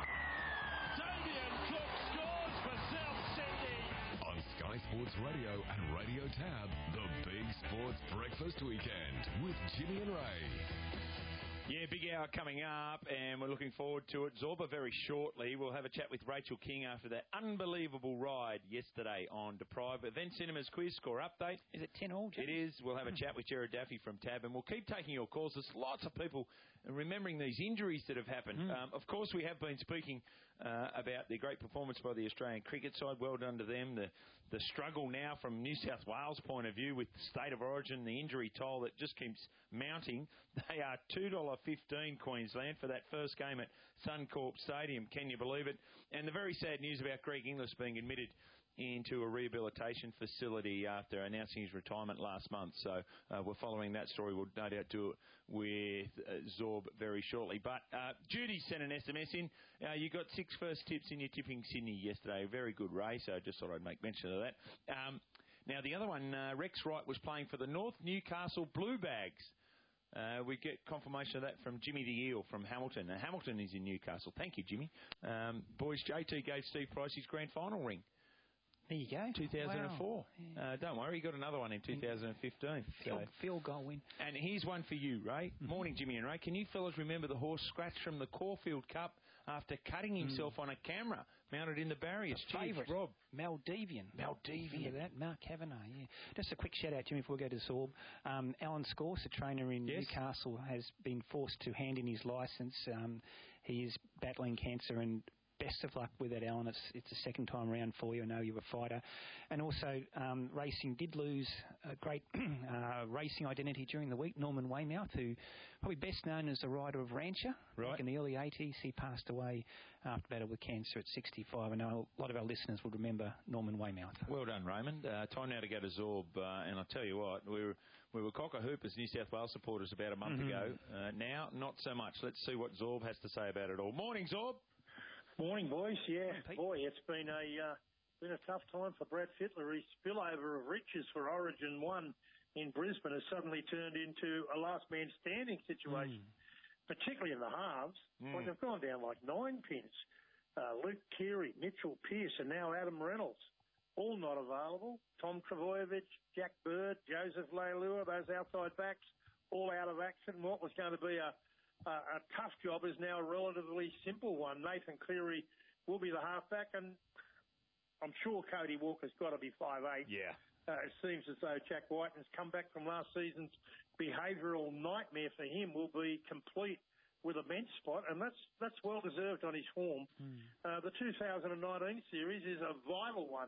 Damien Cook scores for South Sydney. On Sky Sports Radio and Radio Tab, the Big Sports Breakfast Weekend with Jimmy and Ray. Yeah, big hour coming up, and we're looking forward to it. Zorba very shortly. We'll have a chat with Rachel King after that unbelievable ride yesterday on Deprive. Event Cinemas quiz score update. Is it ten all, Jim? It is. We'll have a chat with Jared Daffy from Tab, and we'll keep taking your calls. There's lots of people remembering these injuries that have happened. Mm. Um, of course, we have been speaking uh, about the great performance by the Australian cricket side. Well done to them. The the struggle now from New South Wales' point of view with the state of origin, the injury toll that just keeps mounting. They are two dollars fifteen Queensland for that first game at Suncorp Stadium. Can you believe it? And the very sad news about Greg Inglis being admitted into a rehabilitation facility after announcing his retirement last month. So uh, we're following that story. We'll no doubt do it with uh, Zorb very shortly. But uh, Judy sent an S M S in. Uh, you got six first tips in your tipping Sydney yesterday. Very good race. So I just thought I'd make mention of that. Um, now, the other one, uh, Rex Wright was playing for the North Newcastle Blue Bags. Uh, we get confirmation of that from Jimmy the Eel from Hamilton. Now, Hamilton is in Newcastle. Thank you, Jimmy. Um, boys, J T gave Steve Price his grand final ring. There you go. two thousand four. Wow. Yeah. Uh, don't worry, he got another one in two thousand fifteen. Field, so. field goal win. And here's one for you, Ray. Mm-hmm. Morning, Jimmy and Ray. Can you fellas remember the horse scratch from the Caulfield Cup after cutting himself mm. on a camera mounted in the barriers? Favourite, Rob. Maldivian. Maldivian. Remember that? Mark Kavanagh, yeah. Just a quick shout out, Jimmy, before we go to Zorb. Um, Alan Scorse, a trainer in yes. Newcastle, has been forced to hand in his licence. Um, he is battling cancer, and best of luck with that, Alan. It's, it's the second time round for you. I know you're a fighter. And also, um, racing did lose a great uh, racing identity during the week, Norman Weymouth, who probably best known as the rider of Rancher. Right. Back in the early eighties, he passed away after battle with cancer at sixty-five. I know a lot of our listeners would remember Norman Weymouth. Well done, Raymond. Uh, time now to go to Zorb. Uh, and I'll tell you what, we were, we were cock-a-hoop as New South Wales supporters about a month mm-hmm. ago. Uh, now, not so much. Let's see what Zorb has to say about it all. Morning, Zorb. Morning, boys. Yeah, boy, it's been a uh, been a tough time for Brad Fittler. His spillover of riches for Origin One in Brisbane has suddenly turned into a last man standing situation, mm. particularly in the halves. Mm. Like they've gone down like nine pins. Uh, Luke Keary, Mitchell Pearce, and now Adam Reynolds, all not available. Tom Travojevic, Jack Bird, Joseph Leilua, those outside backs, all out of action. What was going to be a Uh, a tough job is now a relatively simple one. Nathan Cleary will be the halfback, and I'm sure Cody Walker's got to be five eight. Yeah. Uh, it seems as though Jack Whiten's come back from last season's behavioural nightmare for him will be complete with a bench spot, and that's that's well deserved on his form. Mm. Uh, the two thousand nineteen series is a vital one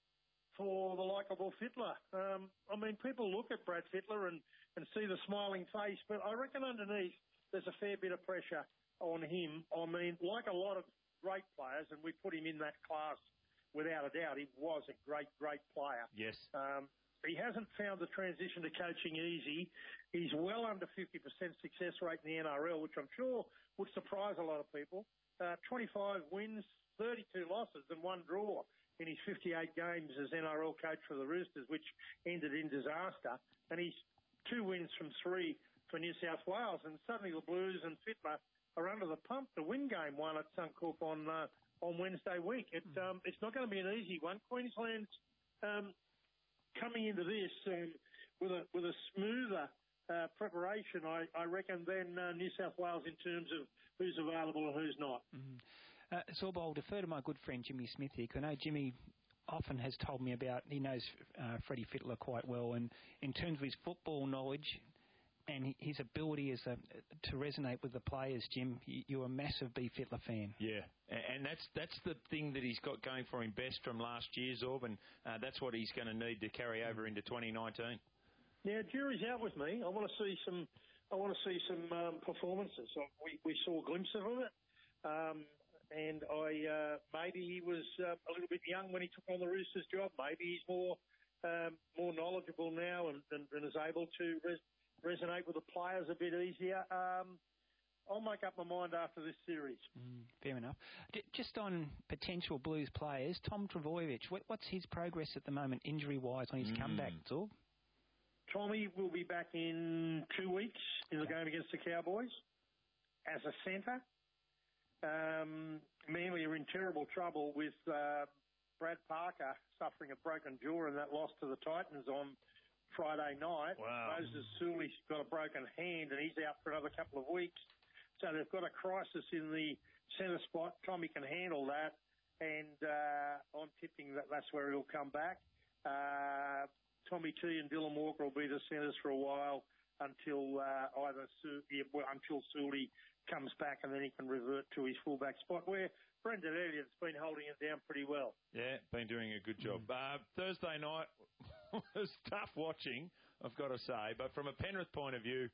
for the likeable Fittler. Um, I mean, people look at Brad Fittler and, and see the smiling face, but I reckon underneath there's a fair bit of pressure on him. I mean, like a lot of great players, and we put him in that class without a doubt, he was a great, great player. Yes. Um, he hasn't found the transition to coaching easy. He's well under fifty percent success rate in the N R L, which I'm sure would surprise a lot of people. Uh, twenty-five wins, thirty-two losses and one draw in his fifty-eight games as N R L coach for the Roosters, which ended in disaster. And he's two wins from three for New South Wales. And suddenly the Blues and Fittler are under the pump to win game one at Suncorp on uh, on Wednesday week. It, um, it's not going to be an easy one. Queensland's um, coming into this um, with a with a smoother uh, preparation, I, I reckon, than uh, New South Wales in terms of who's available and who's not. Mm-hmm. Uh, Sorbo, I'll defer to my good friend Jimmy Smith here, because I know Jimmy often has told me about, he knows uh, Freddie Fittler quite well, and in terms of his football knowledge and his ability as a, to resonate with the players, Jim, you're a massive B. Fittler fan. Yeah, and that's that's the thing that he's got going for him best from last year, Zorb, and uh, that's what he's going to need to carry over into twenty nineteen. Yeah, jury's out with me. I want to see some. I want to see some um, performances. We we saw a glimpse of it, um, and I uh, maybe he was uh, a little bit young when he took on the Roosters job. Maybe he's more um, more knowledgeable now and, and, and is able to res- resonate with the players a bit easier. Um, I'll make up my mind after this series. Mm, fair enough. D- just on potential Blues players, Tom Trbojevic, what, what's his progress at the moment, injury-wise, on his mm. comeback, Zorb? Tommy will be back in two weeks in the game against the Cowboys as a centre. Um, Manly are in terrible trouble with uh, Brad Parker suffering a broken jaw in that loss to the Titans on Friday night. Wow. Moses Sully's got a broken hand and he's out for another couple of weeks. So they've got a crisis in the centre spot. Tommy can handle that, and uh, I'm tipping that that's where he'll come back. Uh, Tommy T and Dylan Walker will be the centres for a while until uh, either Su- yeah, well, until Sully comes back, and then he can revert to his fullback spot, where Brendan Elliott's been holding it down pretty well. Yeah, been doing a good job. Mm. Uh, Thursday night was tough watching, I've got to say, but from a Penrith point of view,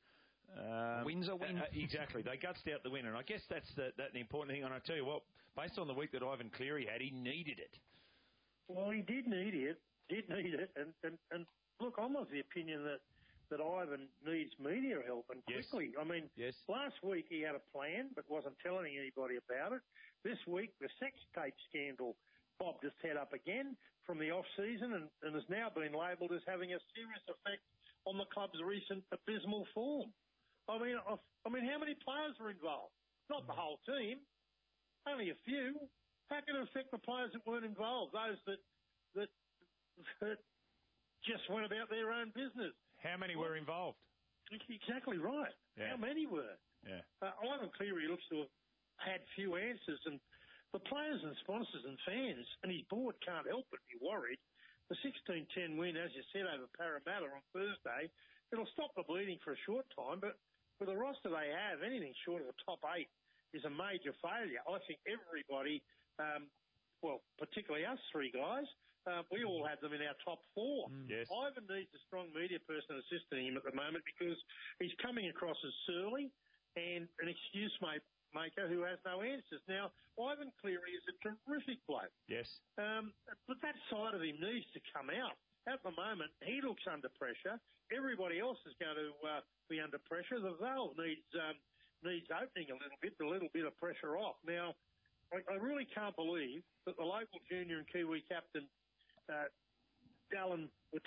um, wins a win. Uh, exactly, they gutsed out the win, and I guess that's the, that the important thing. And I tell you what, based on the week that Ivan Cleary had, he needed it. Well, he did need it. Did need it, and, and, and look, I'm of the opinion that, that Ivan needs media help, and quickly. Yes. I mean, yes. last week he had a plan, but wasn't telling anybody about it. This week, the sex tape scandal bobbed its head up again from the off-season, and, and has now been labelled as having a serious effect on the club's recent abysmal form. I mean, I mean, how many players were involved? Not the whole team, only a few. How can it affect the players that weren't involved? Those that that that just went about their own business. How many were involved? Exactly right. Yeah. How many were? Yeah. Uh, Ivan Cleary looks to have had few answers, and the players and sponsors and fans and his board can't help but be worried. The sixteen ten win, as you said, over Parramatta on Thursday, it'll stop the bleeding for a short time, but with the roster they have, anything short of the top eight is a major failure. I think everybody, um, well, particularly us three guys, Uh, we all have them in our top four. Mm. Yes. Ivan needs a strong media person assisting him at the moment, because he's coming across as surly and an excuse maker who has no answers. Now, Ivan Cleary is a terrific bloke. Yes. Um, but that side of him needs to come out. At the moment, he looks under pressure. Everybody else is going to uh, be under pressure. The valve needs um, needs opening a little bit, a little bit of pressure off. Now, I, I really can't believe that the local junior and Kiwi captain, Uh, Dallin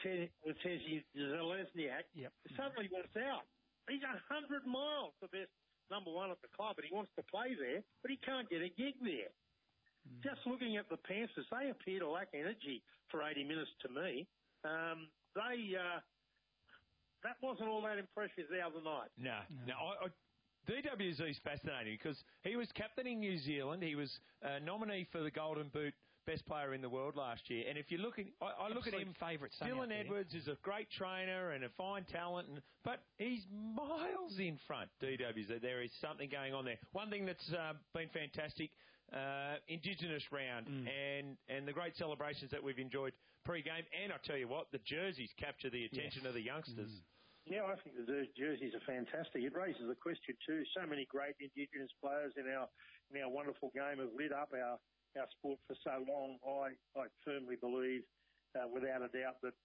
Watesi-Zelezniak yep. suddenly wants out. He's a hundred miles the best number one at the club, and he wants to play there, but he can't get a gig there. Mm. Just looking at the Panthers, they appear to lack energy for eighty minutes to me. Um, they uh, that wasn't all that impressive the other night. No, no. I, I, D W Z is fascinating because he was captaining New Zealand. He was a nominee for the Golden Boot best player in the world last year. And if you look at, I, I look at him, favourite Dylan Edwards is a great trainer and a fine talent, and, but he's miles in front, D W Z. There is something going on there. One thing that's uh, been fantastic, uh, Indigenous round mm. and, and the great celebrations that we've enjoyed pre-game. And I tell you what, the jerseys capture the attention yes. of the youngsters. Mm. Yeah, I think the jerseys are fantastic. It raises the question too. So many great Indigenous players in our in our wonderful game have lit up our, our sport for so long. I, I firmly believe, uh, without a doubt, that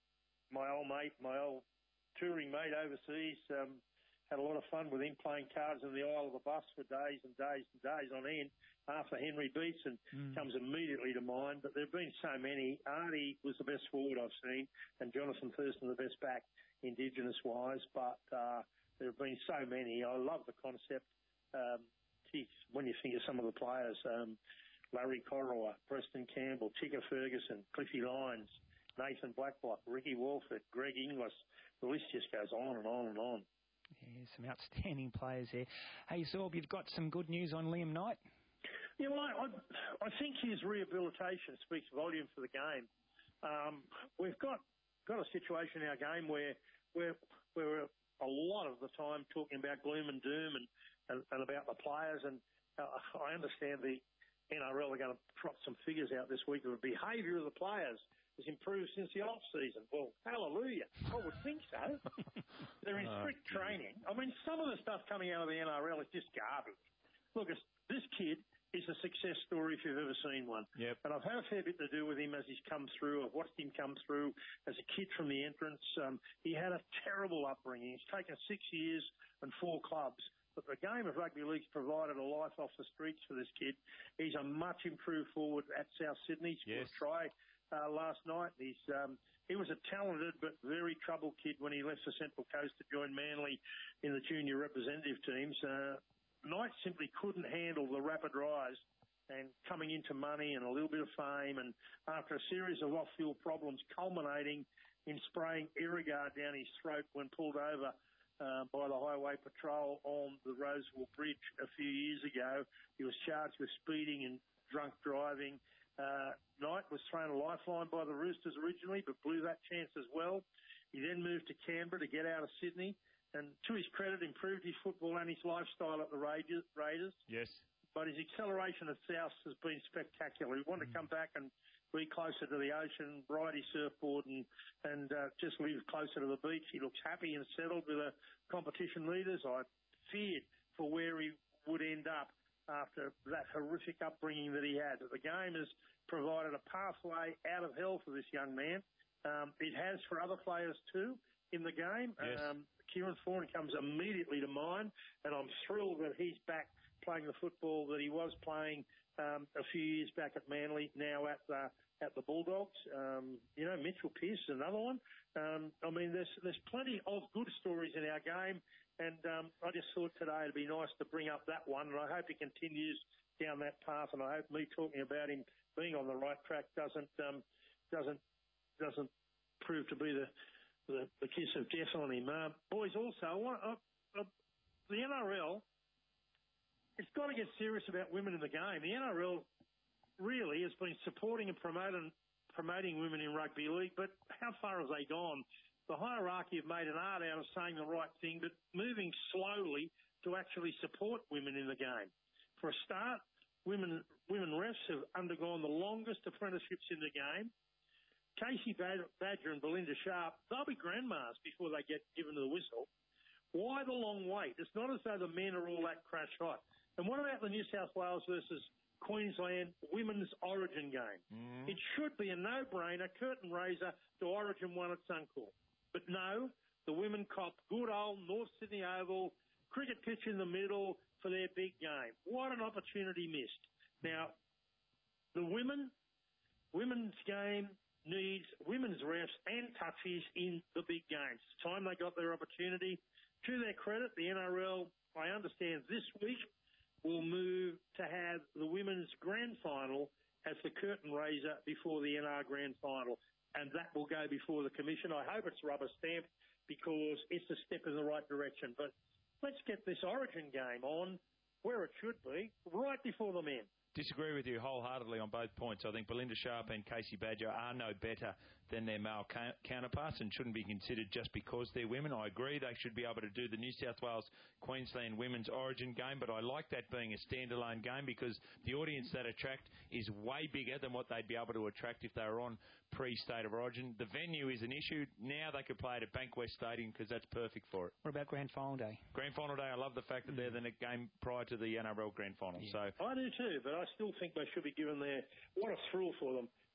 my old mate, my old touring mate overseas, um, had a lot of fun with him playing cards in the aisle of the bus for days and days and days on end. Arthur Henry Beetson mm. comes immediately to mind, but there have been so many. Artie was the best forward I've seen, and Jonathan Thurston the best back, Indigenous-wise, but uh, there have been so many. I love the concept. Um, geez, when you think of some of the players, um, Larry Corowa, Preston Campbell, Ticka Ferguson, Cliffy Lyons, Nathan Blacklock, Ricky Walford, Greg Inglis, the list just goes on and on and on. Yeah, some outstanding players there. Hey, Zorb, you've got some good news on Liam Knight? Yeah, well, I, I think his rehabilitation speaks volume for the game. Um, we've got got a situation in our game where we're, we're a lot of the time talking about gloom and doom and, and, and about the players, and uh, I understand the N R L are going to trot some figures out this week of the behaviour of the players has improved since the off-season. Well, hallelujah. I would think so. They're in strict oh, training. I mean, some of the stuff coming out of the N R L is just garbage. Look, this kid is a success story if you've ever seen one. Yep. And I've had a fair bit to do with him as he's come through. I've watched him come through as a kid from the entrance. Um, he had a terrible upbringing. He's taken six years and four clubs. But the game of rugby league's provided a life off the streets for this kid. He's a much improved forward at South Sydney. He scored yes. a try uh, last night. He's um, he was a talented but very troubled kid when he left the Central Coast to join Manly in the junior representative teams. Uh, Knight simply couldn't handle the rapid rise and coming into money and a little bit of fame, and after a series of off-field problems culminating in spraying Irrigard down his throat when pulled over uh, by the Highway Patrol on the Rosewell Bridge a few years ago. He was charged with speeding and drunk driving. Uh, Knight was thrown a lifeline by the Roosters originally, but blew that chance as well. He then moved to Canberra to get out of Sydney, and to his credit, improved his football and his lifestyle at the Raiders. Yes. But his acceleration at South has been spectacular. He wanted mm. to come back and be closer to the ocean, ride his surfboard and, and uh, just live closer to the beach. He looks happy and settled with the competition leaders. I feared for where he would end up after that horrific upbringing that he had. The game has provided a pathway out of hell for this young man. Um, it has for other players too in the game. Yes. Um, Kieran Thorne comes immediately to mind, and I'm thrilled that he's back playing the football that he was playing um, a few years back at Manly, now at the, at the Bulldogs. Um, you know, Mitchell Pearce is another one. Um, I mean, there's there's plenty of good stories in our game, and um, I just thought today it'd be nice to bring up that one, and I hope he continues down that path, and I hope me talking about him being on the right track doesn't um, doesn't doesn't prove to be the The, the kiss of death on him. Uh, boys, also, uh, uh, the N R L, it's got to get serious about women in the game. The N R L really has been supporting and promoting, promoting women in rugby league, but how far have they gone? The hierarchy have made an art out of saying the right thing, but moving slowly to actually support women in the game. For a start, women, women refs have undergone the longest apprenticeships in the game. Casey Badger and Belinda Sharp, they'll be grandmas before they get given the whistle. Why the long wait? It's not as though the men are all that crash hot. And what about the New South Wales versus Queensland women's Origin game? Mm. It should be a no-brainer, curtain raiser to Origin one at Suncorp. But no, the women cop good old North Sydney Oval, cricket pitch in the middle for their big game. What an opportunity missed. Now, the women, women's game needs women's refs and touchies in the big games. It's time they got their opportunity. To their credit, the N R L, I understand this week, will move to have the women's grand final as the curtain raiser before the N R grand final, and that will go before the commission. I hope it's rubber stamped because it's a step in the right direction. But let's get this Origin game on where it should be, right before the men. Disagree with you wholeheartedly on both points. I think Belinda Sharp and Casey Badger are no better than their male ca- counterparts and shouldn't be considered just because they're women. I agree they should be able to do the New South Wales Queensland Women's Origin game, but I like that being a standalone game because the audience that attract is way bigger than what they'd be able to attract if they were on pre-State of Origin. The venue is an issue. Now they could play it at Bankwest Stadium because that's perfect for it. What about Grand Final Day? Grand Final Day, I love the fact that they're the game prior to the N R L Grand Final. Yeah. So I do too, but I still think they should be given their, what a thrill for them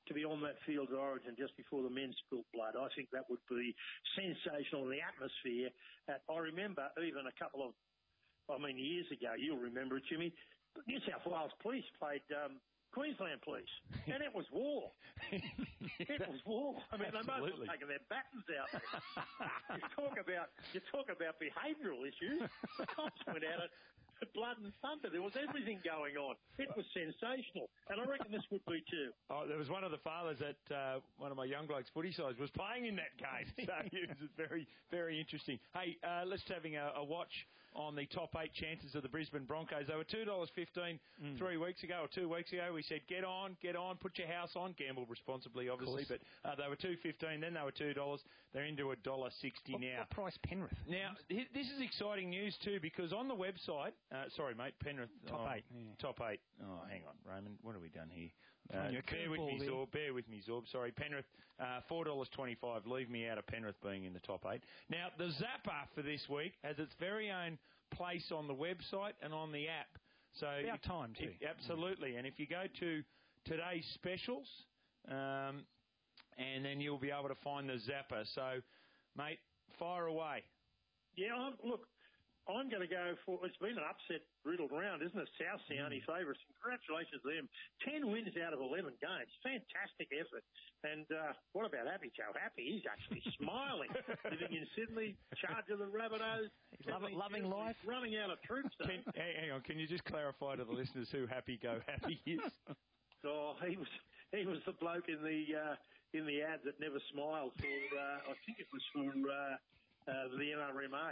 to be on that field of origin just before the men spilt blood. I think that would be sensational in the atmosphere. At, I remember even a couple of, I mean, years ago, you'll remember it, Jimmy, New South Wales Police played um, Queensland Police, and it was war. It was war. I mean, they might have taken their batons out. you talk about you talk about behavioural issues. The cops went out at blood and thunder. There was everything going on. It was sensational, and I reckon this would be too. Oh, there was one of the fathers at uh, one of my young blokes' footy sides was playing in that game, so it was very, very interesting. Hey, uh, let's having a, a watch on the top eight chances of the Brisbane Broncos. They were two dollars fifteen mm. three weeks ago or two weeks ago. We said, get on, get on, put your house on. Gamble responsibly, obviously, but uh, they were two dollars fifteen, then they were two dollars. They're into one dollar sixty what, now. What price Penrith? Now, this is exciting news too, because on the website, uh, sorry, mate, Penrith. Top oh, eight. Yeah. Top eight. Oh, hang on, Raymond. What have we done here? Uh, bear with me, Zorb. Bear with me, Zorb. Sorry, Penrith, uh, four dollars twenty-five. Leave me out of Penrith being in the top eight. Now, the Zapper for this week has its very own place on the website and on the app. So about if, time too. If, absolutely. Mm. And if you go to today's specials, um, and then you'll be able to find the Zapper. So, mate, fire away. Yeah, I'm, look, I'm going to go for, it's been an upset riddled round, isn't it? South the only favourites. Congratulations to them. Ten wins out of eleven games. Fantastic effort. And uh, what about Happy Joe? Happy, he's actually smiling. Living in Sydney, charge of the Rabbitohs. He's loving, loving life. Running out of troops, though. Can, hang on, can you just clarify to the listeners who Happy Go Happy is? Oh, he was he was the bloke in the uh, in the ad that never smiled for, uh, I think it was for... Uh, Uh, the N R M A.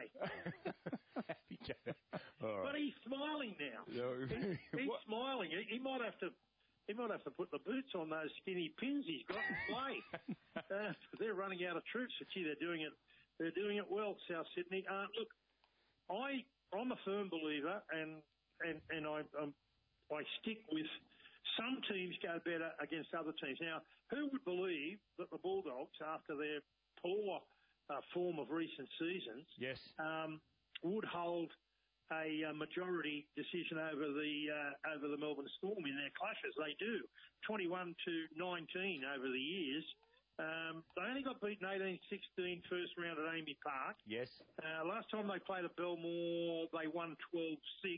All right. But he's smiling now. No. He, he's smiling. He, he might have to. He might have to put the boots on those skinny pins he's got and play. uh, they're running out of troops, but gee, they're doing it. They're doing it well, South Sydney. Uh, look, I I'm a firm believer, and and and I um, I stick with. Some teams go better against other teams. Now, who would believe that the Bulldogs, after their poor Uh, form of recent seasons, yes, um, would hold a uh, majority decision over the uh, over the Melbourne Storm in their clashes? They do, twenty-one to nineteen over the years. Um, they only got beaten eighteen sixteen first round at Amy Park. Yes. Uh, last time they played at Belmore, they won twelve six.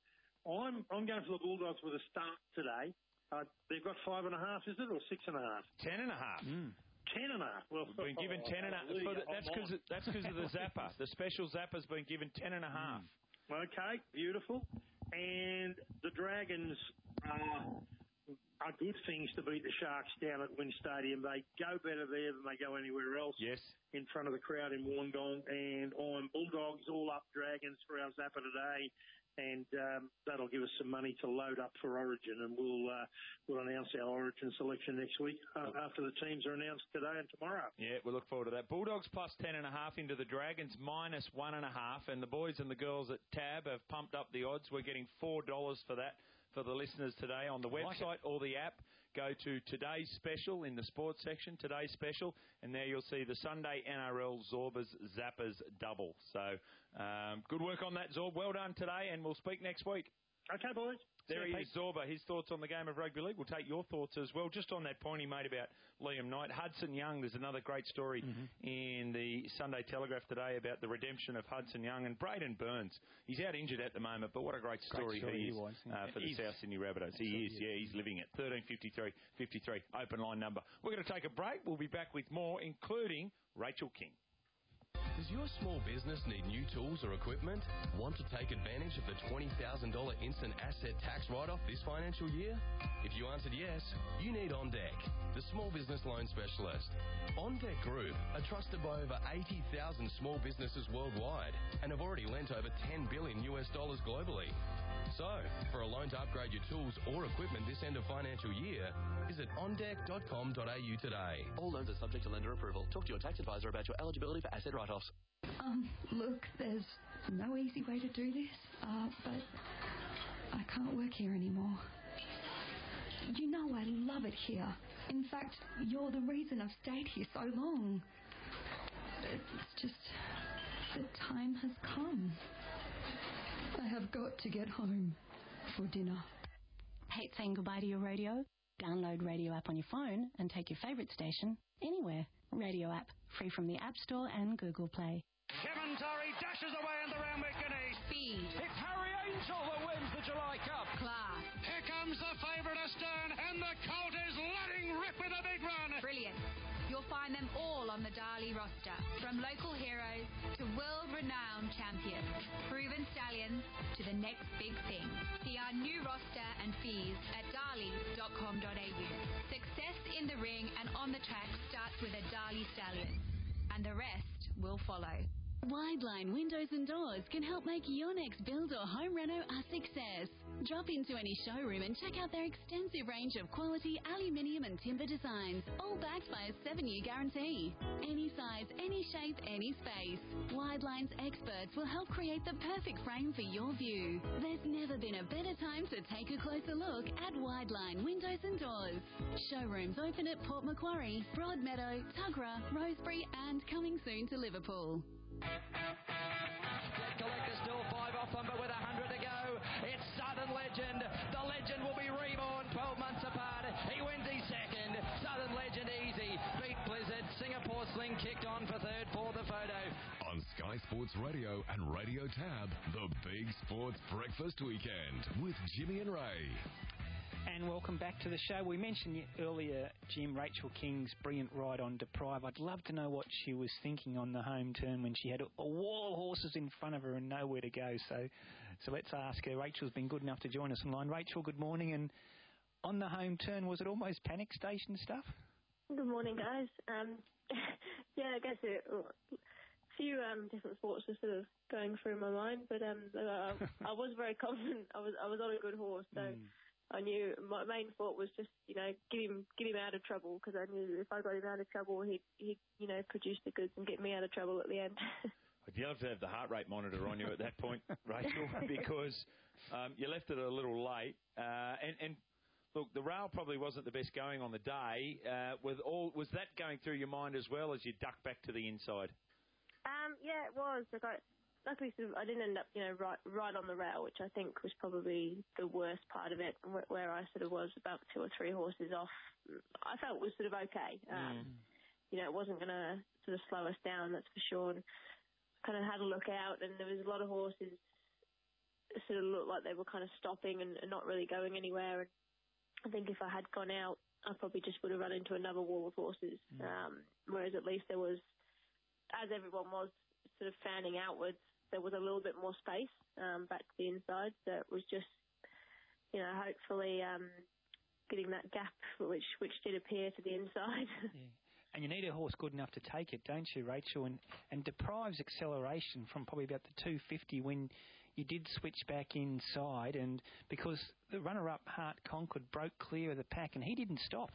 I'm I'm going for the Bulldogs with a start today. Uh, they've got five and a half, is it, or six and a half? Ten and a half. Mm. Ten and a half. Well, we've been given oh, ten and a half. That's because that's because of the Zapper. The special Zapper's been given ten and a half. Okay, beautiful. And the Dragons are, are good things to beat the Sharks down at Wynn Stadium. They go better there than they go anywhere else. Yes. In front of the crowd in Wollongong. And I'm Bulldogs all up Dragons for our Zapper today. And um, that'll give us some money to load up for Origin, and we'll uh, we'll announce our Origin selection next week uh, after the teams are announced today and tomorrow. Yeah, we look forward to that. Bulldogs plus ten and a half into the Dragons minus one and a half, and the boys and the girls at Tab have pumped up the odds. We're getting four dollars for that for the listeners today on the website or the app. Go to today's special in the sports section, today's special, and there you'll see the Sunday N R L Zorbers Zappers double. So um, good work on that, Zorb. Well done today, and we'll speak next week. Okay, boys. There he is, Zorba. His thoughts on the game of rugby league. We'll take your thoughts as well. Just on that point he made about Liam Knight. Hudson Young, there's another great story mm-hmm. in the Sunday Telegraph today about the redemption of Hudson Young and Braden Burns. He's out injured at the moment, but what a great story, great story he he is was, yeah. uh, for the South Sydney Rabbitohs. He is, yeah, he's living it. thirteen fifty-three fifty-three, open line number. We're going to take a break. We'll be back with more, including Rachel King. Does your small business need new tools or equipment? Want to take advantage of the twenty thousand dollars instant asset tax write-off this financial year? If you answered yes, you need OnDeck, the small business loan specialist. OnDeck Group are trusted by over eighty thousand small businesses worldwide and have already lent over ten billion US dollars globally. So, for a loan to upgrade your tools or equipment this end of financial year, visit on deck dot com dot a u today. All loans are subject to lender approval. Talk to your tax advisor about your eligibility for asset write-offs. Um, look, there's no easy way to do this, uh, but I can't work here anymore. You know I love it here. In fact, you're the reason I've stayed here so long. It's just the time has come. I have got to get home for dinner. Hate saying goodbye to your radio? Download Radio App on your phone and take your favourite station anywhere. Radio App, free from the App Store and Google Play. Kevin Torrey dashes away in the round McGinney. Speed. It's Harry Angel that wins the July Cup. Class. Here comes the favourite astern, and the colt is letting rip with a big run. Brilliant. You'll find them all on the Darley roster, from local heroes to world-renowned champions, proven stallions to the next big thing. See our new roster and fees at darley dot com dot a u. Success in the ring and on the track starts with a Darley stallion, and the rest will follow. Wideline Windows and Doors can help make your next build or home reno a success. Drop into any showroom and check out their extensive range of quality aluminium and timber designs, all backed by a seven-year guarantee. Any size, any shape, any space. Wideline's experts will help create the perfect frame for your view. There's never been a better time to take a closer look at Wideline Windows and Doors. Showrooms open at Port Macquarie, Broadmeadow, Tuggerah, Rosebery and coming soon to Liverpool. Collector still five off them, but with a hundred to go, it's Southern Legend. The legend will be reborn twelve months apart. He wins his second. Southern Legend easy. Beat Blizzard. Singapore Sling kicked on for third for the photo. On Sky Sports Radio and Radio Tab, the Big Sports Breakfast Weekend with Jimmy and Ray. And welcome back to the show. We mentioned earlier, Jim, Rachel King's brilliant ride on Deprive. I'd love to know what she was thinking on the home turn when she had a wall of horses in front of her and nowhere to go. So so let's ask her. Rachel's been good enough to join us online. Rachel, good morning. And on the home turn, was it almost panic station stuff? Good morning, guys. Um, yeah, I guess it, a few um, different thoughts were sort of going through my mind, but um, uh, I was very confident. I was I was on a good horse, so... Mm. I knew my main thought was just, you know, get him get him out of trouble, because I knew if I got him out of trouble, he'd, he'd, you know, produce the goods and get me out of trouble at the end. You'd love to have the heart rate monitor on you at that point, Rachel, because um, you left it a little late. Uh, and, and, look, the rail probably wasn't the best going on the day. Uh, with all, was that going through your mind as well as you ducked back to the inside? Um, yeah, it was. Like I, Luckily, sort of, I didn't end up, you know, right, right on the rail, which I think was probably the worst part of it, where, where I sort of was about two or three horses off. I felt was sort of okay. Um, mm. You know, it wasn't going to sort of slow us down, that's for sure. And kind of had a look out, and there was a lot of horses that sort of looked like they were kind of stopping and, and not really going anywhere. And I think if I had gone out, I probably just would have run into another wall of horses. Mm. Um, whereas at least there was, as everyone was sort of fanning outwards, there was a little bit more space um, back to the inside, so it was just, you know, hopefully um, getting that gap, which which did appear to the inside. Yeah. And you need a horse good enough to take it, don't you, Rachel? And, and Deprive's acceleration from probably about the two fifty when you did switch back inside, and because the runner-up, Heart Conquered, broke clear of the pack, and he didn't stop.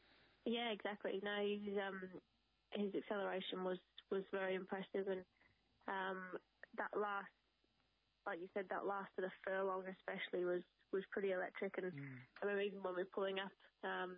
Yeah, exactly. No, his, um, his acceleration was, was very impressive, and um, that last, like you said, that last of the furlong especially was, was pretty electric. And mm. I remember even when we were pulling up, um,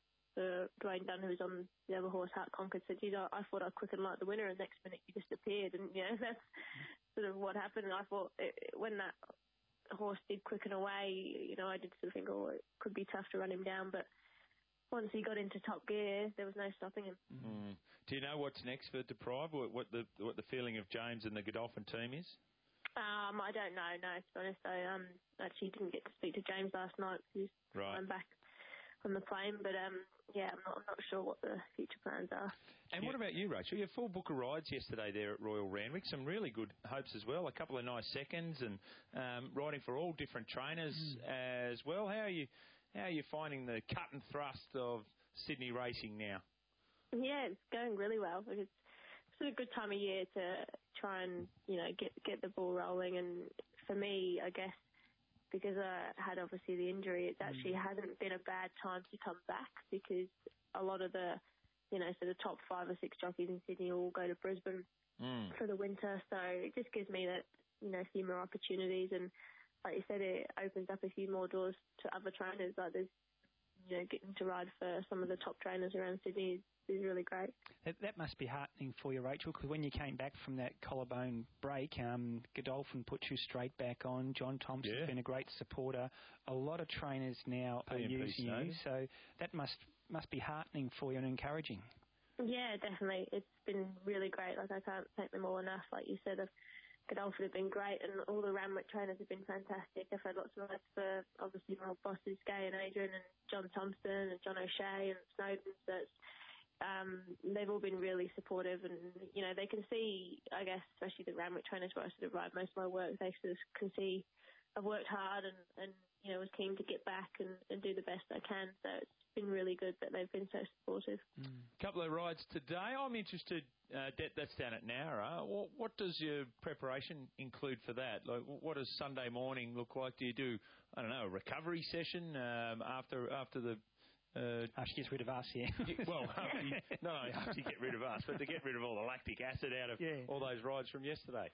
the Dwayne Dunn, who was on the other horse, Heart Conquered, said, you know, I thought I'd quicken like the winner, and next minute you disappeared. And, you know, that's sort of what happened. And I thought it, when that horse did quicken away, you know, I did sort of think, oh, it could be tough to run him down. But once he got into top gear, there was no stopping him. Mm. Do you know what's next for Deprive? What, what the what the feeling of James and the Godolphin team is? Um, I don't know. No, to be honest, I um actually didn't get to speak to James last night because right. I'm back on the plane. But um, yeah, I'm not I'm not sure what the future plans are. And yeah. What about you, Rachel? You had full book of rides yesterday there at Royal Randwick. Some really good hopes as well. A couple of nice seconds, and um, riding for all different trainers mm. as well. How are you? How are you finding the cut and thrust of Sydney racing now? Yeah, it's going really well. It's sort of a good time of year to try and, you know, get get the ball rolling. And for me, I guess, because I had obviously the injury, it actually mm. hasn't been a bad time to come back, because a lot of the, you know, sort of top five or six jockeys in Sydney all go to Brisbane mm. for the winter. So it just gives me that, you know, a few more opportunities. And like you said, it opens up a few more doors to other trainers. Like there's you know, getting to ride for some of the top trainers around Sydney is, is really great. That, that must be heartening for you, Rachel, because when you came back from that collarbone break, um, Godolphin put you straight back on. John Thompson's Yeah. been a great supporter. A lot of trainers now are P and P using you, Snowden. so that must must be heartening for you and encouraging. Yeah, definitely. It's been really great. Like, I can't thank them all enough. Like you said, Godolphin have been great, and all the Randwick trainers have been fantastic. I've had lots of rides for, obviously, my bosses, Gay and Adrian, and John Thompson, and John O'Shea, and Snowden. So it's, um, they've all been really supportive, and, you know, they can see, I guess, especially the Randwick trainers where I sort of ride most of my work, they sort of can see I've worked hard and, and you know, was keen to get back and, and do the best I can. So it's been really good that they've been so supportive. Mm. Couple of rides today. I'm interested. Uh, that, that's down at Nowra. What, what does your preparation include for that? Like, what does Sunday morning look like? Do you do, I don't know, a recovery session um, after after the? Uh, after she gets rid of us, yeah. well, after you, no, no, after you get rid of us, but to get rid of all the lactic acid out of yeah. all those rides from yesterday.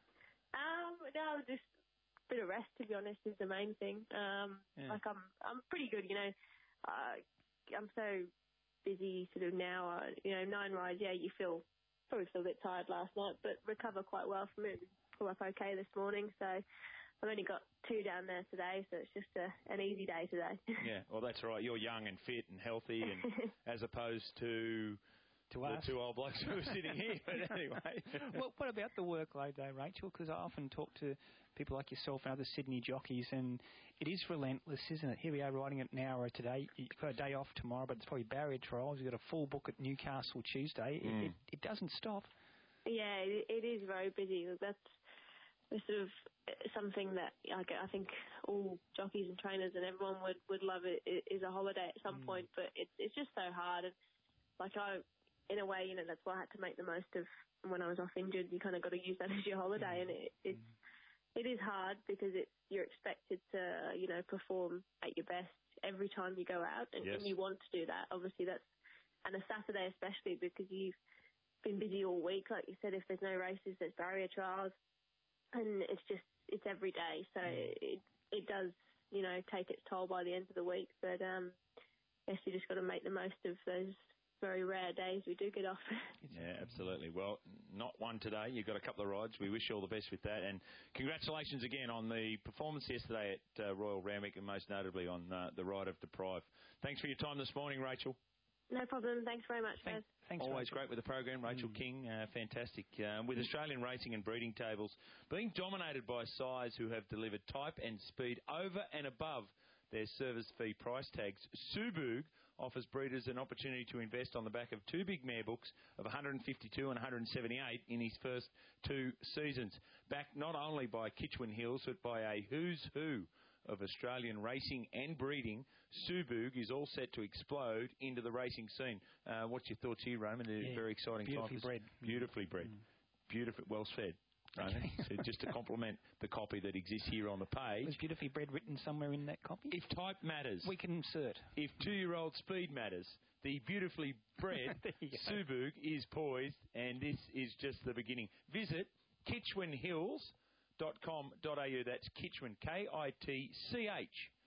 Um, no, just a bit of rest, to be honest, is the main thing. Um, Yeah. Like I'm, I'm pretty good, you know. Uh, I'm so busy sort of now. Uh, you know, nine rides. Yeah, you feel probably feel a bit tired last night, but recover quite well from it. Pull up okay this morning, so I've only got two down there today, so it's just a, an easy day today. Yeah, well, that's right. You're young and fit and healthy, and as opposed to to the us. two old blokes who are sitting here. But anyway, well, what about the workload, though, Rachel? Because I often talk to people like yourself and other Sydney jockeys, and it is relentless, isn't it? Here we are riding at Nowra today. You've got a day off tomorrow, but it's probably barrier trials. You've got a full book at Newcastle Tuesday. Mm. It, it, it doesn't stop. Yeah, it, it is very busy. That's the sort of something that I, I think all jockeys and trainers and everyone would, would love it is a holiday at some mm. point, but it's it's just so hard. And like I, in a way, you know, that's why I had to make the most of when I was off injured. You kind of got to use that as your holiday, mm. and it, it's mm. it is hard because it's you're expected to, you know, perform at your best every time you go out, and, yes. and you want to do that. Obviously, that's and a Saturday especially because you've been busy all week, like you said. If there's no races, there's barrier trials. And it's just, it's every day. So mm. it it does, you know, take its toll by the end of the week. But um, I guess you just got to make the most of those very rare days we do get off. Yeah, absolutely. Well, not one today. You've got a couple of rides. We wish you all the best with that. And congratulations again on the performance yesterday at uh, Royal Randwick, and most notably on uh, the ride of Deprive. Thanks for your time this morning, Rachel. No problem. Thanks very much, guys. Thanks, Always Rachel. great with the program. Rachel mm. King, uh, fantastic. Um, with Australian racing and breeding tables being dominated by size who have delivered type and speed over and above their service fee price tags, Suboog offers breeders an opportunity to invest on the back of two big mare books of one hundred fifty-two and one hundred seventy-eight in his first two seasons. Backed not only by Kitchwin Hills, but by a who's who of Australian racing and breeding, Suboog is all set to explode into the racing scene. Uh, what's your thoughts here, Roman? It's yeah, a very exciting beautifully time. Bred. Beautifully bred. Mm. Beautifully well fed. Roman. So just to complement the copy that exists here on the page. Was beautifully bred written somewhere in that copy? If type matters. We can insert. If two-year-old speed matters, the beautifully bred Suboog is poised, and this is just the beginning. Visit Kitchwin Hills. Dot com dot a u. That's Kitchwin, K I T C H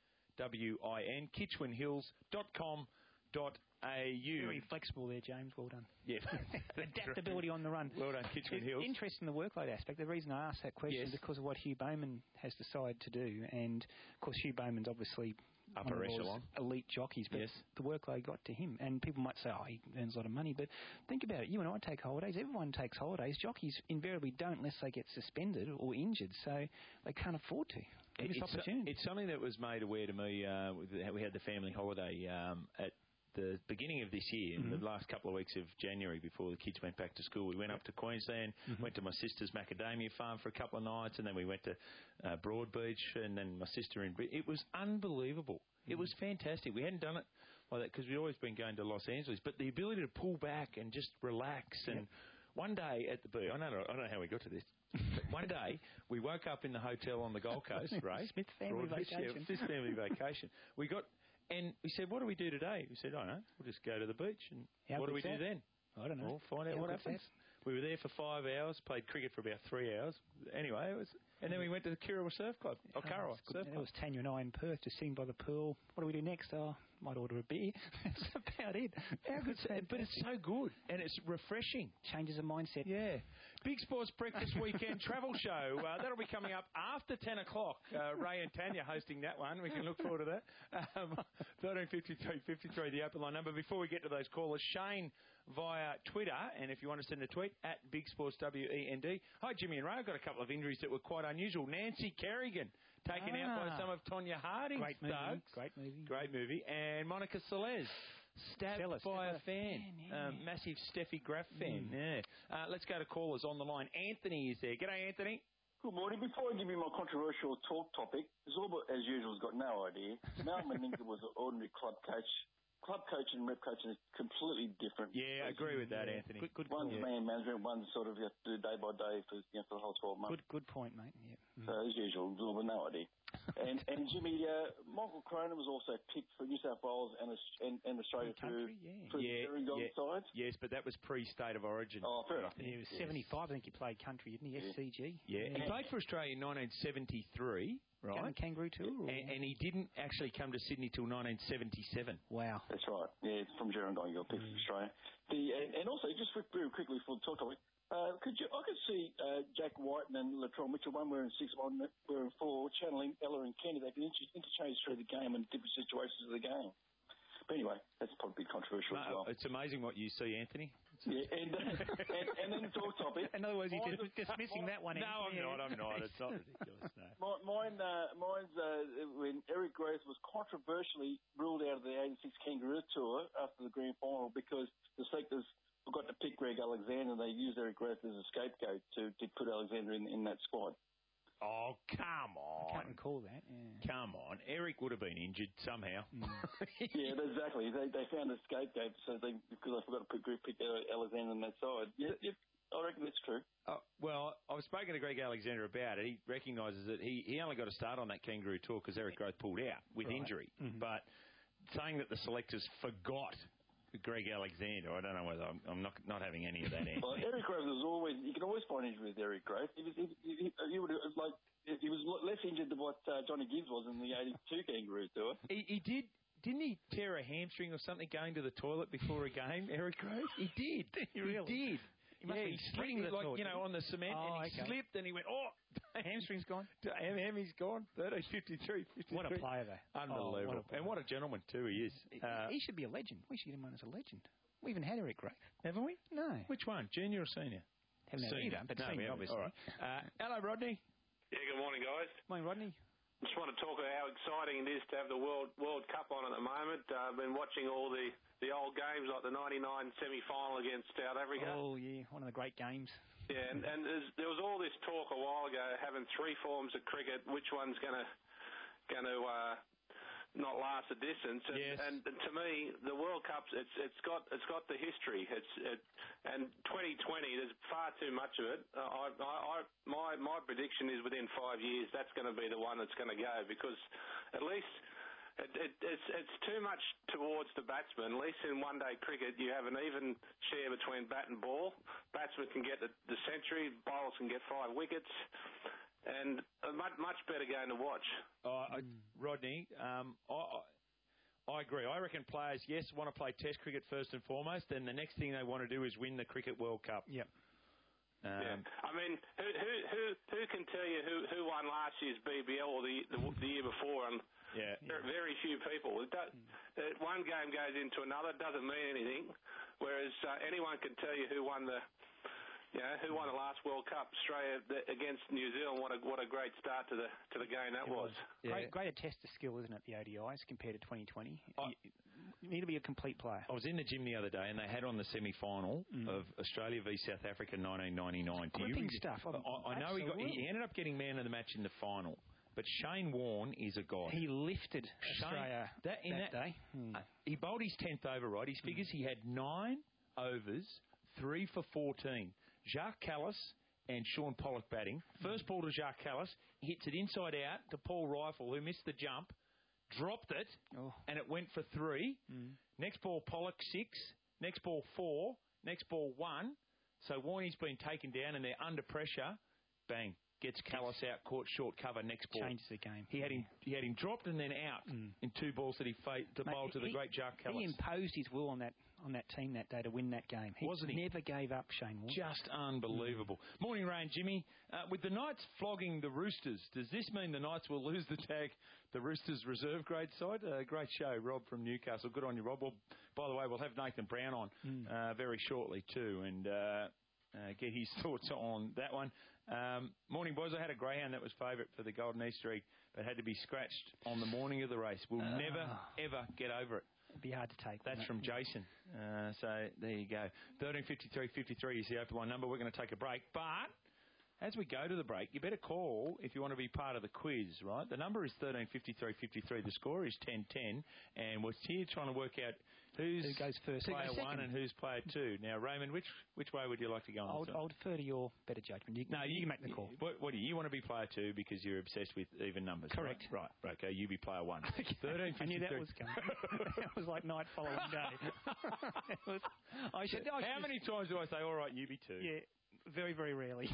W I N, kitchwin hills dot com dot a u. Very flexible there, James. Well done. Yeah. Adaptability on the run. Well done, Kitchwin Hills. Interesting, the workload aspect. The reason I asked that question yes. is because of what Hugh Bowman has decided to do. And, of course, Hugh Bowman's obviously upper echelon elite jockeys, but yes. the workload got to him. And people might say, oh, he earns a lot of money. But think about it. You and I take holidays. Everyone takes holidays. Jockeys invariably don't unless they get suspended or injured. So they can't afford to. It's, opportunity. it's something that was made aware to me. Uh, we had the family holiday um, at the beginning of this year, mm-hmm. in the last couple of weeks of January before the kids went back to school. We went up to Queensland, mm-hmm. went to my sister's macadamia farm for a couple of nights, and then we went to uh, Broadbeach, and then my sister in... It was unbelievable. Mm-hmm. It was fantastic. We hadn't done it like that because we'd always been going to Los Angeles, but the ability to pull back and just relax. And yep. one day at the beach, I don't know, I don't know how we got to this, but one day we woke up in the hotel on the Gold Coast, right? Smith family Broadbeach, vacation. Yeah, Smith family vacation. We got... And we said, what do we do today? We said, I don't know, we'll just go to the beach. And How what do we that? do then? I don't know. We'll find out How what happens. That? We were there for five hours, played cricket for about three hours. Anyway, it was, and then we went to the Kirawa Surf Club, or Karawa oh, Surf It Club. was Tanya and I in Perth, just sitting by the pool. What do we do next? Oh, might order a beer. That's about it. How good's that? But it's so good and it's refreshing. Changes the mindset. Yeah. Big Sports Breakfast Weekend Travel Show. Uh, that'll be coming up after ten o'clock. Uh, Ray and Tanya hosting that one. We can look forward to that. Um, thirteen fifty-three fifty-three, the open line number. Before we get to those callers, Shane via Twitter, and if you want to send a tweet, at Big Sports W E N D. Hi, Jimmy and Ray. I've got a couple of injuries that were quite unusual. Nancy Kerrigan taken ah. out by some of Tonya Harding's Great movie. thugs. Great movie. Great movie. And Monica Seles. Stabbed Stella, by Stella. a fan. fan yeah. um, massive Steffi Graf fan. Mm. Yeah. Uh, let's go to callers on the line. Anthony is there. G'day, Anthony. Good morning. Before I give you my controversial talk topic, Zorba, as usual, has got no idea. Mal Meninga was an ordinary club coach. Club coaching and rep coaching is completely different. Yeah, I agree with that, yeah. Anthony. Good, good one's call, man management, one's sort of you have to do day by day for, you know, for the whole twelve months. Good, good point, mate. Yeah. So, as usual, Zorba, no idea. and, and Jimmy, uh, Michael Cronin was also picked for New South Wales and, and, and Australia through, country, yeah. through Yeah, the Gold yeah. sides. Yes, but that was pre-state of origin. Oh, fair enough. Yeah, he was Yes. seventy-five. I think he played country, didn't he? Yeah. S C G. Yeah, he played for Australia in nineteen seventy-three, right? Gun Kangaroo Tour. Or? And, and he didn't actually come to Sydney till nineteen seventy-seven. Wow. That's right. Yeah, it's from Gerringong, you got picked from Australia. The, and, and also, just very quickly for the talk topic, uh, could you, I could see uh, Jack White and Latrell Mitchell, one wearing six, one wearing four, channeling Ella and Kenny. They can inter- interchange through the game and different situations of the game. But anyway, that's probably controversial No, as well. it's amazing what you see, Anthony. Yeah, and, and, and then the talk topic. In other words, you're Mine's dis- dismissing that one. No, I'm Anthony. not. I'm not. It's not ridiculous. No. Mi- Mine, uh, mine's uh, when Eric Grace was controversially ruled out of the eighty-six Kangaroo Tour after the grand final because the selectors forgot to pick Greg Alexander. They used Eric Grace as a scapegoat to, to put Alexander in, in that squad. Oh, come on. I can't recall that. Yeah. Come on. Eric would have been injured somehow. Mm. yeah, exactly. They they found a scapegoat so they, because they forgot to put, pick Alexander on that side. Yeah, yeah, I reckon that's true. Uh, well, I was speaking to Greg Alexander about it. He recognises that he, he only got a start on that Kangaroo Tour because Eric Grove pulled out with Right. injury. Mm-hmm. But saying that the selectors forgot Greg Alexander, I don't know whether I'm, I'm not not having any of that. Well, Eric Grove was always, you can always find injury with Eric Grove. He was, he, he, he would have, like, he was less injured than what uh, Johnny Gibbs was in the eighty-two Kangaroo Tour. He, he did. Didn't he tear a hamstring or something going to the toilet before a game, Eric Grove? He did. Did he really? He did. He must yeah, be he sprinting slipped, the like, toilet, you know, didn't on the cement, Oh, and he okay. slipped, and he went, oh, hamstring's gone. Hamstring's gone. thirteen fifty-three fifty-three. What a player, though. Unbelievable. Oh, what a and what a gentleman, too, he is. Uh, he should be a legend. We should get him on as a legend. We even had Eric Grove. Haven't we? No. Which one, junior or senior? Haven't had Senior. either, but No, we senior, haven't. obviously. All right. Uh, hello, Rodney. Yeah, good morning, guys. Morning, Rodney. Just want to talk about how exciting it is to have the World World Cup on at the moment. Uh, I've been watching all the, the old games like the ninety-nine semi-final against South Africa. Oh, yeah, one of the great games. Yeah, and, and there was all this talk a while ago having three forms of cricket. Which one's going to going to uh, not last a distance? And, Yes. and, and to me, the World Cup it's it's got it's got the history. It's it, and twenty twenty, there's far too much of it. Uh, I, I, I my my prediction is within five years that's going to be the one that's going to go because at least. It, it, it's it's too much towards the batsman. At least in one-day cricket, you have an even share between bat and ball. Batsmen can get the, the century, bowlers can get five wickets, and a much much better game to watch. Uh, I, Rodney, um, I, I I agree. I reckon players, yes, want to play Test cricket first and foremost, and the next thing they want to do is win the Cricket World Cup. Yep. Um, yeah. I mean, who who who who can tell you who who won last year's B B L or the the, the year before? And yeah, very, very few people. It does, uh, one game goes into another, doesn't mean anything. Whereas uh, anyone can tell you who won the, you know, who won the last World Cup. Australia against New Zealand. What a what a great start to the to the game that it was. was. Yeah. Great, greater test of skill, isn't it? The O D Is compared to twenty twenty. I, you, you need to be a complete player. I was in the gym the other day, and they had on the semi-final mm. of Australia v South Africa nineteen ninety-nine. Gripping stuff. I, I know he, got, he ended up getting man of the match in the final. But Shane Warne is a god. He lifted Shane, Australia that, in that, that day. Hmm. Uh, he bowled his tenth over, right? His figures, hmm. he had nine overs, three for fourteen. Jacques Kallis and Sean Pollock batting. First ball to Jacques Kallis. He hits it inside out to Paul Rifle, who missed the jump, dropped it, oh. and it went for three. Hmm. Next ball, Pollock, six. Next ball, four. Next ball, one. So Warney's been taken down, and they're under pressure. Bang. gets Callis out, caught short cover, next ball. Changes the game. He had him he had him dropped and then out mm. in two balls that he faced to bowl to the he, great Jacques Callis. He imposed his will on that on that team that day to win that game. He Wasn't he? never gave up, Shane Warne. Just unbelievable. Mm. Morning rain, Jimmy. Uh, with the Knights flogging the Roosters, does this mean the Knights will lose the tag, the Roosters reserve grade side? Uh, great show, Rob from Newcastle. Good on you, Rob. Well, by the way, we'll have Nathan Brown on mm. uh, very shortly too, and uh, uh, get his thoughts on that one. Um, morning, boys. I had a greyhound that was favourite for the Golden Easter egg, but had to be scratched on the morning of the race. We'll uh, never, ever get over it. It'd be hard to take. That's from it? Jason. Uh, so there you go. thirteen fifty-three fifty-three is the open line number. We're going to take a break, but as we go to the break, you better call if you want to be part of the quiz, right? The number is thirteen fifty-three fifty-three. The score is ten ten, and we're here trying to work out who's who goes first, player who goes one, and who's player two. Now, Raymond, which which way would you like to go on I'll, this? I'll defer to your better judgment. You, no, you, you make the call. What, what do you, you want to be player two because you're obsessed with even numbers? Correct. Right. right. Okay. You be player one. thirteen fifty-three. I knew that was coming. That was like night following day. was, I should, I How should many times do I say, all right, you be two? Yeah, very, very rarely.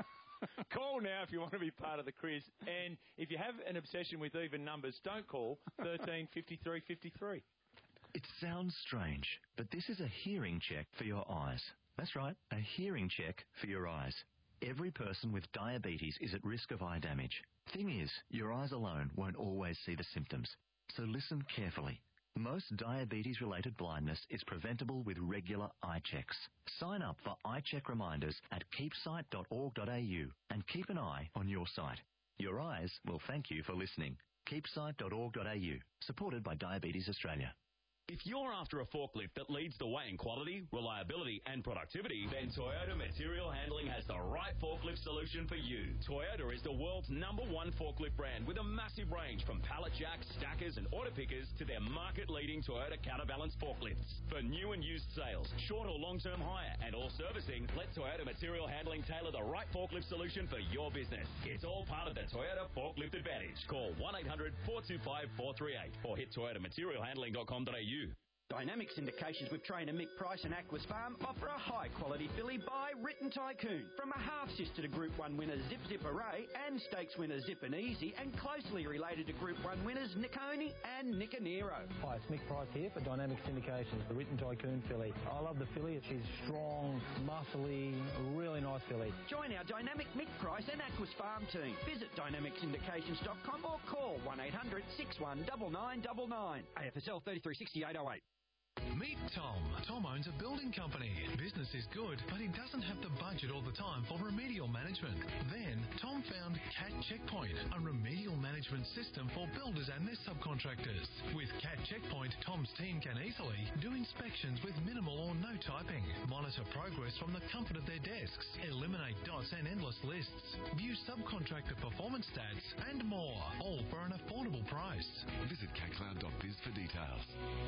Call now if you want to be part of the quiz. And if you have an obsession with even numbers, don't call thirteen fifty-three fifty-three. It sounds strange, but this is a hearing check for your eyes. That's right, a hearing check for your eyes. Every person with diabetes is at risk of eye damage. Thing is, your eyes alone won't always see the symptoms. So listen carefully. Most diabetes-related blindness is preventable with regular eye checks. Sign up for eye check reminders at keepsight dot org dot a u and keep an eye on your sight. Your eyes will thank you for listening. keepsight dot org dot a u, supported by Diabetes Australia. If you're after a forklift that leads the way in quality, reliability and productivity, then Toyota Material Handling has the right forklift solution for you. Toyota is the world's number one forklift brand with a massive range from pallet jacks, stackers and auto pickers to their market-leading Toyota counterbalance forklifts. For new and used sales, short or long-term hire and all servicing, let Toyota Material Handling tailor the right forklift solution for your business. It's all part of the Toyota Forklift Advantage. Call one eight hundred four two five four three eight or hit toyota material handling dot com dot a u. Dynamic Syndications with trainer Mick Price and Aquas Farm offer a high-quality filly by Written Tycoon. From a half-sister to Group one winner Zip Zip Array and Stakes winner Zip and Easy, and closely related to Group one winners Nicconi and Nickanero. Hi, it's Mick Price here for Dynamic Syndications, the Written Tycoon filly. I love the filly. She's strong, muscly, really nice filly. Join our dynamic Mick Price and Aquas Farm team. Visit dynamic syndications dot com or call one eight hundred six one nine nine nine nine. A F S L thirty-three sixty-eight oh eight. Meet Tom. Tom owns a building company. Business is good, but he doesn't have the budget all the time for remedial management. Then, Tom found Cat Checkpoint, a remedial management system for builders and their subcontractors. With Cat Checkpoint, Tom's team can easily do inspections with minimal or no typing, monitor progress from the comfort of their desks, eliminate dots and endless lists, view subcontractor performance stats, and more, all for an affordable price. Visit cat cloud dot biz for details.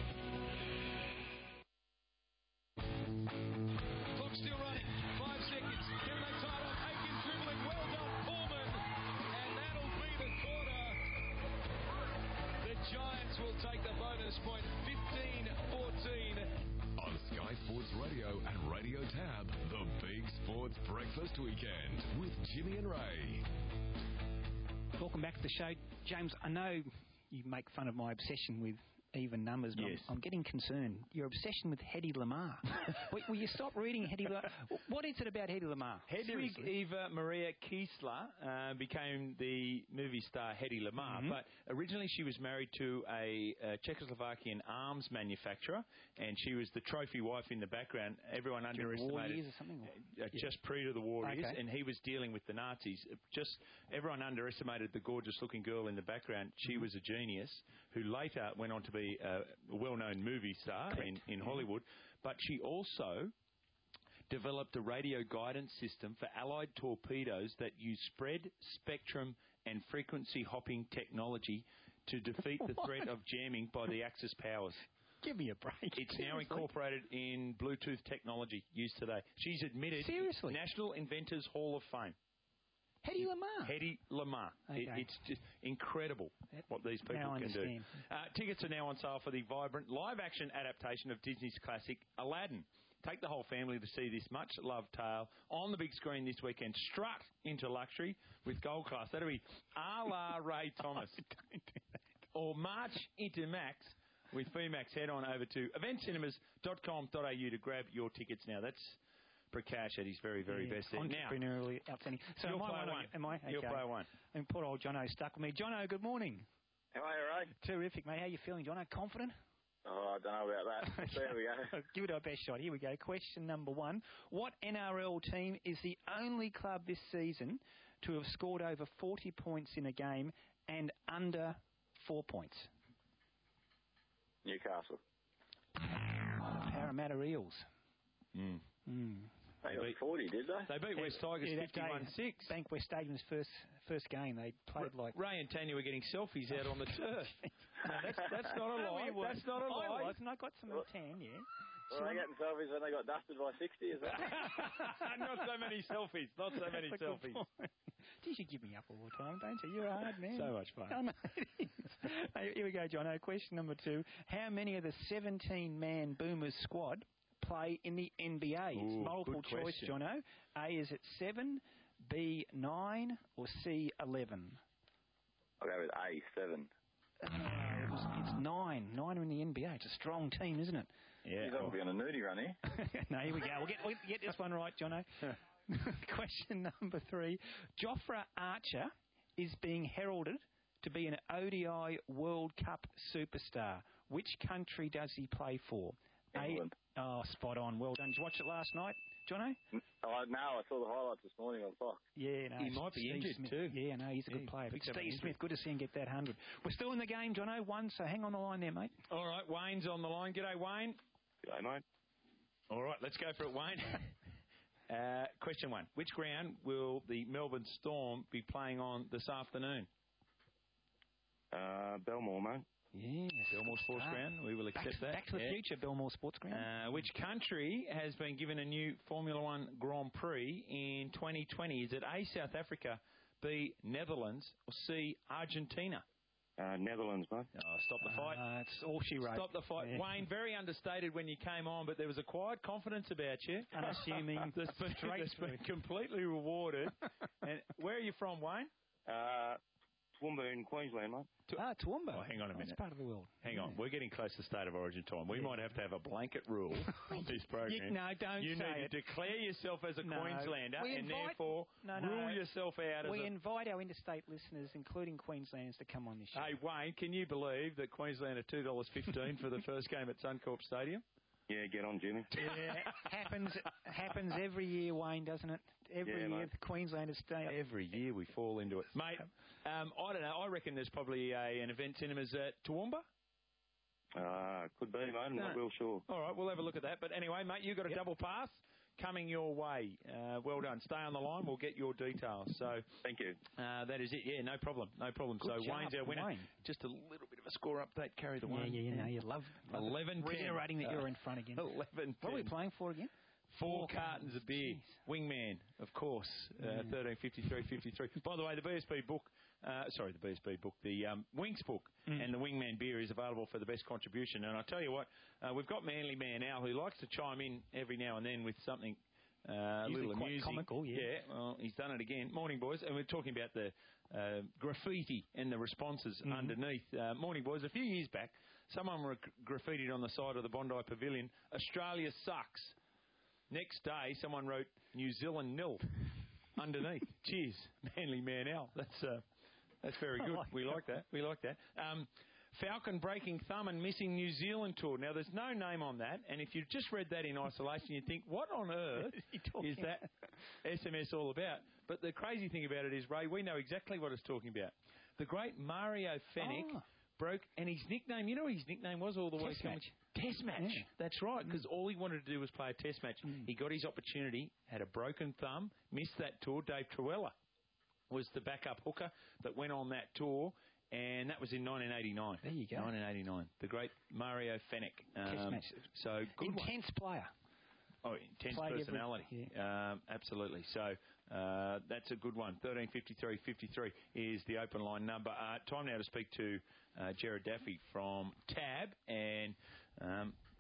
Clock still running. Five seconds. Can they tie it up? Aikens dribbling. Well done, Pullman. And that'll be the quarter. The Giants will take the bonus point. fifteen fourteen. On Sky Sports Radio and Radio Tab, the Big Sports Breakfast Weekend with Jimmy and Ray. Welcome back to the show. James, I know you make fun of my obsession with even numbers, but yes. I'm, I'm getting concerned. Your obsession with Hedy Lamarr. will, will you stop reading Hedy Lamarr? What is it about Hedy Lamarr? Hedwig Eva Maria Kiesler uh, became the movie star Hedy Lamarr, Mm-hmm. but originally she was married to a, a Czechoslovakian arms manufacturer, and she was the trophy wife in the background. Everyone During underestimated war years or something? Uh, Yeah. just pre to the war Okay. years, and he was dealing with the Nazis. Just everyone underestimated the gorgeous-looking girl in the background. She Mm-hmm. was a genius who later went on to be a well-known movie star in, in Hollywood, but she also developed a radio guidance system for Allied torpedoes that use spread, spectrum, and frequency hopping technology to defeat the threat of jamming by the Axis powers. Give me a break. It's now Seriously? incorporated in Bluetooth technology used today. She's admitted Seriously? National Inventors Hall of Fame. Hedy Lamarr. Hedy Lamarr. Okay. It, it's just incredible what these people Now I can do. understand. Uh, tickets are now on sale for the vibrant live-action adaptation of Disney's classic Aladdin. Take the whole family to see this much-loved tale on the big screen this weekend. Strut into luxury with Gold Class. That'll be a la Ray Thomas. Don't do that. Or march into Max with V MAX. Head on over to event cinemas dot com dot a u to grab your tickets now. That's Prakash at his very, very yeah, best there. Now, entrepreneurially outstanding. So you'll am I play one? one. Am I? Okay. You'll play one. And poor old Jono stuck with me. Jono, good morning. How are you, Ray? Terrific, mate. How you feeling, Jono? Confident? Oh, I don't know about that. There we go. Give it our best shot. Here we go. Question number one. What N R L team is the only club this season to have scored over forty points in a game and under four points? Newcastle. Parramatta Eels. Mm. Mm. They got forty, did they? They beat West Tigers yeah, fifty-one six. Bankwest Stadium's first first game. They played like... Ray and Tanya were getting selfies out on the turf. No, that's, that's not a lie. No, that's not a lie. I was, and I got some of the tan, yeah. Well, they getting selfies when they got dusted by sixty, is that? Not so many selfies. Not so many That's a good selfies. point. Geez, you give me up all the time, don't you? You're a hard man. So much fun. I know it is. Hey, here we go, Jono. Question number two. How many of the seventeen-man Boomers squad play in the N B A? Ooh, It's multiple good choice, question. Jono. A, is it seven, B, nine, or C, eleven? I'll go with A, seven. Uh, it was, it's nine. Nine are in the N B A. It's a strong team, isn't it? Yeah. He's not be on a nudie run here. No, here we go. We'll get, we'll get this one right, Jono. Question number three. Jofra Archer is being heralded to be an O D I World Cup superstar. Which country does he play for? England. A, oh, spot on. Well done. Did you watch it last night, Jono? Oh, no, I saw the highlights this morning on Fox. Yeah, no. He might be Steve injured Smith. too. Yeah, no, he's a Yeah, good player. But picked up Steve an Smith, good to see him get that hundred. We're still in the game, Jono. One, so hang on the line there, mate. All right, Wayne's on the line. G'day, Wayne. G'day, mate. All right, let's go for it, Wayne. uh, question one. Which ground will the Melbourne Storm be playing on this afternoon? Uh, Belmore, mate. Yes. Belmore Sports Ah. Ground. We will accept Back, that. back to the Yeah. future, Belmore Sports Ground. Uh, which country has been given a new Formula One Grand Prix in twenty twenty? Is it A, South Africa, B, Netherlands, or C, Argentina? Uh, Netherlands, mate. Oh, stop the fight. Uh, it's all she wrote. Stop the fight. Yeah. Wayne, very understated when you came on, but there was a quiet confidence about you. Unassuming. that's been, Straight that's been through. completely rewarded. And where are you from, Wayne? Uh, Toowoomba in Queensland, mate. Ah, Toowoomba. Oh, hang on a minute. That's part of the world. Hang on. We're getting close to state of origin time. We Yeah. might have to have a blanket rule on this program. You, no, don't You say need it. to declare yourself as a No. Queenslander We and invite- therefore No, no. rule yourself out We as a... invite our interstate listeners, including Queenslanders, to come on this show. Hey, Wayne, can you believe that Queensland are two dollars fifteen for the first game at Suncorp Stadium? Yeah, get on, Jimmy. Yeah, happens happens every year, Wayne, doesn't it? Every Yeah, year, mate. the Queenslanders stay up. Every year we fall into it. Mate, um, I don't know. I reckon there's probably a, an event cinemas at Toowoomba. Uh, could be, mate. I'm No. not real sure. All right, we'll have a look at that. But anyway, mate, you've got a Yep. double pass coming your way. Uh, well done. Stay on the line. We'll get your details. So Thank you. uh, that is it. Yeah, no problem. No problem. Good so job, Wayne's our winner. Wayne. Just a little bit of a score update. Carry the Yeah, one. yeah, you know, you love, love eleven ten. reiterating that you're in front again. eleven What are we ten. playing for again? Four Four cartons of beer. Jeez. Wingman, of course. Uh, Mm. thirteen fifty-three fifty-three. By the way, the B S B book, uh, sorry, the B S B book, the um, Wings book Mm. and the Wingman beer is available for the best contribution. And I tell you what, uh, we've got Manly Man Al who likes to chime in every now and then with something uh, a Usually little quite amusing. comical, yeah. Yeah, well, he's done it again. Morning, boys. And we're talking about the uh, graffiti and the responses Mhm. underneath. Uh, morning, boys. A few years back, someone were graffitied on the side of the Bondi Pavilion, Australia sucks. Next day, someone wrote New Zealand nil underneath. Cheers, Manly Man Al. That's uh, that's very I good. like we that. like that. We like that. Um, Falcon breaking thumb and missing New Zealand tour. Now, there's no name on that, and if you've just read that in isolation, you think, what on earth is that S M S all about? But the crazy thing about it is, Ray, we know exactly what it's talking about. The great Mario Fenech Oh. broke, and his nickname, you know what his nickname was all the way Test through? match. Test match. Yeah. That's right, because all he wanted to do was play a test match. Mm. He got his opportunity, had a broken thumb, missed that tour. Dave Truella was the backup hooker that went on that tour, and that was in nineteen eighty-nine. There you go. nineteen eighty-nine. The great Mario Fenech. Test Um, match. So good one. Intense player. Oh, intense Played every- personality. Um, absolutely. So uh, that's a good one. thirteen fifty-three fifty-three is the open line number. Uh, time now to speak to uh, Jared Daffy from Tab. And um,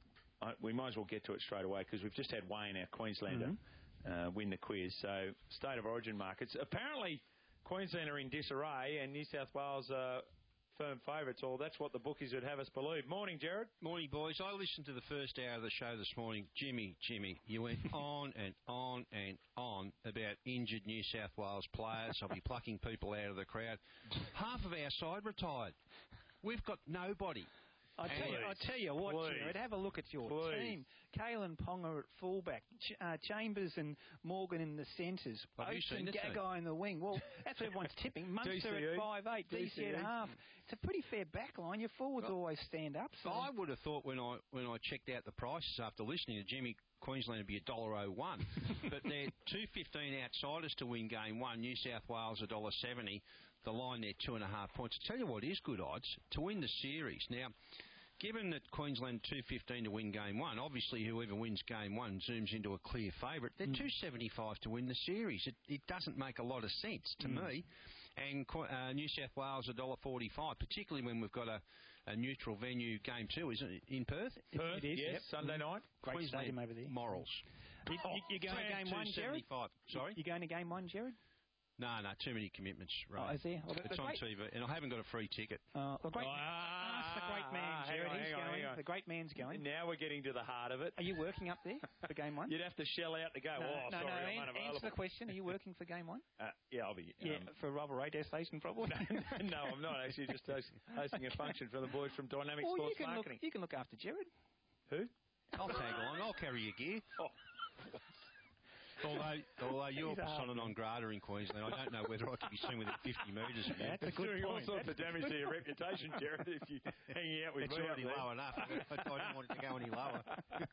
I, we might as well get to it straight away because we've just had Wayne, our Queenslander, mm-hmm. uh, win the quiz. So, state of origin markets. Apparently, Queensland are in disarray and New South Wales are firm favourites, or that's what the bookies would have us believe. Morning, Jared. Morning, boys. I listened to the first hour of the show this morning. Jimmy, Jimmy, you went on and on and on about injured New South Wales players. I'll be plucking people out of the crowd. Half of our side retired. We've got nobody. I tell you, I tell you what, Please. Jared, have a look at your Please. team. Kalen Ponga at fullback, Ch- uh, Chambers and Morgan in the centres, Have you seen the team? Gagai in the wing. Well, that's what everyone's tipping. Munster D C E. at five eight, D C at half. It's a pretty fair back line. Your forwards Well, always stand up. So. I would have thought when I when I checked out the prices after listening to Jimmy, Queensland would be a dollar oh one, but they're two fifteen outsiders to win game one. New South Wales a dollar seventy. The line there two and a half points. I tell you what is good odds to win the series now. Given that Queensland two fifteen to win game one, obviously whoever wins game one zooms into a clear favourite. They're mm. two seventy-five to win the series. It, it doesn't make a lot of sense to mm. me. And uh, New South Wales a dollar forty-five, particularly when we've got a, a neutral venue game two, isn't it, in Perth? Perth, it is, yes, yep. Sunday night. Great Queensland stadium over there. Morals. You, you, you're going to game one, Jared? Sorry? You're going to game one, Jared? No, no, too many commitments. Right. Oh, is there? Well, the, it's the on great... T V, and I haven't got a free ticket. Uh, the great, ah, ask the great man, Jared. On, He's on, going. on. The great man's going. Now we're getting to the heart of it. Are you working up there for game one? You'd have to shell out to go. No, oh, no, sorry, no. I'm An- unavailable. answer the question. Are you working for game one? Uh, yeah, I'll be. Um, yeah, for Rubber Radio Station, probably. no, no, I'm not actually. Just host, hosting a function for the boys from Dynamic well, Sports you can Marketing. Look, you can look after Jared. Who? I'll tag along. I'll carry your gear. Oh. Although, although you're persona non grata in Queensland, I don't know whether I could be seen within fifty metres of you. That's a good doing point. all sorts of damage to your reputation, Jared, if you're hanging out with it's me. It's already up there. low enough. I, I didn't want it to go any lower.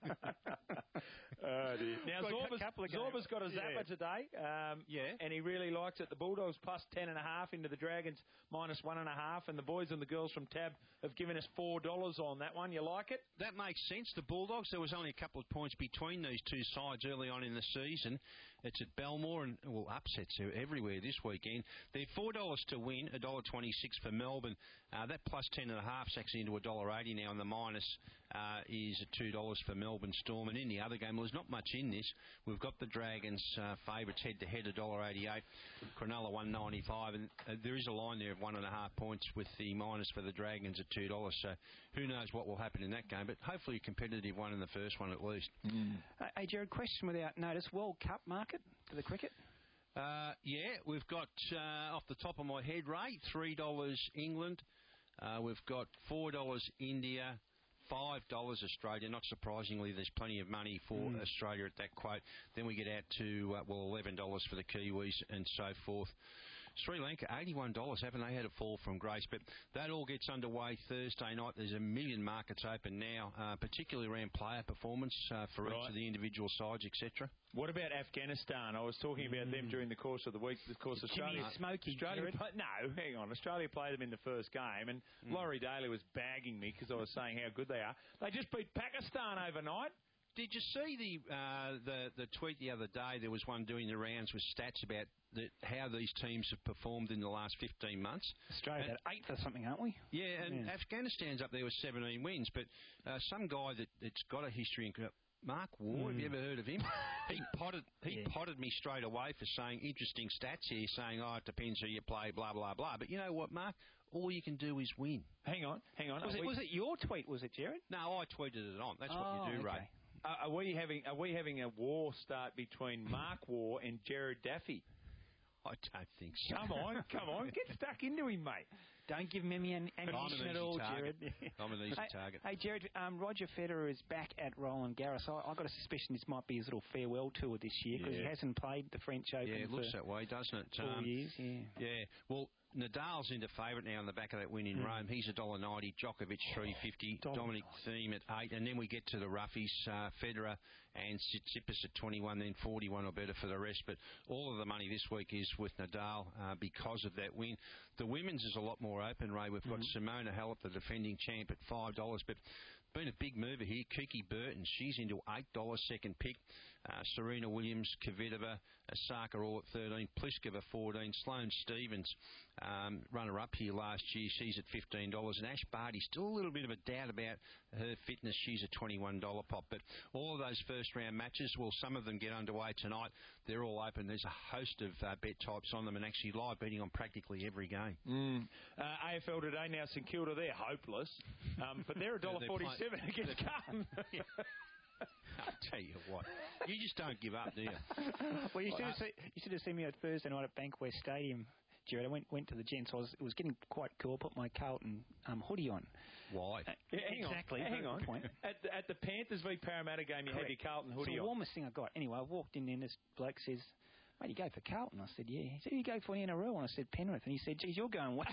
Oh, dear. Now, Got Zorba's, Zorba's got a zapper yeah. today. Um, yeah. And he really likes it. The Bulldogs plus ten and a half into the Dragons minus one and a half. And the boys and the girls from Tab have given us four dollars on that one. You like it? That makes sense. The Bulldogs, there was only a couple of points between these two sides early on in the season. It's at Belmore and, well, upsets are everywhere this weekend. They're four dollars to win, one dollar twenty-six for Melbourne. Uh, that plus ten and a half is actually into one dollar eighty now, and the minus uh, is at two dollars for Melbourne Storm. And in the other game, well, there's not much in this. We've got the Dragons uh, favourites head-to-head, one dollar eighty-eight. Cronulla one ninety-five, and uh, there is a line there of one and a half points with the minus for the Dragons at two dollars. So who knows what will happen in that game, but hopefully a competitive one in the first one at least. Mm. Uh, hey, Jared, question without notice. World Cup market for the cricket? Uh, yeah, we've got, uh, off the top of my head, Ray, three dollars England. Uh, we've got four dollars India, five dollars Australia. Not surprisingly, there's plenty of money for mm. Australia at that quote. Then we get out to, uh, well, eleven dollars for the Kiwis and so forth. Sri Lanka, eighty-one dollars. Haven't they had a fall from grace? But that all gets underway Thursday night. There's a million markets open now, uh, particularly around player performance uh, for right. each of the individual sides, et cetera. What about Afghanistan? I was talking about mm. them during the course of the week. Of course, Australia. Jimmy Smoky. Australia play, no, hang on. Australia played them in the first game, and mm. Laurie Daly was bagging me because I was saying how good they are. They just beat Pakistan overnight. Did you see the, uh, the the tweet the other day? There was one doing the rounds with stats about the, how these teams have performed in the last fifteen months. Australia at eighth or something, aren't we? Yeah, and yeah. Afghanistan's up there with seventeen wins. But uh, some guy that, that's got a history in Mark Ward, mm. have you ever heard of him? He potted he yeah. potted me straight away for saying interesting stats here, saying, oh, it depends who you play, blah, blah, blah. But you know what, Mark? All you can do is win. Hang on, hang on. Was, it, we... was it your tweet, was it, Jared? No, I tweeted it on. That's oh, what you do, okay. Ray. Uh, are we having are we having a war start between Mark War and Jared Daffy? I don't think so. Come on, come on, get stuck into him, mate. Don't give him any ammunition at all, target. Jared. I'm an easy hey, target. Hey, Jared, um, Roger Federer is back at Roland Garros. I, I've got a suspicion this might be his little farewell tour this year because yeah. he hasn't played the French Open yeah, it for looks that way, doesn't it? four um, years, yeah. Yeah, well, Nadal's into favourite now on the back of that win in mm. Rome. He's one dollar ninety. Djokovic three fifty. Oh, Dominic Thiem at eight, and then we get to the roughies. Uh, Federer and Tsitsipas at twenty-one, then forty-one or better for the rest. But all of the money this week is with Nadal uh, because of that win. The women's is a lot more open, Ray. We've got mm. Simona Halep, the defending champ, at five dollars, but been a big mover here. Kiki Burton, she's into eight dollars second pick. Uh, Serena Williams, Kvitova, Osaka all at thirteen, Pliskova fourteen, Sloane Stephens, um, runner-up here last year, she's at fifteen dollars, and Ash Barty, still a little bit of a doubt about her fitness, she's a twenty-one dollars pop. But all of those first-round matches, well, some of them get underway tonight. They're all open. There's a host of uh, bet types on them, and actually live betting on practically every game. Mm. Uh, A F L today, now St Kilda, they're hopeless, um, but they're one dollar forty-seven against Carlton. I'll tell you what, you just don't give up, do you? Well, you should have seen, you should have seen me on Thursday night at Bankwest Stadium, Jared. I went went to the gents. I was it was getting quite cool. Put my Carlton um, hoodie on. Why? Uh, yeah, hang exactly. On, hang on. Point. At the, at the Panthers v Parramatta game, you Correct. had your Carlton hoodie it's the on. warmest thing I got. Anyway, I walked in and this bloke says, "Mate, you go for Carlton?" I said, "Yeah." He said, "You go for the N R L?" And I said, "Penrith." And he said, "Geez, you're going well."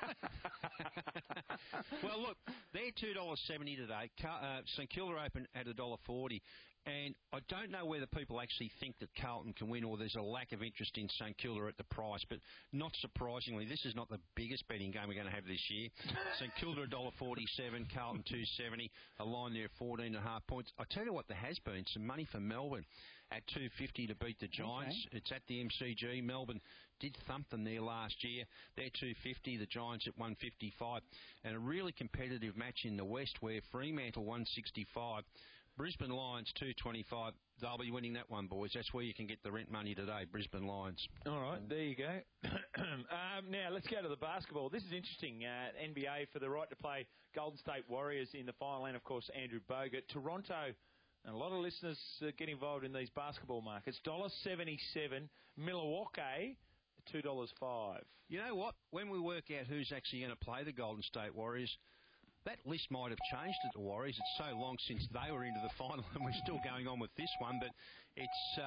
Well, look, they're two dollars seventy today. Uh, St Kilda open at one dollar forty. And I don't know whether people actually think that Carlton can win or there's a lack of interest in St Kilda at the price. But not surprisingly, this is not the biggest betting game we're going to have this year. St Kilda one dollar forty-seven, Carlton two seventy, a line there fourteen and a half points. I tell you what, there has been some money for Melbourne at two fifty to beat the Giants. Okay. It's at the M C G. Melbourne did thump them there last year. They're two fifty, the Giants at one fifty-five. And a really competitive match in the West where Fremantle one sixty-five. Brisbane Lions two twenty-five. They'll be winning that one, boys. That's where you can get the rent money today, Brisbane Lions. All right, there you go. um, now, let's go to the basketball. This is interesting. Uh, N B A for the right to play Golden State Warriors in the final, and, of course, Andrew Bogut. Toronto, and a lot of listeners uh, get involved in these basketball markets. one dollar seventy-seven. Milwaukee, two dollars five. You know what? When we work out who's actually going to play the Golden State Warriors, that list might have changed at the Warriors. It's so long since they were into the final and we're still going on with this one, but it's... Uh,